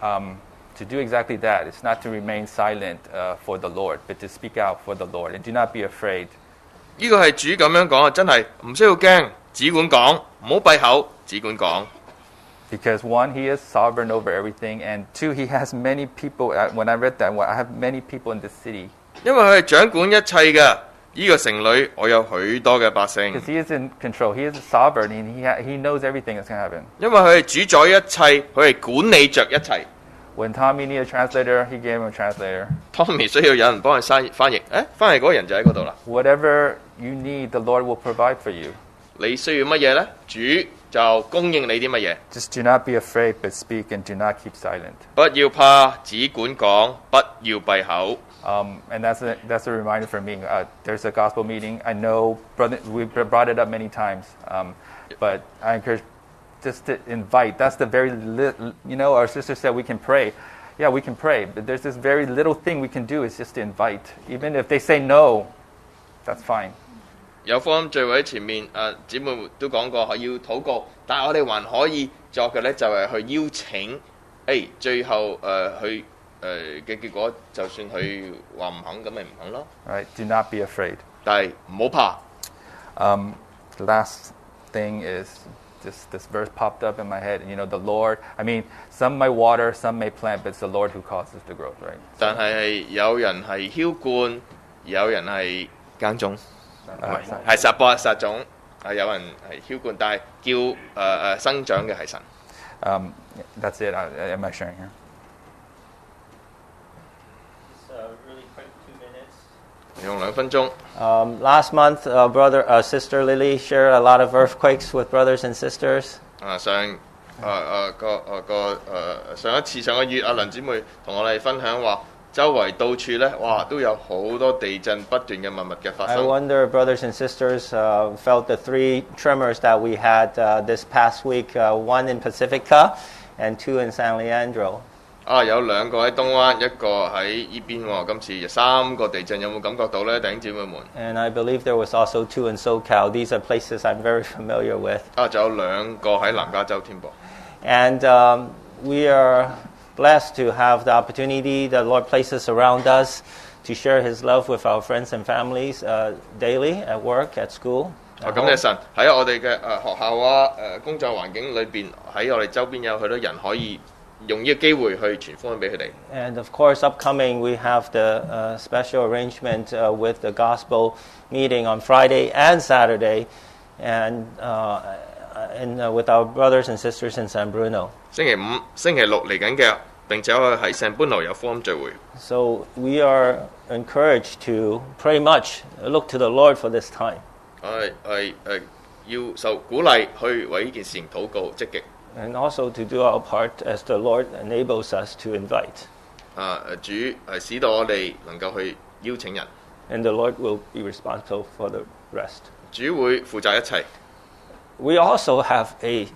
do exactly that. It's not to remain silent for the Lord, but to speak out for the Lord, and do not be afraid. 呢個係主咁樣講啊，真係唔需要驚，只管講，唔好閉口，只管講。 Because one, He is sovereign over everything, and two, He has many people. When I read that, I have many people in the city. 因為佢係掌管一切嘅，呢個城裏我有許多嘅百姓。 Because He is in control. He is sovereign, and He knows everything that's going to happen. 因為佢係主宰一切，佢係管理着一切。 When Tommy needed a translator, He gave him a translator. Tommy 需要有人幫佢翻譯，翻譯嗰個人就喺嗰度啦。 Whatever you need, the Lord will provide for you. 你需要乜嘢呢？主就供應你啲乜嘢。 Just do not be afraid, but speak, and do not keep silent. 不要怕，只管講，不要閉口。 And that's a reminder for me. There's a gospel meeting. I know, brother, we've brought it up many times, but I encourage just to invite. That's the very our sister said we can pray. Yeah, we can pray, but there's this very little thing we can do is just to invite. Even if they say no, that's fine. 有福音聚會喺前面，姊妹都講過要禱告，但係我哋還可以作嘅呢，就係去邀請，最後去嘅結果，就算佢話唔肯，咁咪唔肯咯。 Right? Do not be afraid. 但係唔好怕。 The last thing is just this verse popped up in my head. The Lord. I mean, some may water, some may plant, but it's the Lord who causes the growth, right? 但係有人係澆灌，有人係耕種。 係撒種，有人係澆灌，但係叫生長嘅係神。 That's it. Am I sharing here? Really quick, 2 minutes. 用2分鐘。 Last month, Sister Lily shared a lot of earthquakes with brothers and sisters. 上一次上個月，阿梁姊妹同我哋分享話， 周圍到處咧，哇，都有好多地震不斷嘅密密嘅發 I 生。 wonder, brothers and sisters, felt the 3 tremors that we had this past week, 1 in Pacifica and 2 in San Leandro. 有2個喺東灣，一個喺依邊喎。今次有3個地震，有冇感覺到咧，弟兄姊妹們？ And I believe there was also 2 in SoCal. These are places I'm very familiar with. 仲有2個喺南加州添噃。 And we are blessed to have the opportunity the Lord places around us to share His love with our friends and families daily at work, at school. 感謝神喺我哋嘅學校工作環境裏邊，喺我哋周邊有許多人可以用呢個機會去傳福音俾佢哋。 And of course, upcoming, we have the special arrangement with the gospel meeting on Friday and Saturday, and with our brothers and sisters in San Bruno. 星期5、星期6嚟緊嘅，並且我喺聖般奴有福音聚會。 So we are encouraged to pray much, look to the Lord for this time. 要受鼓勵去為呢件事情禱告積極。 And also to do our part as the Lord enables us to invite. 主使到我哋能夠去邀請人。 And the Lord will be responsible for the rest. 主會負責一切。 We also have a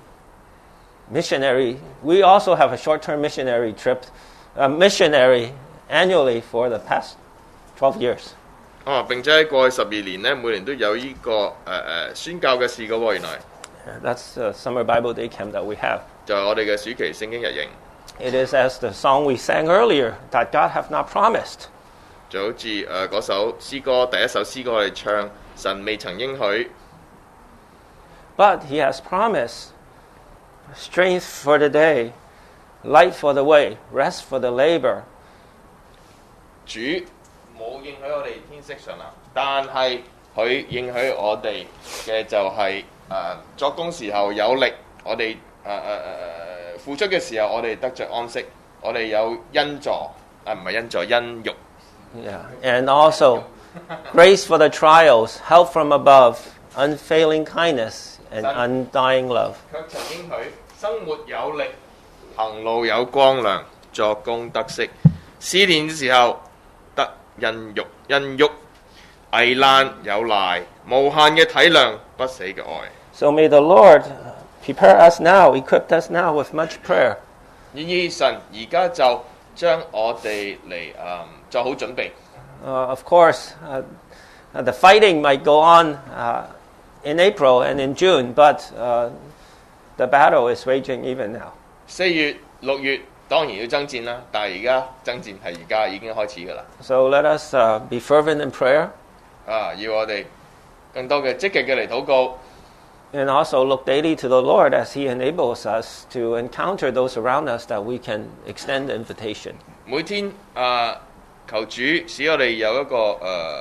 short-term missionary trip, missionary annually for the past 12 years. 並且喺過去12年咧，每年都有呢個宣教嘅事嘅喎，原來。 That's the summer Bible day camp that we have. 就係我哋嘅暑期聖經日營。 It is as the song we sang earlier, that God hath not promised. 就好似嗰首詩歌，第一首詩歌我哋唱，神未曾應許。 But He has promised strength for the day, light for the way, rest for the labor. 主冇應許我哋天色常藍，但係佢應許我哋嘅就係、作工時候有力，我哋付出嘅時候我哋得着安息，我哋有恩助唔係恩助，恩育。 Yeah, and also grace for the trials, help from above, unfailing kindness, and undying love. 卻曾應許生活有力，行路有光亮，作工得息，試煉嘅時候得恩育，危難有賴，無限嘅體諒，不死嘅愛。 So may the Lord prepare us now, equip us now with much prayer. 神而家就將我哋嚟做好準備。 Of course, the fighting might go on in April and in June, but the battle is raging even now. 4月、6月當然要爭戰啦，但係而家爭戰係而家已經開始㗎啦。 So let us be fervent in prayer. 要我哋更多嘅積極嘅嚟禱告。 And also look daily to the Lord as He enables us to encounter those around us that we can extend the invitation. 每天求主使我哋有一個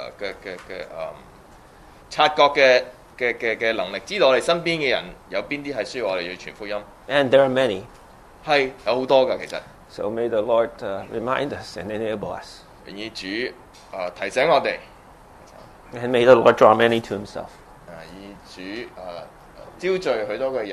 察覺嘅能力，知道我哋身邊嘅人有邊啲係需要我哋去傳福音。 And there are many. 係有好多㗎，其實。 So may the Lord remind us and enable us. 願意主提醒我哋。 And may the Lord draw many to Himself. 以主招聚許多嘅人。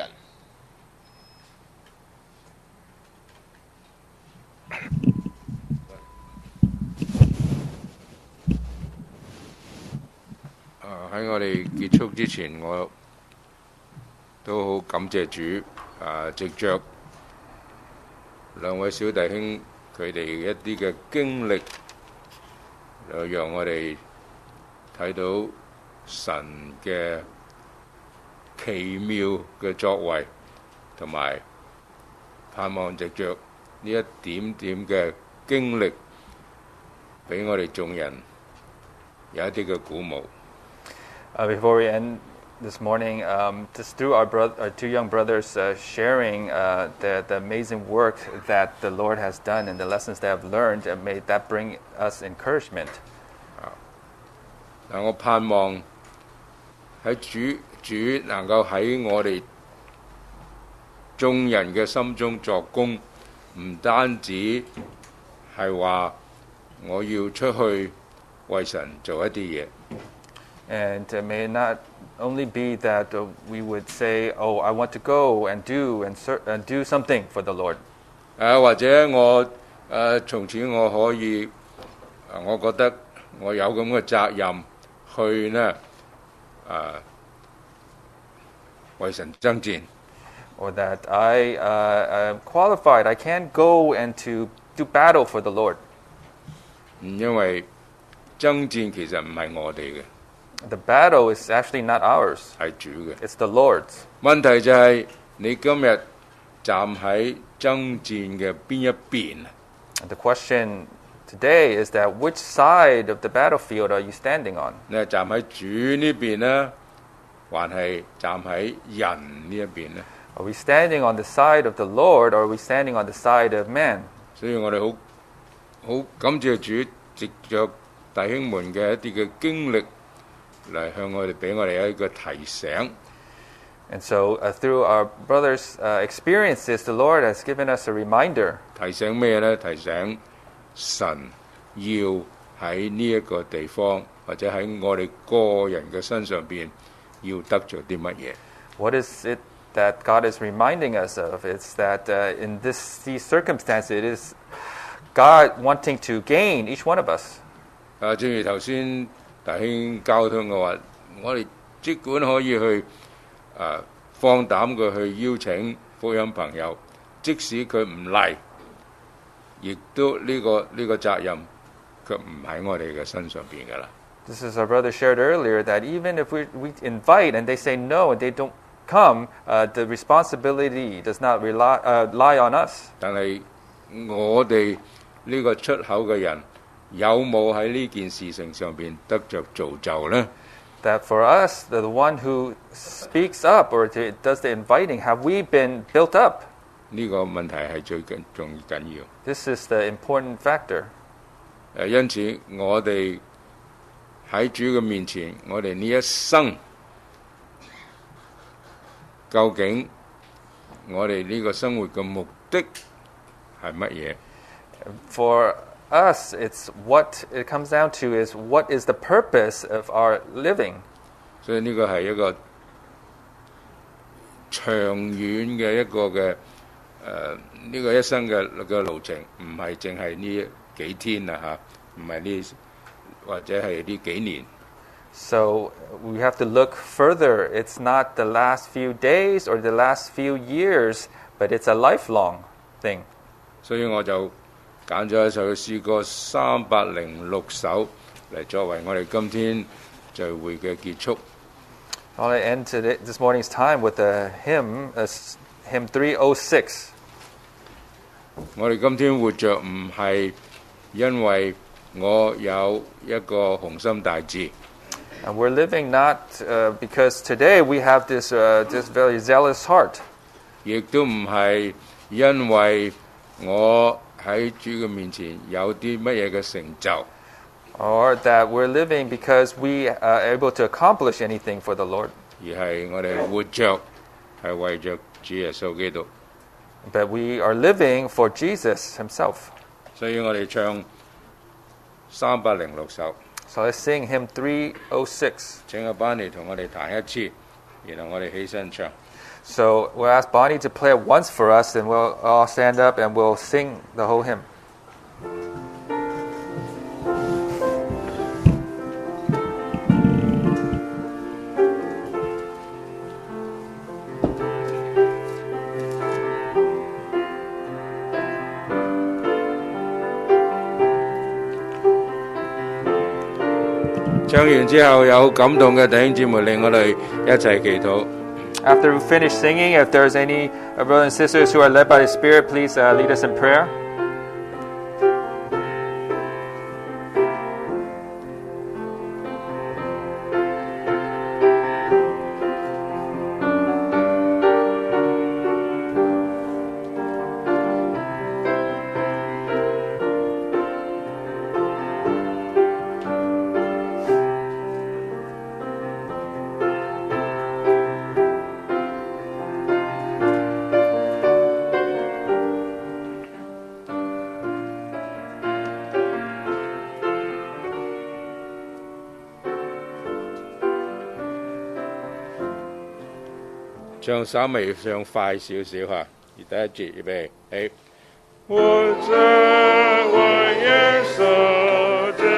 喺我哋結束之前，我都好感謝主藉着兩位小弟兄佢哋一啲嘅經歷，讓我哋睇到神嘅奇妙嘅作為，同埋盼望藉着呢一點點嘅經歷，俾我哋眾人有一啲嘅鼓舞。 Before we end this morning, just through our 2 young brothers sharing the amazing work that the Lord has done and the lessons they have learned, may that bring us encouragement. 我盼望喺主能夠喺我哋眾人嘅心中作工，唔單止係話我要出去為神做一啲嘢。 And may it not only be that we would say, "Oh, I want to go and do something for the Lord." 或者我從此我可以我覺得我有咁嘅責任去呢為神爭戰。 or that I am qualified. I can go and to do battle for the Lord. 因為爭戰其實唔係我哋嘅， The battle is actually not ours. 係主嘅。 It's the Lord's. 問題就係你今日站喺爭戰嘅邊一邊？ And the question today is that which side of the battlefield are you standing on? 你係站喺主呢邊呢，還係站喺人呢一邊呢？ Are we standing on the side of the Lord, or are we standing on the side of man? 所以我哋好感謝主，藉着弟兄們嘅一啲嘅經歷嚟向我哋俾我哋一個提醒。 And so, through our brothers' experiences, the Lord has given us a reminder. 提醒咩呢？提醒神要喺呢一個地方，或者喺我哋個人嘅身上邊，要得着啲乜嘢？ What is it that God is reminding us of? It's that in these circumstances, it is God wanting to gain each one of us. 正如頭先弟兄交通嘅話，我哋即管可以去放膽嘅去邀請福音朋友，即使佢唔嚟，亦都呢個責任卻唔喺我哋嘅身上邊㗎啦。 This is our brother shared earlier, that even if we invite and they say no and they don't come, the responsibility does not lie on us. 但係我哋呢個出口嘅人有冇喺呢件事情上邊得着造就呢？ That for us, the one who speaks up or does the inviting, have we been built up? 呢個問題係最緊要。 This is the important factor. 因此我哋喺主嘅面前，我哋呢一生究竟我哋呢個生活嘅目的係乜嘢？ For us, it's what it comes down to is what is the purpose of our living. 所以呢個係一個長遠嘅一個嘅呢個一生嘅路程，唔係淨係呢幾天啊嚇，唔係呢或者係呢幾年。 So we have to look further. It's not the last few days or the last few years, but it's a lifelong thing. 所以我就揀咗一首詩歌306首嚟作為我哋今天聚會嘅結束。 I want to end this morning's time with a hymn, hymn 306. 我哋今天活着唔係因為我有一個雄心大志。 And we're living not because today we have this very zealous heart. 亦都唔係因為我喺主嘅面前有啲乜嘢嘅成就。 Or that we're living because we are able to accomplish anything for the Lord. 而係我哋活着係為着主耶穌基督。 But we are living for Jesus himself. 所以我哋唱306首。 So let's sing hymn 306. 請阿班尼同我哋彈一次，然後我哋起身唱。 So we'll ask Bonnie to play it once for us, and we'll all stand up and we'll sing the whole hymn. 《唱完之後有感動嘅弟兄姊妹，令我哋一齊祈禱。 After we finish singing, if there's any brothers and sisters who are led by the Spirit, please lead us in prayer. 唱稍微唱快少少嚇，而第一節預備起。我這為耶穌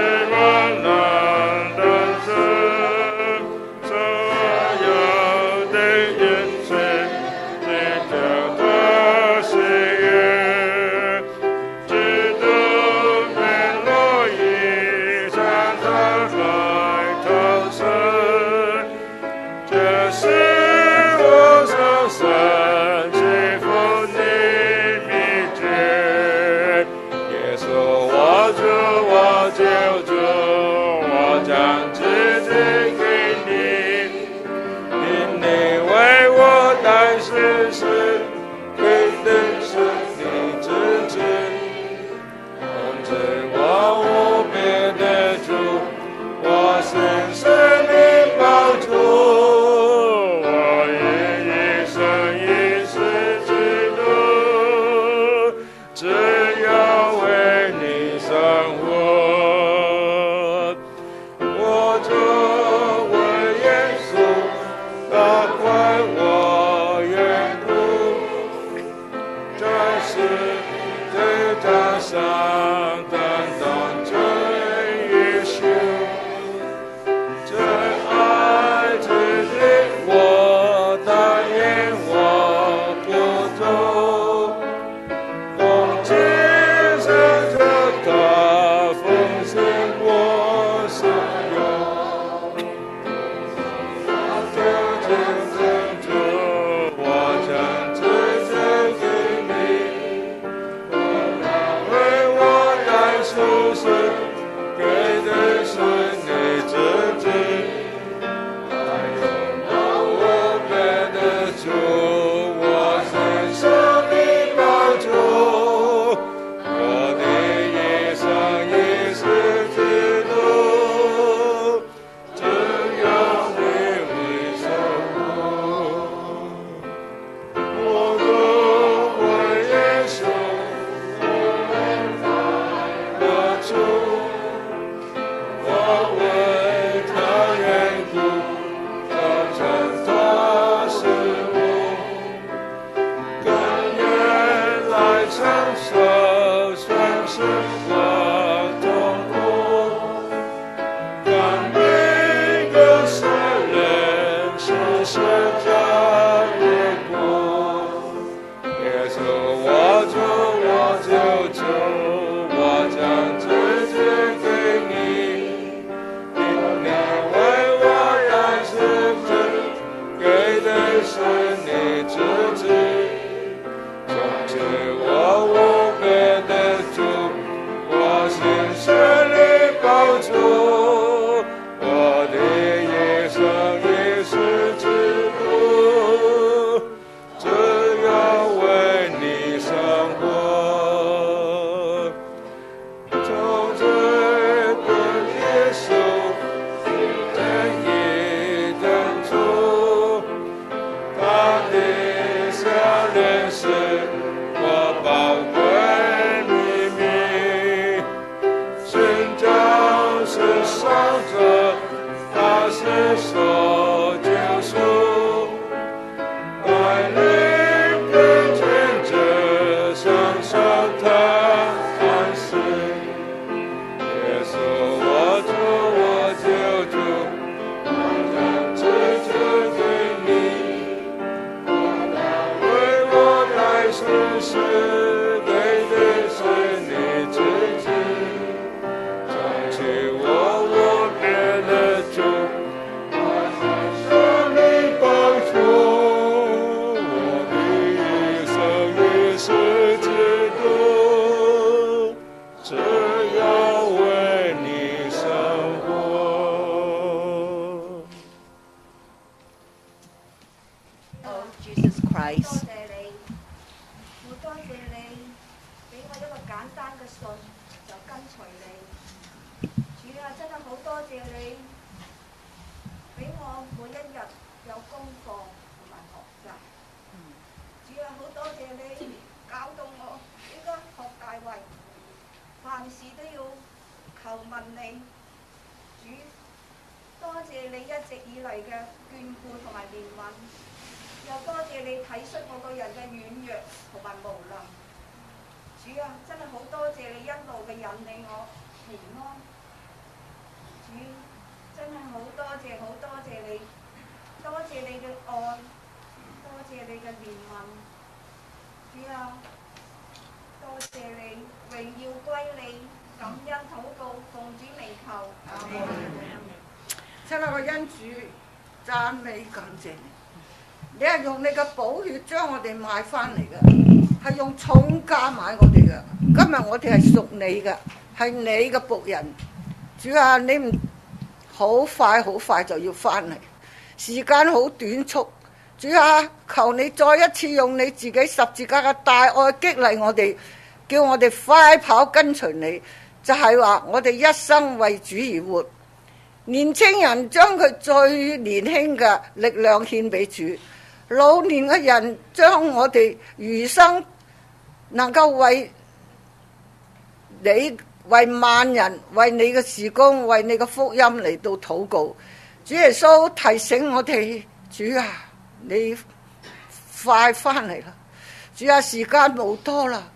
親愛嘅恩主，讚美感謝你。你係用你嘅寶血將我哋買翻嚟嘅，係用重價買我哋嘅。今日我哋係屬你嘅，係你嘅僕人。主啊，你唔好快就要翻嚟，時間好短促。主啊，求你再一次用你自己十字架嘅大愛激勵我哋，叫我哋快跑跟隨你。就係話我哋一生為主而活。年青人將佢最年輕嘅力量獻俾主，老年嘅人將我哋餘生能夠為你、為萬人、為你嘅事工、為你嘅福音嚟到禱告。主耶穌提醒我哋，主啊，你快翻嚟啦！主啊，時間冇多啦！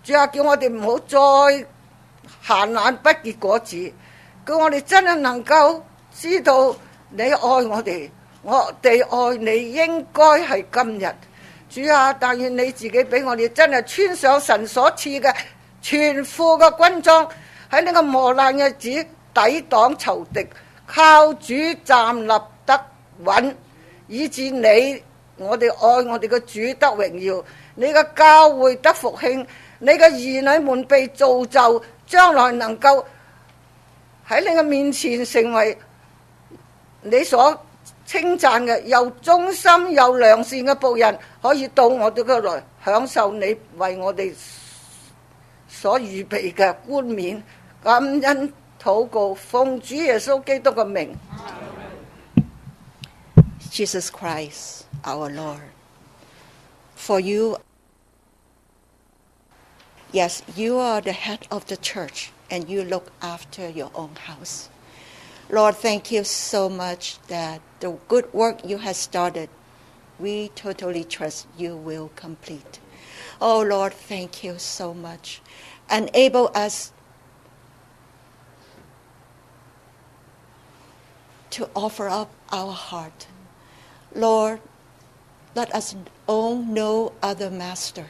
主啊，叫我哋唔好再閒懶不結果子，叫我哋真係能夠知道你愛我哋，我哋愛你應該係今日。主啊，但願你自己俾我哋真係穿上神所賜嘅全副嘅軍裝，喺呢個磨難嘅日子抵擋仇敵，靠主站立得穩，以致我哋愛我哋嘅主得榮耀，你嘅教會得復興，你嘅兒女們被造就，將來能夠喺你嘅面前成為你所稱讚嘅又忠心又良善嘅僕人，可以到我哋嗰度來享受你為我哋所預備嘅冠冕。感恩禱告，奉主耶穌基督嘅名。 Jesus Christ, our Lord, for you, yes, you are the head of the church and you look after your own house. Lord, thank you so much that the good work you have started, we totally trust you will complete. Oh, Lord, thank you so much. Enable us to offer up our heart. Lord, let us own no other master.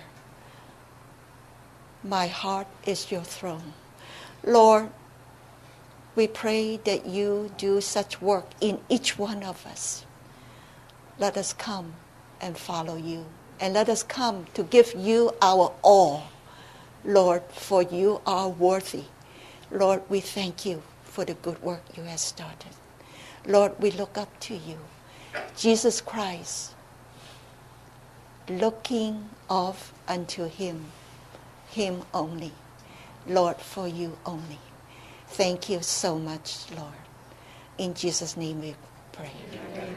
My heart is your throne. Lord, we pray that you do such work in each one of us. Let us come and follow you. And let us come to give you our all. Lord, for you are worthy. Lord, we thank you for the good work you have started. Lord, we look up to you. Jesus Christ, looking off unto him only. Lord, for you only. Thank you so much, Lord. In Jesus' name we pray. Amen.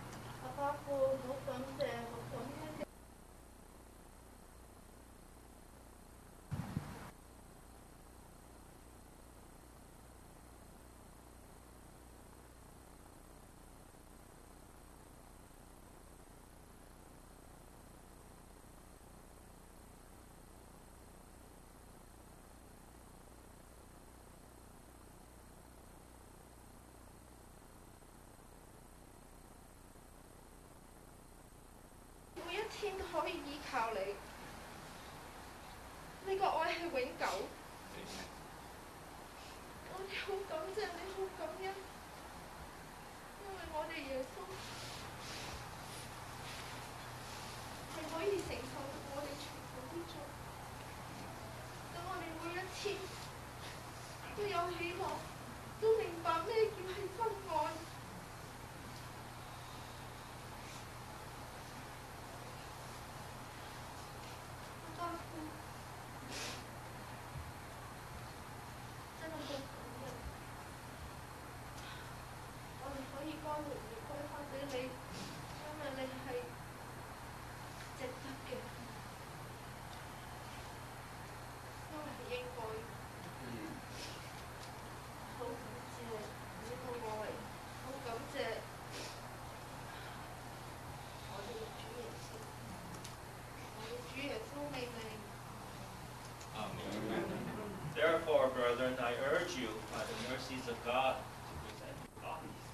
Therefore, brethren, I urge you, by the mercies of God, to present your bodies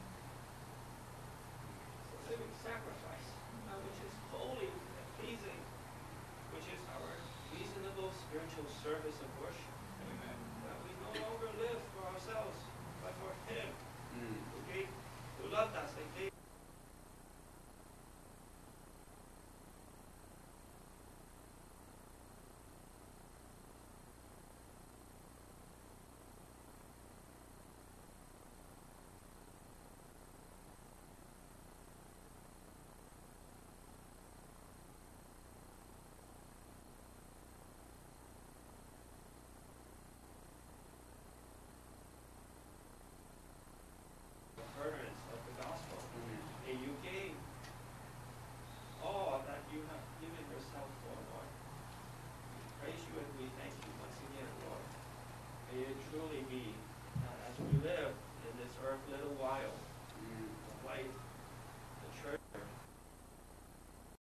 as a living sacrifice, which is holy and pleasing, which is our reasonable spiritual service of worship. Amen. That we no longer live for ourselves, but for Him who loved us and gave. Truly be, as we live in this earth little while, life